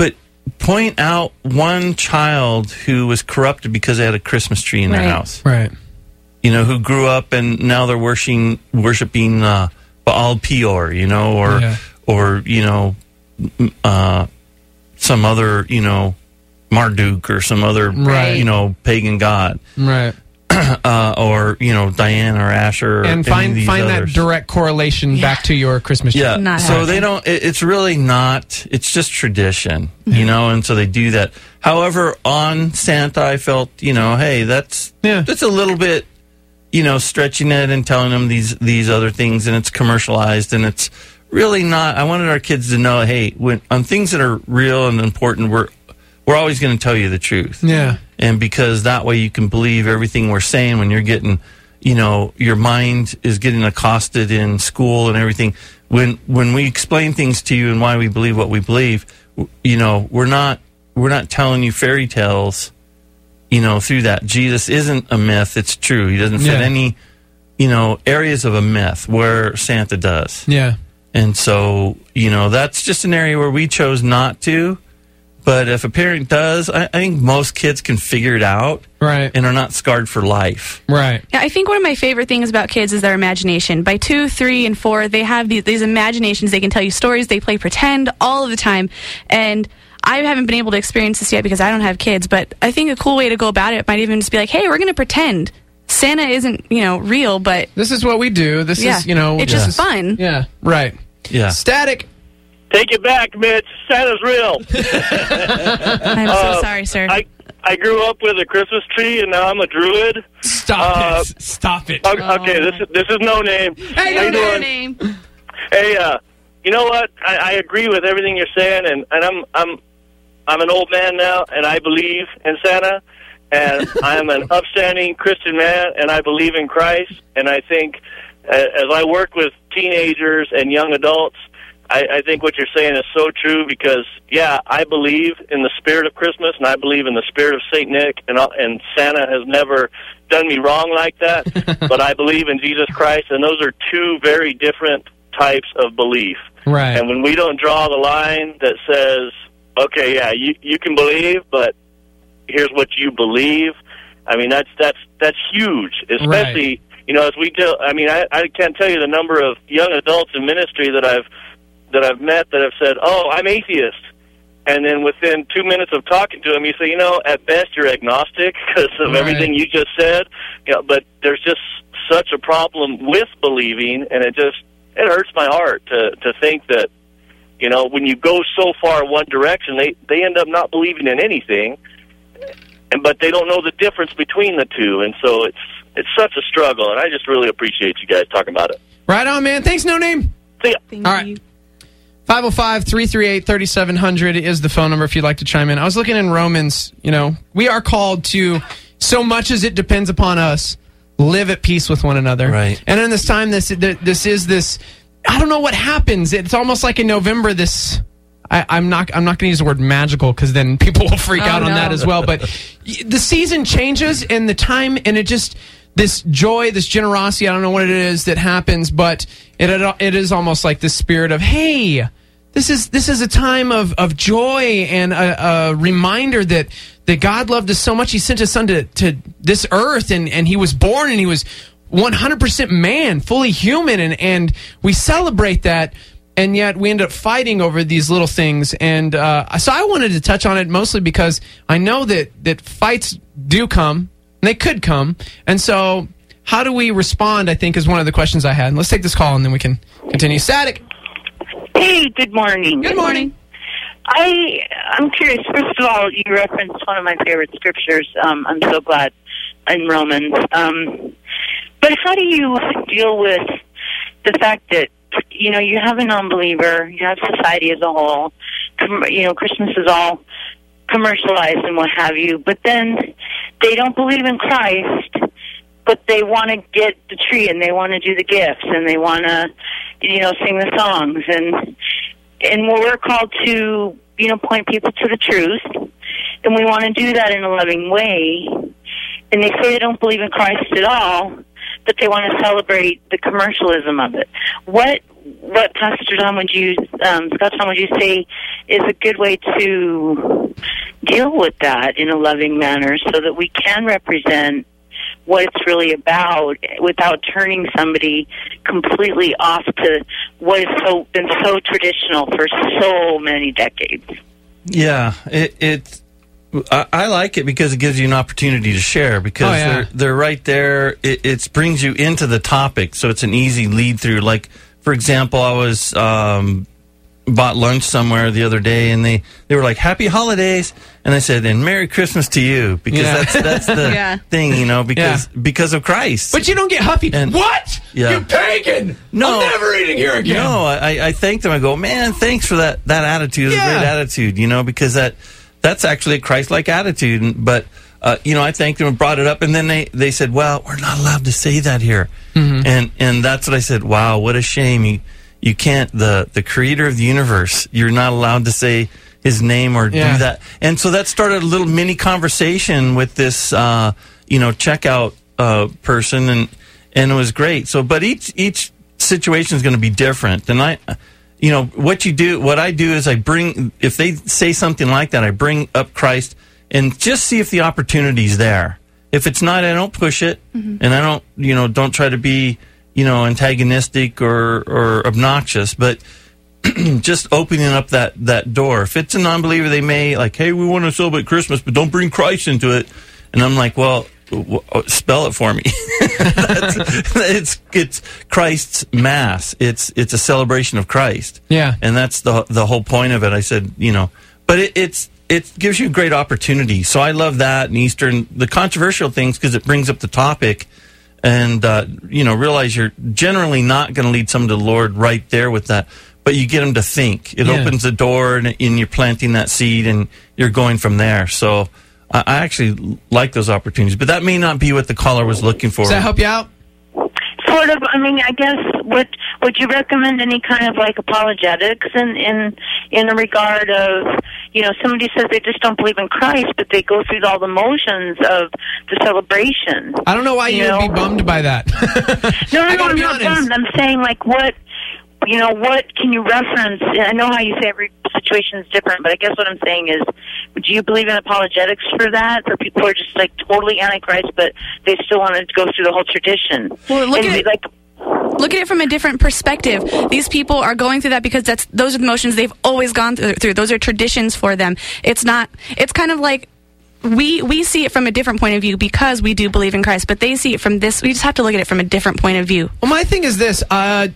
[SPEAKER 13] point out one child who was corrupted because they had a Christmas tree in their
[SPEAKER 2] Right.
[SPEAKER 13] house.
[SPEAKER 1] Right.
[SPEAKER 13] You know, who grew up and now they're worshiping worshiping uh, Baal Peor, you know, or
[SPEAKER 1] Yeah.
[SPEAKER 13] or you know, m- uh, some other, you know, Marduk or some other,
[SPEAKER 1] Right.
[SPEAKER 13] you know, pagan god,
[SPEAKER 1] Right.
[SPEAKER 13] uh, or you know, Diana or Asher, or any
[SPEAKER 1] And
[SPEAKER 13] of
[SPEAKER 1] find
[SPEAKER 13] these
[SPEAKER 1] find
[SPEAKER 13] others.
[SPEAKER 1] that direct correlation back to your Christmas tree.
[SPEAKER 13] Yeah,
[SPEAKER 2] Not
[SPEAKER 13] so
[SPEAKER 2] happening.
[SPEAKER 13] they don't. It, it's really not. It's just tradition, you know, and so they do that. However, on Santa, I felt, you know, hey, that's
[SPEAKER 1] Yeah.
[SPEAKER 13] that's a little bit, you know, stretching it and telling them these these other things, and it's commercialized, and it's really not. I wanted our kids to know, hey, when on things that are real and important, we're we're always going to tell you the truth.
[SPEAKER 1] Yeah.
[SPEAKER 13] And because that way you can believe everything we're saying when you're getting, you know, your mind is getting accosted in school and everything. When when we explain things to you and why we believe what we believe, w- you know, we're not we're not telling you fairy tales, you know, through that. Jesus isn't a myth, it's true. He doesn't fit
[SPEAKER 1] Yeah.
[SPEAKER 13] any, you know, areas of a myth where Santa does.
[SPEAKER 1] Yeah.
[SPEAKER 13] And so, you know, that's just an area where we chose not to. But if a parent does, I, I think most kids can figure it out,
[SPEAKER 1] Right.
[SPEAKER 13] and are not scarred for life.
[SPEAKER 1] Right.
[SPEAKER 2] Yeah, I think one of my favorite things about kids is their imagination. By two, three, and four, they have these, these imaginations. They can tell you stories. They play pretend all of the time. And I haven't been able to experience this yet because I don't have kids. But I think a cool way to go about it might even just be like, hey, we're going to pretend. Santa isn't, you know, real, but
[SPEAKER 1] This is what we do. This
[SPEAKER 2] yeah,
[SPEAKER 1] is, you know,
[SPEAKER 2] it's
[SPEAKER 1] this
[SPEAKER 2] just
[SPEAKER 1] is-
[SPEAKER 2] fun.
[SPEAKER 1] Yeah. Right.
[SPEAKER 13] Yeah.
[SPEAKER 1] Static.
[SPEAKER 9] Take it back, Mitch. Santa's real.
[SPEAKER 2] I'm
[SPEAKER 9] Uh,
[SPEAKER 2] so sorry, sir.
[SPEAKER 9] I I grew up with a Christmas tree, and now I'm a druid.
[SPEAKER 1] Stop
[SPEAKER 9] Uh,
[SPEAKER 1] it. Stop it.
[SPEAKER 9] Okay, okay, this is this is no name.
[SPEAKER 2] Hey,
[SPEAKER 9] How you
[SPEAKER 2] no
[SPEAKER 9] doing?
[SPEAKER 2] name.
[SPEAKER 9] Hey, uh, you know what? I, I agree with everything you're saying, and, and I'm I'm I'm an old man now, and I believe in Santa, and I'm an upstanding Christian man, and I believe in Christ, and I think uh, as I work with teenagers and young adults, I, I think what you're saying is so true because, yeah, I believe in the spirit of Christmas, and I believe in the spirit of Saint Nick, and uh, and Santa has never done me wrong like that, but I believe in Jesus Christ, and those are two very different types of belief.
[SPEAKER 1] Right.
[SPEAKER 9] And when we don't draw the line that says, okay, yeah, you you can believe, but here's what you believe, I mean, that's that's that's huge, especially, you know, as we tell, I mean, I, I can't tell you the number of young adults in ministry that I've that I've met that have said, oh, I'm atheist. And then within two minutes of talking to them, you say, you know, at best you're agnostic because of
[SPEAKER 1] Right.
[SPEAKER 9] everything you just said. You know, but there's just such a problem with believing, and it just it hurts my heart to to think that, you know, when you go so far one direction, they they end up not believing in anything, and but they don't know the difference between the two, and so it's it's such a struggle. And I just really appreciate you guys talking about it.
[SPEAKER 1] Right on, man. Thanks, No Name.
[SPEAKER 9] See ya.
[SPEAKER 2] Thank
[SPEAKER 1] All right.
[SPEAKER 2] you.
[SPEAKER 1] five oh five, three three eight, three seven zero zero is the phone number if you'd like to chime in. I was looking in Romans, you know, we are called to, so much as it depends upon us, live at peace with one another.
[SPEAKER 13] Right.
[SPEAKER 1] And in this time, this this is this, I don't know what happens. It's almost like in November, this, I, I'm not I'm not going to use the word magical because then people will freak
[SPEAKER 2] Oh,
[SPEAKER 1] out on
[SPEAKER 2] no.
[SPEAKER 1] that as well. But y- the season changes and the time, and it just, this joy, this generosity, I don't know what it is that happens, but it it is almost like this spirit of, hey, this is this is a time of, of joy and a, a reminder that, that God loved us so much, He sent His Son to, to this earth, and, and He was born, and He was one hundred percent man, fully human, and, and we celebrate that, and yet we end up fighting over these little things. And uh, so I wanted to touch on it mostly because I know that, that fights do come, and they could come, and so how do we respond, I think, is one of the questions I had. Let's take this call, and then we can continue. Static.
[SPEAKER 3] Hey, good morning.
[SPEAKER 1] Good morning.
[SPEAKER 3] I I'm curious. First of all, you referenced one of my favorite scriptures. Um, I'm so glad in Romans. Um, but how do you deal with the fact that you know you have a non-believer, you have society as a whole. Com- you know, Christmas is all commercialized and what have you, but then they don't believe in Christ, but they want to get the tree and they want to do the gifts and they want to, you know, sing the songs and and we're called to, you know, point people to the truth, and we want to do that in a loving way. And they say they don't believe in Christ at all, but they want to celebrate the commercialism of it. What what Pastor Tom would you, um, Scott Tom would you say is a good way to deal with that in a loving manner so that we can represent what it's really about without turning somebody completely off to what has so been so traditional for so many decades?
[SPEAKER 13] Yeah, it, it I, I like it because it gives you an opportunity to share because
[SPEAKER 1] Oh, yeah.
[SPEAKER 13] they're they're right there. It, it brings you into the topic, so it's an easy lead through. Like, for example, I was um, bought lunch somewhere the other day, and they, they were like, "Happy Holidays," and I said, "And Merry Christmas to you," because
[SPEAKER 1] Yeah.
[SPEAKER 13] that's that's the
[SPEAKER 1] Yeah.
[SPEAKER 13] thing, you know, because because of Christ.
[SPEAKER 1] But you don't get huffy.
[SPEAKER 13] And-
[SPEAKER 1] what?
[SPEAKER 13] Yeah.
[SPEAKER 1] You pagan!
[SPEAKER 13] No,
[SPEAKER 1] I'm never eating here again.
[SPEAKER 13] No, I, I thank them. I go, man, thanks for that that attitude. It's
[SPEAKER 1] Yeah.
[SPEAKER 13] a great attitude, you know, because that that's actually a Christ-like attitude. And- But uh, you know, I thanked them and brought it up, and then they, they said, well, we're not allowed to say that here,
[SPEAKER 1] Mhm.
[SPEAKER 13] and and that's what I said. Wow, what a shame. You you can't the the Creator of the universe. You're not allowed to say His name or
[SPEAKER 1] Yeah.
[SPEAKER 13] do that. And so that started a little mini conversation with this uh, you know checkout uh, person, and and it was great. So, but each each situation is going to be different, and I. You know, what you do, what I do is I bring, if they say something like that, I bring up Christ and just see if the opportunity's there. If it's not, I don't push it,
[SPEAKER 2] Mhm.
[SPEAKER 13] and I don't, you know, don't try to be, you know, antagonistic or, or obnoxious, but just opening up that, that door. If it's a non-believer, they may, like, hey, we want to celebrate Christmas, but don't bring Christ into it. And I'm like, well, w- w- spell it for me. That's, it's it's Christ's mass. It's it's a celebration of Christ.
[SPEAKER 1] Yeah.
[SPEAKER 13] And that's the the whole point of it. I said, you know, but it, it's it gives you a great opportunity. So I love that and Easter and the controversial things because it brings up the topic, and uh, you know, realize you're generally not going to lead someone to the Lord right there with that, but you get them to think. It
[SPEAKER 1] Yeah.
[SPEAKER 13] opens the door, and, and you're planting that seed, and you're going from there. So I I actually like those opportunities, but that may not be what the caller was looking for.
[SPEAKER 1] Does that help you out?
[SPEAKER 3] Sort of. I mean, I guess would would you recommend any kind of like apologetics in in in the regard of, you know, somebody says they just don't believe in Christ, but they go through all the motions of the celebration.
[SPEAKER 1] I don't know why you,
[SPEAKER 3] You
[SPEAKER 1] would be
[SPEAKER 3] know?
[SPEAKER 1] bummed by that.
[SPEAKER 3] No, no,
[SPEAKER 1] I
[SPEAKER 3] no,
[SPEAKER 1] gotta
[SPEAKER 3] I'm
[SPEAKER 1] be
[SPEAKER 3] not
[SPEAKER 1] honest.
[SPEAKER 3] bummed. I'm saying, like, what, you know, what can you reference? I know how you say every situation is different, but I guess what I'm saying is, do you believe in apologetics for that? For people who are just, like, totally anti-Christ, but they still want to go through the whole tradition?
[SPEAKER 2] Well, look
[SPEAKER 3] And
[SPEAKER 2] at
[SPEAKER 3] be
[SPEAKER 2] it-
[SPEAKER 3] like,
[SPEAKER 2] Look at it from a different perspective. These people are going through that because that's those are the motions they've always gone through. through. Those are traditions for them. It's not. It's kind of like we we see it from a different point of view because we do believe in Christ, but they see it from this. We just have to look at it from a different point of view.
[SPEAKER 1] Well, my thing is this. Uh,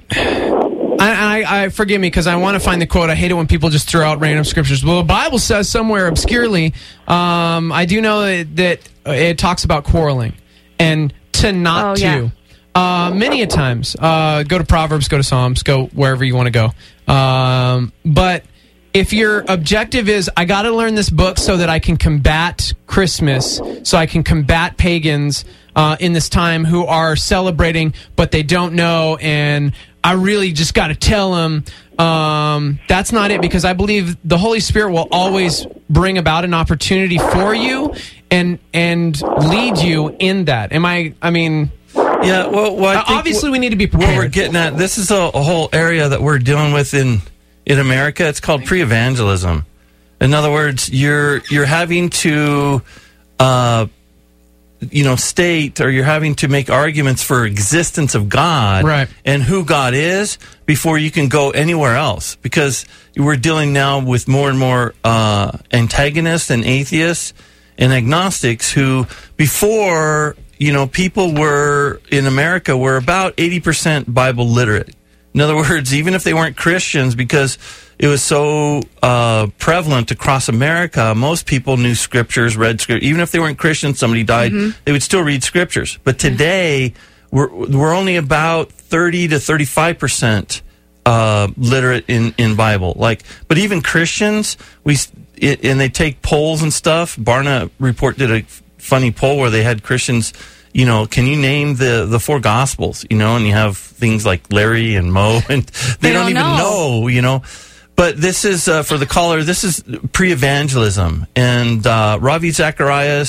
[SPEAKER 1] I, I, I forgive me because I want to find the quote. I hate it when people just throw out random scriptures. Well, the Bible says somewhere obscurely. Um, I do know that, that it talks about quarreling and to not
[SPEAKER 2] Oh,
[SPEAKER 1] to.
[SPEAKER 2] yeah.
[SPEAKER 1] Uh, many a times, uh, go to Proverbs, go to Psalms, go wherever you want to go. Um, but if your objective is, I got to learn this book so that I can combat Christmas, so I can combat pagans uh, in this time who are celebrating, but they don't know, and I really just got to tell them. Um, that's not it, because I believe the Holy Spirit will always bring about an opportunity for you and and lead you in that. Am I? I mean.
[SPEAKER 13] Yeah, well, well I
[SPEAKER 1] Uh,
[SPEAKER 13] think
[SPEAKER 1] obviously,
[SPEAKER 13] wh-
[SPEAKER 1] we need to be
[SPEAKER 13] what
[SPEAKER 1] prepared.
[SPEAKER 13] we're getting at. This is a, a whole area that we're dealing with in in America. It's called pre-evangelism. In other words, you're you're having to, uh, you know, state or you're having to make arguments for existence of God,
[SPEAKER 1] Right.
[SPEAKER 13] and who God is before you can go anywhere else. Because we're dealing now with more and more uh, antagonists and atheists and agnostics who before. You know, people were, in America, were about eighty percent Bible literate. In other words, even if they weren't Christians, because it was so uh, prevalent across America, most people knew scriptures, read scripture. Even if they weren't Christians, somebody died,
[SPEAKER 2] Mhm.
[SPEAKER 13] they would still read scriptures. But today, we're, we're only about thirty to thirty-five percent uh, literate in, in Bible. Like, but even Christians, we it, and they take polls and stuff. Barna Report did a funny poll where they had Christians, you know, can you name the, the four Gospels, you know, and you have things like Larry and Mo, and they,
[SPEAKER 2] They
[SPEAKER 13] don't,
[SPEAKER 2] don't
[SPEAKER 13] even
[SPEAKER 2] know.
[SPEAKER 13] know, you know. But this is, uh, for the caller, this is pre-evangelism. And uh, Ravi Zacharias,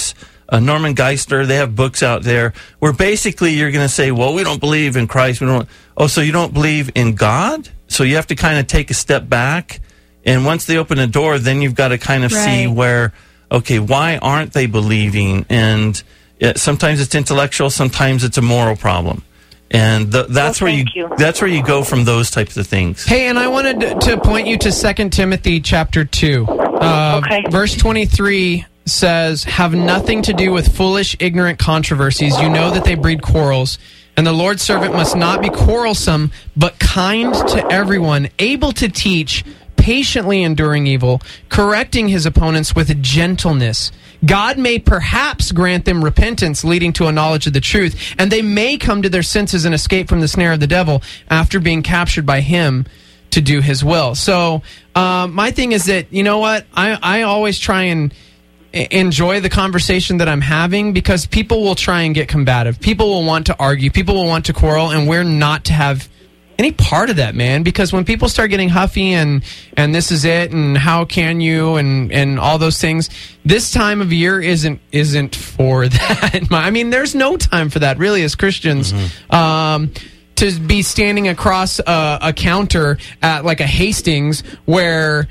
[SPEAKER 13] uh, Norman Geisler. They have books out there where basically you're going to say, well, we don't believe in Christ. We don't. Oh, so you don't believe in God? So you have to kind of take a step back. And once they open a door, then you've got to kind of
[SPEAKER 2] Right.
[SPEAKER 13] see where, okay, why aren't they believing? And it, sometimes it's intellectual, sometimes it's a moral problem. And th- that's
[SPEAKER 3] Well,
[SPEAKER 13] where you,
[SPEAKER 3] thank you.
[SPEAKER 13] that's where you go from those types of things.
[SPEAKER 1] Hey, and I wanted to- to point you to Second Timothy chapter two. Uh,
[SPEAKER 3] Okay.
[SPEAKER 1] Verse twenty-three says, "Have nothing to do with foolish, ignorant controversies. You know that they breed quarrels. And the Lord's servant must not be quarrelsome, but kind to everyone, able to teach, patiently enduring evil, correcting his opponents with gentleness. God may perhaps grant them repentance leading to a knowledge of the truth, and they may come to their senses and escape from the snare of the devil after being captured by him to do his will." So um, my thing is that, you know what, I, I always try and e- enjoy the conversation that I'm having, because people will try and get combative. People will want to argue. People will want to quarrel, and we're not to have any part of that, man, because when people start getting huffy and and this is it and how can you and and all those things, this time of year isn't isn't for that. I mean, there's no time for that really as Christians. Mm-hmm. um to be standing across a, a counter at like a Hastings where,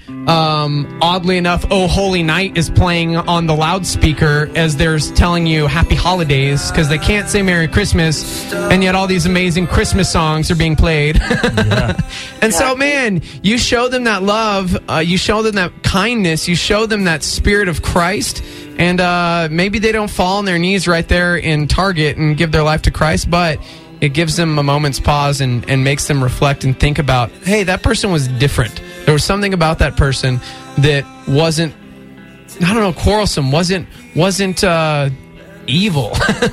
[SPEAKER 1] um, oddly enough, "Oh Holy Night" is playing on the loudspeaker as they're telling you Happy Holidays, because they can't say Merry Christmas, and yet all these amazing Christmas songs are being played. Yeah. And so, man, you show them that love, uh, you show them that kindness, you show them that spirit of Christ, and uh, maybe they don't fall on their knees right there in Target and give their life to Christ, but it gives them a moment's pause and, and makes them reflect and think about, hey, that person was different. There was something about that person that wasn't, I don't know, quarrelsome, wasn't wasn't uh, evil.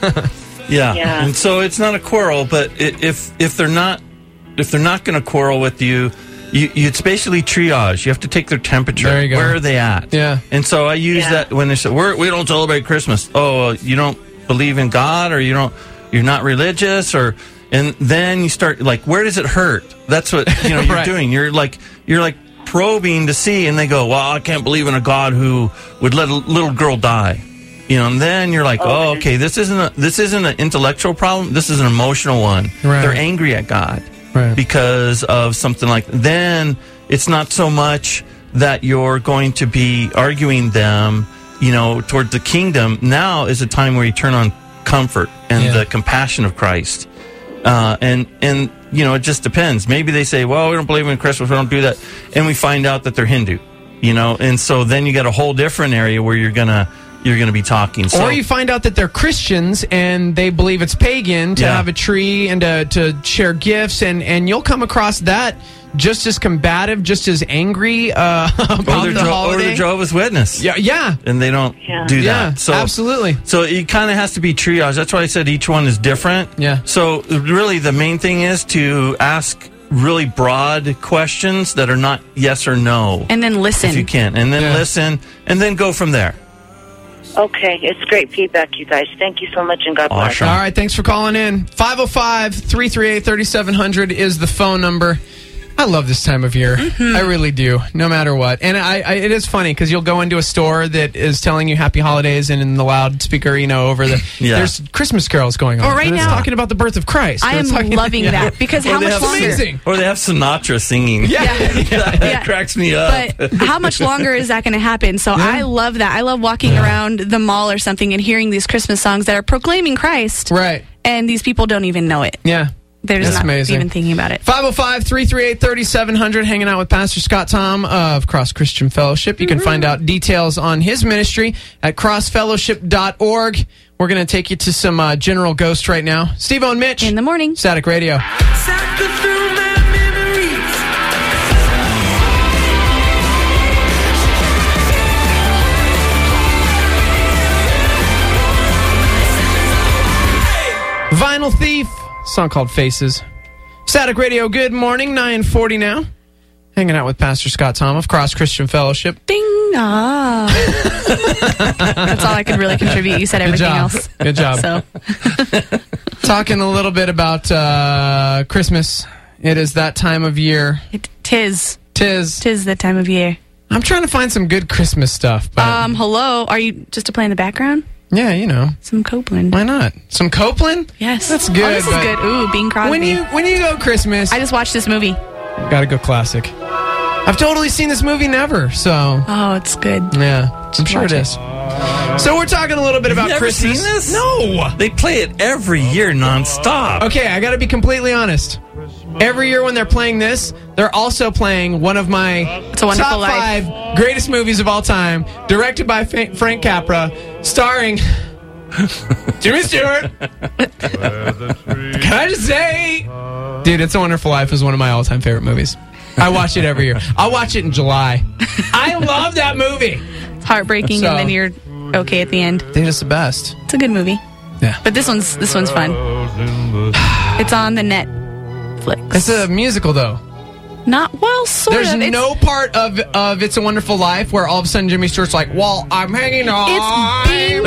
[SPEAKER 13] Yeah.
[SPEAKER 3] Yeah.
[SPEAKER 13] And so it's not a quarrel, but i- if if they're not if they're not going to quarrel with you, you, you it's basically triage. You have to take their temperature.
[SPEAKER 1] There you go.
[SPEAKER 13] Where are they at?
[SPEAKER 1] Yeah.
[SPEAKER 13] And so I use
[SPEAKER 3] Yeah.
[SPEAKER 13] that when they say We're, we don't celebrate Christmas. Oh, uh, you don't believe in God, or you don't you're not religious, or and then you start like, where does it hurt? That's what you know you're
[SPEAKER 1] Right.
[SPEAKER 13] doing. You're like you're like probing to see, and they go, well, I can't believe in a God who would let a little girl die. You know, and then you're like, oh,
[SPEAKER 3] Okay.
[SPEAKER 13] okay, this isn't a, this isn't an intellectual problem. This is an emotional one.
[SPEAKER 1] Right.
[SPEAKER 13] They're angry at God
[SPEAKER 1] Right.
[SPEAKER 13] because of something like. Then it's not so much that you're going to be arguing them, you know, toward the kingdom. Now is a time where you turn on comfort and
[SPEAKER 1] Yeah.
[SPEAKER 13] the compassion of Christ. Uh, and, and, you know, it just depends. Maybe they say, well, we don't believe in Christmas, we don't do that. And we find out that they're Hindu, you know, and so then you got a whole different area where you're going to, you're going to be talking. So,
[SPEAKER 1] Or you find out that they're Christians and they believe it's pagan to
[SPEAKER 13] Yeah.
[SPEAKER 1] have a tree and to, to share gifts, and, and you'll come across that just as combative, just as angry uh,
[SPEAKER 13] or
[SPEAKER 1] about
[SPEAKER 13] they're,
[SPEAKER 1] the
[SPEAKER 13] Jo- or
[SPEAKER 1] holiday.
[SPEAKER 13] they're Jehovah's Witness.
[SPEAKER 1] Yeah, yeah.
[SPEAKER 13] And they don't
[SPEAKER 3] Yeah.
[SPEAKER 13] do
[SPEAKER 1] Yeah,
[SPEAKER 13] that. So
[SPEAKER 1] absolutely.
[SPEAKER 13] So it kind of has to be triage. That's why I said each one is different.
[SPEAKER 1] Yeah.
[SPEAKER 13] So really the main thing is to ask really broad questions that are not yes or no.
[SPEAKER 2] And then listen.
[SPEAKER 13] If you can. And then
[SPEAKER 1] Yeah.
[SPEAKER 13] listen, and then go from there.
[SPEAKER 3] Okay, it's great feedback, you guys. Thank you so much, and God bless.
[SPEAKER 13] Awesome.
[SPEAKER 1] All right, thanks for calling in. five oh five, three three eight, three seven zero zero is the phone number. I love this time of year. I really do, no matter what. And I, I it is funny because you'll go into a store that is telling you Happy Holidays, and in the loudspeaker, you know, over the
[SPEAKER 13] Yeah.
[SPEAKER 1] there's Christmas carols going on.
[SPEAKER 2] Or right
[SPEAKER 1] and it's
[SPEAKER 2] now-
[SPEAKER 1] talking about the birth of Christ.
[SPEAKER 2] I
[SPEAKER 1] Or
[SPEAKER 2] am
[SPEAKER 1] it's talking-
[SPEAKER 2] loving
[SPEAKER 1] yeah.
[SPEAKER 2] that, because
[SPEAKER 13] Or
[SPEAKER 2] how
[SPEAKER 13] they
[SPEAKER 2] much
[SPEAKER 13] have
[SPEAKER 2] longer?
[SPEAKER 1] amazing.
[SPEAKER 13] Or they have Sinatra singing.
[SPEAKER 1] Yeah.
[SPEAKER 13] that
[SPEAKER 2] Yeah.
[SPEAKER 13] cracks me up.
[SPEAKER 2] But how much longer is that going to happen? So I love that. I love walking around the mall or something and hearing these Christmas songs that are proclaiming Christ,
[SPEAKER 1] Right.
[SPEAKER 2] and these people don't even know it.
[SPEAKER 1] Yeah.
[SPEAKER 2] They're just
[SPEAKER 1] That's
[SPEAKER 2] not
[SPEAKER 1] amazing.
[SPEAKER 2] even thinking about it.
[SPEAKER 1] five oh five, three three eight, three seven zero zero, hanging out with Pastor Scott Tom of Cross Christian Fellowship. You can find out details on his ministry at cross fellowship dot org. We're going to take you to some uh, General Ghost right now. Steve-O and Mitch.
[SPEAKER 2] In the morning.
[SPEAKER 1] Static Radio. Vinyl Thief, song called Faces. Static Radio, good morning, nine forty now. Hanging out with Pastor Scott Tom of Cross Christian Fellowship.
[SPEAKER 2] Ding! Ah. That's all I could really contribute. You said
[SPEAKER 1] Good
[SPEAKER 2] everything
[SPEAKER 1] job.
[SPEAKER 2] else.
[SPEAKER 1] Good job.
[SPEAKER 2] So
[SPEAKER 1] Talking a little bit about uh, Christmas. It is that time of year.
[SPEAKER 2] it, tis.
[SPEAKER 1] Tis.
[SPEAKER 2] Tis the time of year.
[SPEAKER 1] I'm trying to find some good Christmas stuff. But
[SPEAKER 2] Um, hello. Are you just to play in the background?
[SPEAKER 1] Yeah, you know.
[SPEAKER 2] Some Copeland.
[SPEAKER 1] Why not? Some Copeland?
[SPEAKER 2] Yes.
[SPEAKER 1] That's good.
[SPEAKER 2] Oh, this is
[SPEAKER 1] but
[SPEAKER 2] good. Ooh, Bing Crosby.
[SPEAKER 1] When you when you go Christmas,
[SPEAKER 2] I just watched this movie.
[SPEAKER 1] gotta go classic. I've totally seen this movie never, so
[SPEAKER 2] Oh, it's good.
[SPEAKER 1] yeah, I'm sure it is. So we're talking a little bit about
[SPEAKER 13] Never
[SPEAKER 1] Christmas.
[SPEAKER 13] seen this?
[SPEAKER 1] No.
[SPEAKER 13] They play it every year nonstop.
[SPEAKER 1] Okay, I got to be completely honest. Every year when they're playing this, they're also playing one of my
[SPEAKER 2] It's a Wonderful
[SPEAKER 1] top
[SPEAKER 2] Life.
[SPEAKER 1] five greatest movies of all time, directed by Fa- Frank Capra, starring Jimmy Stewart. Can I just say, dude, It's a Wonderful Life is one of my all-time favorite movies. I watch it every year. I'll watch it in July. I love that movie.
[SPEAKER 2] It's heartbreaking,
[SPEAKER 1] So-
[SPEAKER 2] and then you're okay at the end.
[SPEAKER 1] Dude, it's the best.
[SPEAKER 2] It's a good movie.
[SPEAKER 1] Yeah.
[SPEAKER 2] But this one's this one's fun. It's on the Netflix.
[SPEAKER 1] It's a musical, though.
[SPEAKER 2] Not well, sort
[SPEAKER 1] There's
[SPEAKER 2] of. It's-
[SPEAKER 1] no part of of It's a Wonderful Life where all of a sudden Jimmy Stewart's like, "Well, I'm hanging on."
[SPEAKER 2] It's Bing,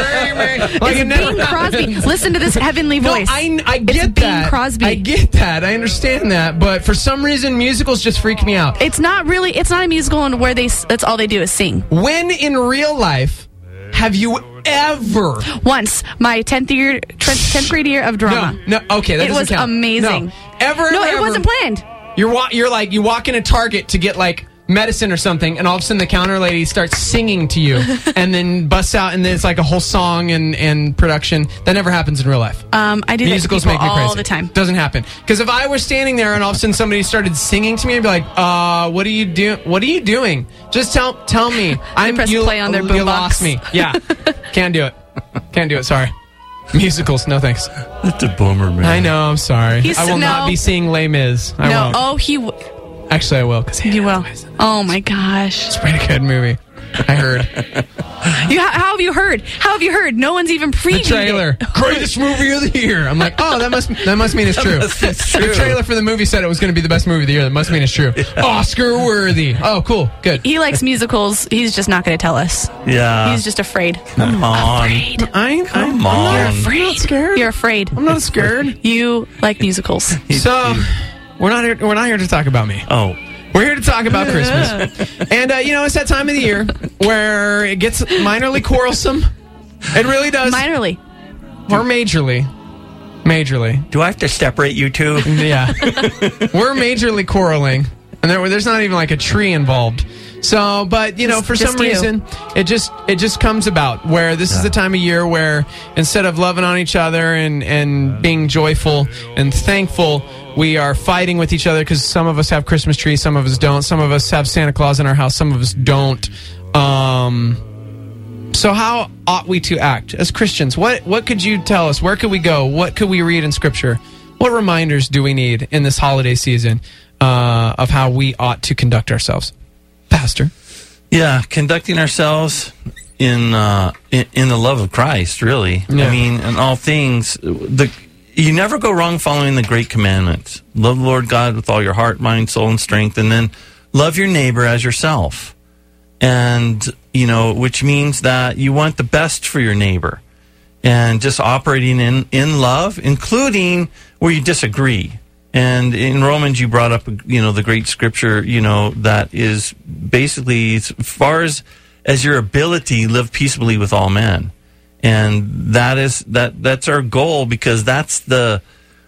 [SPEAKER 1] like
[SPEAKER 2] it's Bing Crosby. Listen to this heavenly
[SPEAKER 1] No,
[SPEAKER 2] voice.
[SPEAKER 1] I, I get
[SPEAKER 2] it's
[SPEAKER 1] that.
[SPEAKER 2] Bing Crosby.
[SPEAKER 1] I get that. I understand that. But for some reason, musicals just freak me out.
[SPEAKER 2] It's not really. It's not a musical, and where they s- that's all they do is sing.
[SPEAKER 1] When in real life have you ever?
[SPEAKER 2] Once my tenth year, tenth grade year of drama.
[SPEAKER 1] No, no. Okay, that
[SPEAKER 2] it
[SPEAKER 1] doesn't
[SPEAKER 2] was
[SPEAKER 1] count.
[SPEAKER 2] amazing.
[SPEAKER 1] No. Ever?
[SPEAKER 2] No,
[SPEAKER 1] ever,
[SPEAKER 2] it
[SPEAKER 1] ever,
[SPEAKER 2] wasn't planned.
[SPEAKER 1] You're wa- you're like you walk in a Target to get like medicine or something, and all of a sudden the counter lady starts singing to you, and then busts out, and then it's like a whole song and, and production. That never happens in real life.
[SPEAKER 2] Um, I do
[SPEAKER 1] Musicals
[SPEAKER 2] that to
[SPEAKER 1] make
[SPEAKER 2] people
[SPEAKER 1] me crazy
[SPEAKER 2] all the time.
[SPEAKER 1] Doesn't happen. Because if I was standing there and all of a sudden somebody started singing to me, I'd be like, "Uh, what are you doing? What are you doing? Just tell tell me." I'm
[SPEAKER 2] press
[SPEAKER 1] you,
[SPEAKER 2] play on their
[SPEAKER 1] you
[SPEAKER 2] boombox.
[SPEAKER 1] lost me. Yeah, can't do it. Can't do it. Sorry. Musicals, no thanks.
[SPEAKER 13] That's a bummer, man.
[SPEAKER 1] I know. I'm sorry.
[SPEAKER 2] He's-
[SPEAKER 1] I will
[SPEAKER 2] no.
[SPEAKER 1] not be seeing Les Mis. I
[SPEAKER 2] no,
[SPEAKER 1] won't.
[SPEAKER 2] oh, he. W-
[SPEAKER 1] Actually, I will. Because
[SPEAKER 2] you will. Oh my gosh.
[SPEAKER 1] It's a pretty good movie. I heard.
[SPEAKER 2] You, how, how have you heard? How have you heard? No one's even previewed
[SPEAKER 1] The trailer.
[SPEAKER 2] it.
[SPEAKER 1] Greatest movie of the year. I'm like, oh, that must that must mean it's true.
[SPEAKER 13] must mean it's true.
[SPEAKER 1] The trailer for the movie said it was going to be the best movie of the year. That must mean it's true. Oscar worthy. Oh, cool. Good.
[SPEAKER 2] He likes musicals. He's just not going to tell us.
[SPEAKER 13] Yeah.
[SPEAKER 2] He's just afraid.
[SPEAKER 13] Come on.
[SPEAKER 2] Afraid.
[SPEAKER 1] I,
[SPEAKER 13] Come
[SPEAKER 1] I'm
[SPEAKER 13] on.
[SPEAKER 1] not afraid. I'm not scared.
[SPEAKER 2] You're afraid.
[SPEAKER 1] I'm not scared.
[SPEAKER 2] You like musicals.
[SPEAKER 1] So, we're not here, we're not here to talk about me.
[SPEAKER 13] Oh.
[SPEAKER 1] We're here to talk about Christmas. And, uh, you know, it's that time of the year where it gets minorly quarrelsome. It really does.
[SPEAKER 2] Minorly.
[SPEAKER 1] Or majorly. Majorly.
[SPEAKER 13] Do I have to separate you two?
[SPEAKER 1] Yeah. We're majorly quarreling. And there, there's not even like a tree involved. So, but, you know,
[SPEAKER 2] Just-
[SPEAKER 1] for
[SPEAKER 2] just
[SPEAKER 1] some
[SPEAKER 2] you.
[SPEAKER 1] reason, it just it just comes about where this is the time of year where instead of loving on each other and, and being joyful and thankful, we are fighting with each other because some of us have Christmas trees, some of us don't. Some of us have Santa Claus in our house, some of us don't. Um, so how ought we to act as Christians? What what could you tell us? Where could we go? What could we read in Scripture? What reminders do we need in this holiday season uh, of how we ought to conduct ourselves? Pastor.
[SPEAKER 13] Yeah, conducting ourselves in uh, in, in the love of Christ, really.
[SPEAKER 1] Yeah.
[SPEAKER 13] I mean, in all things, the you never go wrong following the great commandments. Love the Lord God with all your heart, mind, soul, and strength, and then love your neighbor as yourself. And, you know, which means that you want the best for your neighbor. And just operating in, in love, including where you disagree. And in Romans, you brought up, you know, the great scripture, you know, that is basically, as far as, as your ability, live peaceably with all men. And that is, that, that's our goal, because that's the,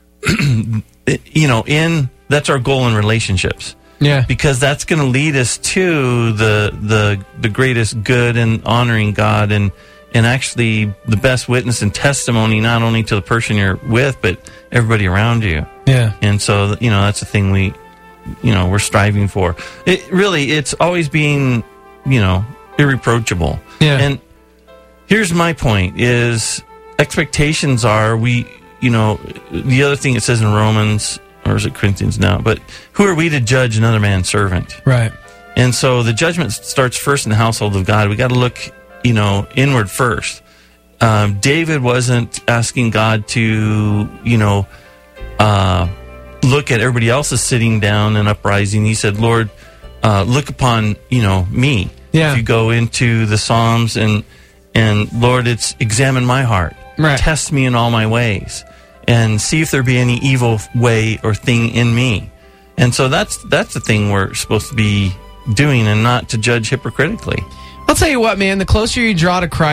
[SPEAKER 13] you know, in, that's our goal in relationships.
[SPEAKER 1] Yeah.
[SPEAKER 13] Because that's going to lead us to the, the, the greatest good and honoring God and, and actually the best witness and testimony, not only to the person you're with, but everybody around you.
[SPEAKER 1] Yeah.
[SPEAKER 13] And so, you know, that's the thing we, you know, we're striving for. It really, it's always being, you know, irreproachable.
[SPEAKER 1] Yeah.
[SPEAKER 13] And here's my point is expectations are we, you know, the other thing it says in Romans, or is it Corinthians now, but who are we to judge another man's servant?
[SPEAKER 1] Right.
[SPEAKER 13] And so the judgment starts first in the household of God. We got to look, you know, inward first. Um, David wasn't asking God to, you know, uh, look at everybody else is sitting down and uprising. He said, Lord, uh, look upon, you know, me.
[SPEAKER 1] Yeah.
[SPEAKER 13] If you go into the Psalms and, and Lord, it's examine my heart.
[SPEAKER 1] Right.
[SPEAKER 13] Test me in all my ways and see if there be any evil way or thing in me. And so that's, that's the thing we're supposed to be doing, and not to judge hypocritically.
[SPEAKER 1] I'll tell you what, man, the closer you draw to Christ,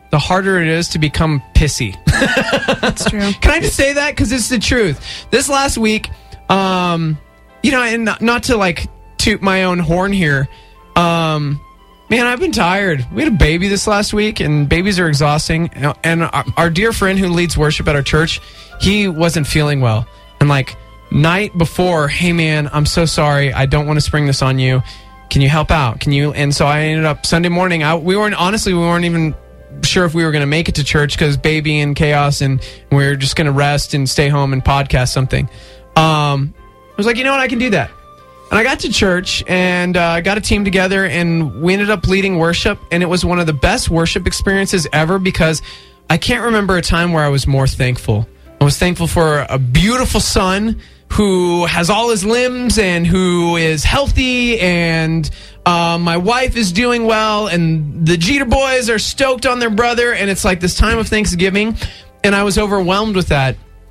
[SPEAKER 1] the harder it is to become pissy.
[SPEAKER 2] That's true.
[SPEAKER 1] Can I just say that? Because it's the truth. This last week, um, you know, and not, not to like toot my own horn here, um, man, I've been tired. We had a baby this last week, and babies are exhausting. And our, our dear friend who leads worship at our church, he wasn't feeling well. And like night before, hey man, I'm so sorry. I don't want to spring this on you. Can you help out? Can you? And so I ended up Sunday morning. I, we weren't honestly, we weren't even sure if we were going to make it to church because baby and chaos, and we were just going to rest and stay home and podcast something. Um, I was like, you know what, I can do that. And I got to church and I uh, got a team together, and we ended up leading worship, and it was one of the best worship experiences ever because I can't remember a time where I was more thankful. I was thankful for a beautiful son who has all his limbs and who is healthy, and uh, my wife is doing well, and the Jeter boys are stoked on their brother, and it's like this time of Thanksgiving, and I was overwhelmed with that.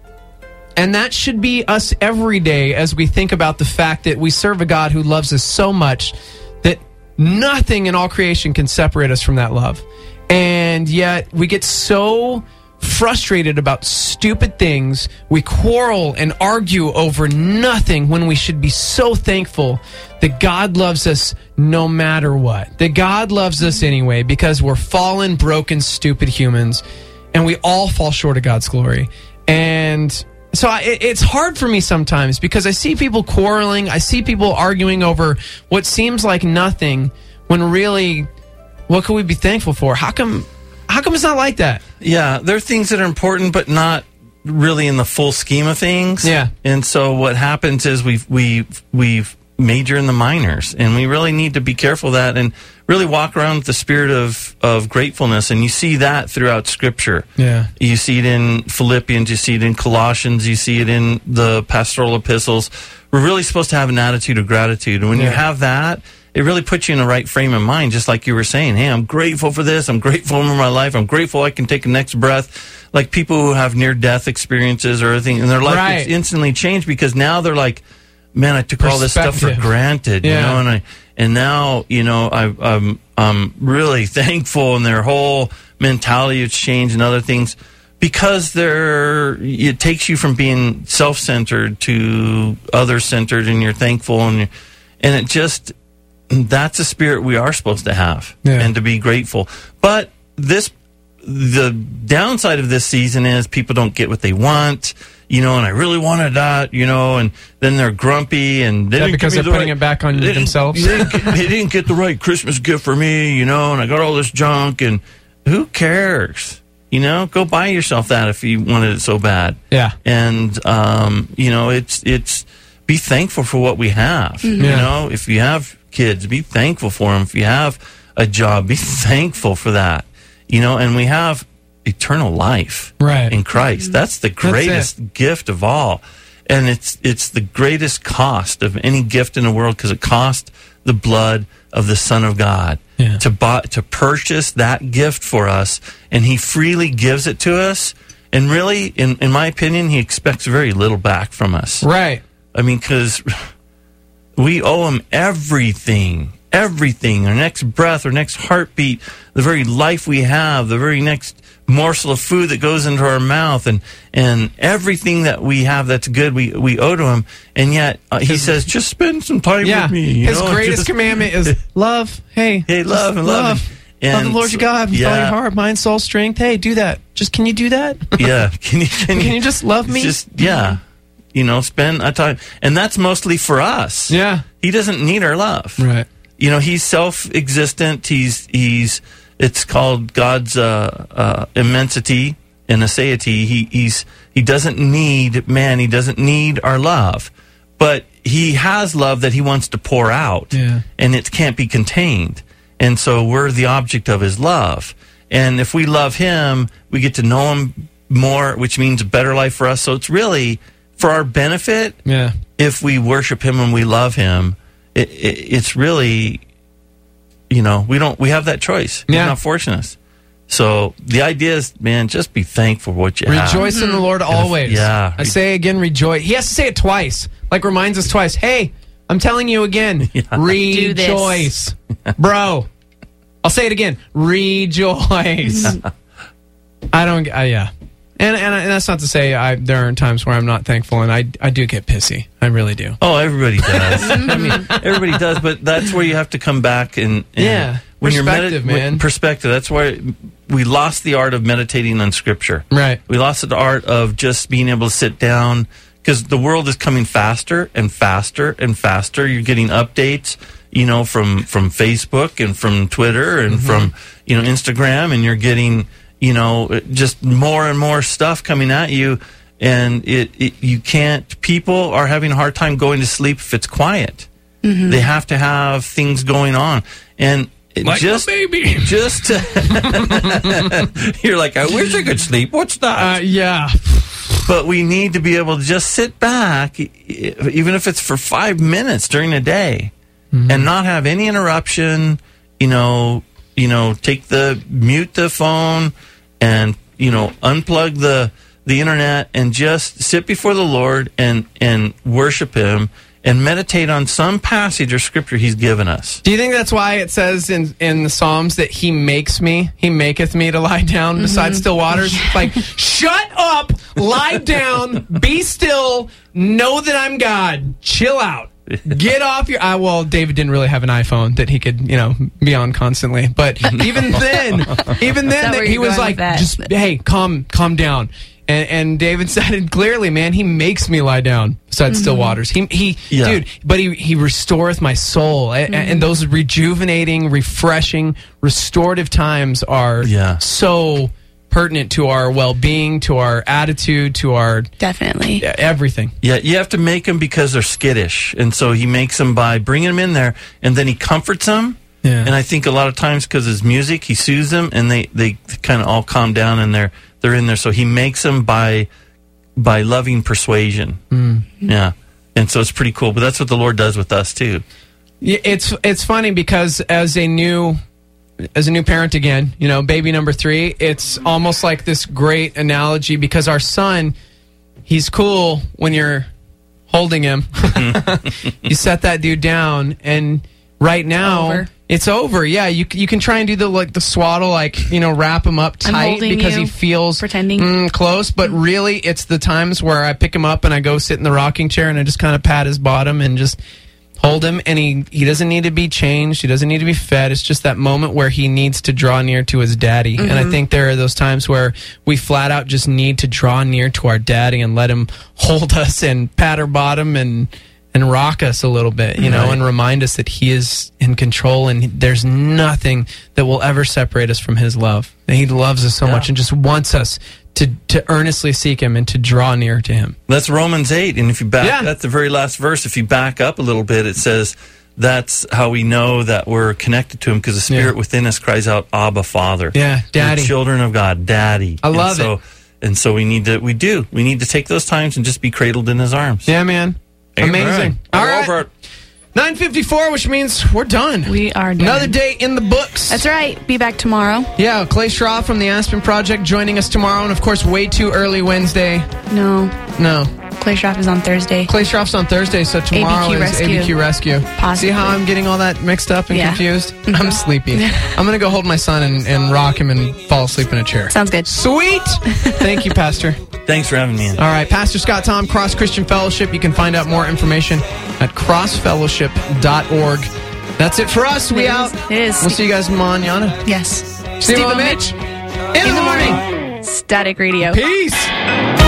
[SPEAKER 1] And that should be us every day as we think about the fact that we serve a God who loves us so much that nothing in all creation can separate us from that love. And yet we get so frustrated about stupid things. We quarrel and argue over nothing when we should be so thankful that God loves us no matter what. That God loves us anyway because we're fallen, broken, stupid humans, and we all fall short of God's glory. And so I, it's hard for me sometimes because I see people quarreling. I see people arguing over what seems like nothing when really, what could we be thankful for? How come How come it's not like that?
[SPEAKER 13] Yeah, there are things that are important, but not really in the full scheme of things.
[SPEAKER 1] Yeah.
[SPEAKER 13] And so what happens is we've, we've, we've major in the minors, and we really need to be careful of that and really walk around with the spirit of, of gratefulness. And you see that throughout Scripture.
[SPEAKER 1] Yeah.
[SPEAKER 13] You see it in Philippians, you see it in Colossians, you see it in the pastoral epistles. We're really supposed to have an attitude of gratitude. And when
[SPEAKER 1] Yeah.
[SPEAKER 13] you have that, it really puts you in the right frame of mind, just like you were saying. Hey, I'm grateful for this. I'm grateful for my life. I'm grateful I can take the next breath. Like people who have near-death experiences or anything, and their life
[SPEAKER 1] Right.
[SPEAKER 13] gets instantly changed because now they're like, man, I took all this stuff for
[SPEAKER 1] Perspective.
[SPEAKER 13] granted, you
[SPEAKER 1] Yeah.
[SPEAKER 13] know, and I and now, you know, I, I'm I'm really thankful, and their whole mentality has changed and other things because they're it takes you from being self-centered to other-centered, and you're thankful, and and it just. That's a spirit we are supposed to have,
[SPEAKER 1] Yeah.
[SPEAKER 13] and to be grateful. But this, the downside of this season is people don't get what they want, you know, and I really wanted that, you know, and then they're grumpy, and they
[SPEAKER 1] Is that
[SPEAKER 13] didn't
[SPEAKER 1] because
[SPEAKER 13] give me
[SPEAKER 1] they're
[SPEAKER 13] the
[SPEAKER 1] putting
[SPEAKER 13] right-
[SPEAKER 1] it back on
[SPEAKER 13] they didn't-
[SPEAKER 1] themselves?
[SPEAKER 13] They didn't, get, they didn't get the right Christmas gift for me, you know, and I got all this junk, and who cares? You know, go buy yourself that if you wanted it so bad.
[SPEAKER 1] Yeah.
[SPEAKER 13] And, um, you know, it's, it's, be thankful for what we have. You
[SPEAKER 1] Yeah.
[SPEAKER 13] know, if you have kids, be thankful for them. If you have a job, be thankful for that. You know, and we have eternal life
[SPEAKER 1] Right.
[SPEAKER 13] in Christ. That's the greatest gift of all. And it's it's the greatest cost of any gift in the world because it cost the blood of the Son of God
[SPEAKER 1] Yeah.
[SPEAKER 13] to buy, to purchase that gift for us, and He freely gives it to us. And really, in, in my opinion, He expects very little back from us.
[SPEAKER 1] Right.
[SPEAKER 13] I mean, because we owe Him everything, everything, our next breath, our next heartbeat, the very life we have, the very next morsel of food that goes into our mouth, and, and everything that we have that's good, we, we owe to Him. And yet, uh, He says, just spend some time
[SPEAKER 1] Yeah.
[SPEAKER 13] with me. You
[SPEAKER 1] His
[SPEAKER 13] know,
[SPEAKER 1] greatest
[SPEAKER 13] just-
[SPEAKER 1] commandment is love. Hey.
[SPEAKER 13] Hey, love and love.
[SPEAKER 1] love.
[SPEAKER 13] And
[SPEAKER 1] love the Lord your God with all
[SPEAKER 13] yeah.
[SPEAKER 1] your heart, mind, soul, strength. Hey, do that. Just can you do that?
[SPEAKER 13] Yeah. Can you, can
[SPEAKER 1] Can you just love me?
[SPEAKER 13] Just, yeah. You know, spend a time. And that's mostly for us.
[SPEAKER 1] Yeah.
[SPEAKER 13] He doesn't need our love.
[SPEAKER 1] Right.
[SPEAKER 13] You know, He's self-existent. He's, he's, it's called God's uh, uh, immensity and aseity. He, he's, he doesn't need man. He doesn't need our love. But He has love that He wants to pour out.
[SPEAKER 1] Yeah.
[SPEAKER 13] And it can't be contained. And so we're the object of His love. And if we love Him, we get to know Him more, which means a better life for us. So it's really for our benefit.
[SPEAKER 1] Yeah.
[SPEAKER 13] If we worship Him and we love Him, it, it, it's really, you know, we don't, we have that choice. He's
[SPEAKER 1] Yeah.
[SPEAKER 13] not forcing us. So the idea is, man, just be thankful for what you have.
[SPEAKER 1] Rejoice in the Lord always.
[SPEAKER 13] Yeah.
[SPEAKER 1] I say again, rejoice. He has to say it twice. Like reminds us twice. Hey, I'm telling you again.
[SPEAKER 13] Yeah.
[SPEAKER 2] Do this.
[SPEAKER 1] Rejoice. Bro. I'll say it again. Rejoice. I don't. Uh, yeah, and, and and that's not to say I there aren't times where I'm not thankful, and I I do get pissy. I really do.
[SPEAKER 13] Oh, everybody does. I mean, everybody does, but that's where you have to come back and, and
[SPEAKER 1] yeah,
[SPEAKER 13] when
[SPEAKER 1] perspective,
[SPEAKER 13] you're medit-
[SPEAKER 1] man.
[SPEAKER 13] Perspective. That's why we lost the art of meditating on Scripture.
[SPEAKER 1] Right.
[SPEAKER 13] We lost the art of just being able to sit down because the world is coming faster and faster and faster. You're getting updates, you know, from from Facebook and from Twitter and
[SPEAKER 1] Mm-hmm.
[SPEAKER 13] from you know Instagram, and you're getting you know just more and more stuff coming at you. And it, it, you can't. People are having a hard time going to sleep if it's quiet.
[SPEAKER 2] Mm-hmm.
[SPEAKER 13] They have to have things going on, and it
[SPEAKER 1] Like
[SPEAKER 13] just,
[SPEAKER 1] a baby.
[SPEAKER 13] just. To you're like, I wish I could sleep. What's that?
[SPEAKER 1] Uh, yeah.
[SPEAKER 13] But we need to be able to just sit back, e- even if it's for five minutes during the day,
[SPEAKER 1] Mm-hmm.
[SPEAKER 13] and not have any interruption. You know, you know, take the mute the phone, and you know, unplug the. the internet, and just sit before the Lord and and worship Him and meditate on some passage or scripture He's given us.
[SPEAKER 1] Do you think that's why it says in, in the Psalms that He makes me, He maketh me to lie down beside still waters? It's like, shut up, lie down, be still, know that I'm God, chill out. Get off your... Uh, well, David didn't really have an iPhone that he could, you know, be on constantly. But even then, even then,
[SPEAKER 2] that where
[SPEAKER 1] he
[SPEAKER 2] you're
[SPEAKER 1] was
[SPEAKER 2] going
[SPEAKER 1] like,
[SPEAKER 2] with that?
[SPEAKER 1] just, hey, calm, calm down. And, and David said it clearly, man. He makes me lie down beside
[SPEAKER 2] Mm-hmm.
[SPEAKER 1] still waters. He, he,
[SPEAKER 13] Yeah.
[SPEAKER 1] dude. But he, he restoreth my soul, A-
[SPEAKER 2] Mm-hmm.
[SPEAKER 1] and those rejuvenating, refreshing, restorative times are
[SPEAKER 13] Yeah.
[SPEAKER 1] so pertinent to our well-being, to our attitude, to our
[SPEAKER 2] Definitely.
[SPEAKER 1] everything.
[SPEAKER 13] Yeah, you have to make them because they're skittish, and so He makes them by bringing them in there, and then He comforts them.
[SPEAKER 1] Yeah.
[SPEAKER 13] And I think a lot of times because His music, He soothes them, and they, they kind of all calm down, and they're they're in there. So He makes them by by loving persuasion.
[SPEAKER 1] Mm.
[SPEAKER 13] Yeah, and so it's pretty cool. But that's what the Lord does with us too.
[SPEAKER 1] Yeah, it's it's funny because as a new as a new parent again, you know, baby number three, it's almost like this great analogy because our son, he's cool when you're holding him. You set that dude down, and right now
[SPEAKER 2] Over.
[SPEAKER 1] it's over. Yeah, you you can try and do the like the swaddle, like you know, wrap him up
[SPEAKER 2] I'm
[SPEAKER 1] tight
[SPEAKER 2] holding
[SPEAKER 1] because
[SPEAKER 2] you,
[SPEAKER 1] he feels
[SPEAKER 2] pretending.
[SPEAKER 1] mm, close. But really, it's the times where I pick him up and I go sit in the rocking chair and I just kind of pat his bottom and just hold him, and he, he doesn't need to be changed. He doesn't need to be fed. It's just that moment where he needs to draw near to his daddy.
[SPEAKER 2] Mm-hmm.
[SPEAKER 1] And I think there are those times where we flat out just need to draw near to our daddy and let him hold us and pat our bottom and and rock us a little bit, you know,
[SPEAKER 13] Right.
[SPEAKER 1] and remind us that he is in control and there's nothing that will ever separate us from his love. And he loves us so
[SPEAKER 13] Yeah.
[SPEAKER 1] much and just wants us to, to earnestly seek him and to draw near to him.
[SPEAKER 13] That's Romans eight, and if you back,
[SPEAKER 1] Yeah.
[SPEAKER 13] that's the very last verse. If you back up a little bit, it says that's how we know that we're connected to Him because the Spirit
[SPEAKER 1] Yeah.
[SPEAKER 13] within us cries out, "Abba, Father."
[SPEAKER 1] Yeah, Daddy.
[SPEAKER 13] We're children of God, Daddy.
[SPEAKER 1] I love
[SPEAKER 13] and so,
[SPEAKER 1] it.
[SPEAKER 13] And so we need to, we do, we need to take those times and just be cradled in His arms.
[SPEAKER 1] Yeah, man. Amazing. All
[SPEAKER 13] All
[SPEAKER 1] right.
[SPEAKER 13] over.
[SPEAKER 1] nine fifty-four, which means we're done.
[SPEAKER 2] We are done.
[SPEAKER 1] Another day in the books.
[SPEAKER 2] That's right. Be back tomorrow.
[SPEAKER 1] Yeah, Clay Schroff from the Aspen Project joining us tomorrow. And, of course, way too early Wednesday.
[SPEAKER 2] No.
[SPEAKER 1] No.
[SPEAKER 2] Clay Schroff is on Thursday.
[SPEAKER 1] Clay Schroff's on Thursday, so tomorrow
[SPEAKER 2] A B Q
[SPEAKER 1] is
[SPEAKER 2] Rescue.
[SPEAKER 1] A B Q Rescue.
[SPEAKER 2] Possibly.
[SPEAKER 1] See how I'm getting all that mixed up and
[SPEAKER 2] Yeah.
[SPEAKER 1] confused? I'm sleepy. I'm going to go hold my son and, and rock him and fall asleep in a chair.
[SPEAKER 2] Sounds good.
[SPEAKER 1] Sweet. Thank you, Pastor.
[SPEAKER 13] Thanks for having me in.
[SPEAKER 1] All right, Pastor Scott Tom, Cross Christian Fellowship. You can find out more information at cross fellowship dot org. That's it for us. We
[SPEAKER 2] It is.
[SPEAKER 1] out.
[SPEAKER 2] It is.
[SPEAKER 1] We'll see you guys manana.
[SPEAKER 2] Yes.
[SPEAKER 1] Steve
[SPEAKER 2] Steve
[SPEAKER 1] and
[SPEAKER 2] and
[SPEAKER 1] Mitch. In,
[SPEAKER 2] In
[SPEAKER 1] the
[SPEAKER 2] the
[SPEAKER 1] morning.
[SPEAKER 2] morning. Static Radio.
[SPEAKER 1] Peace.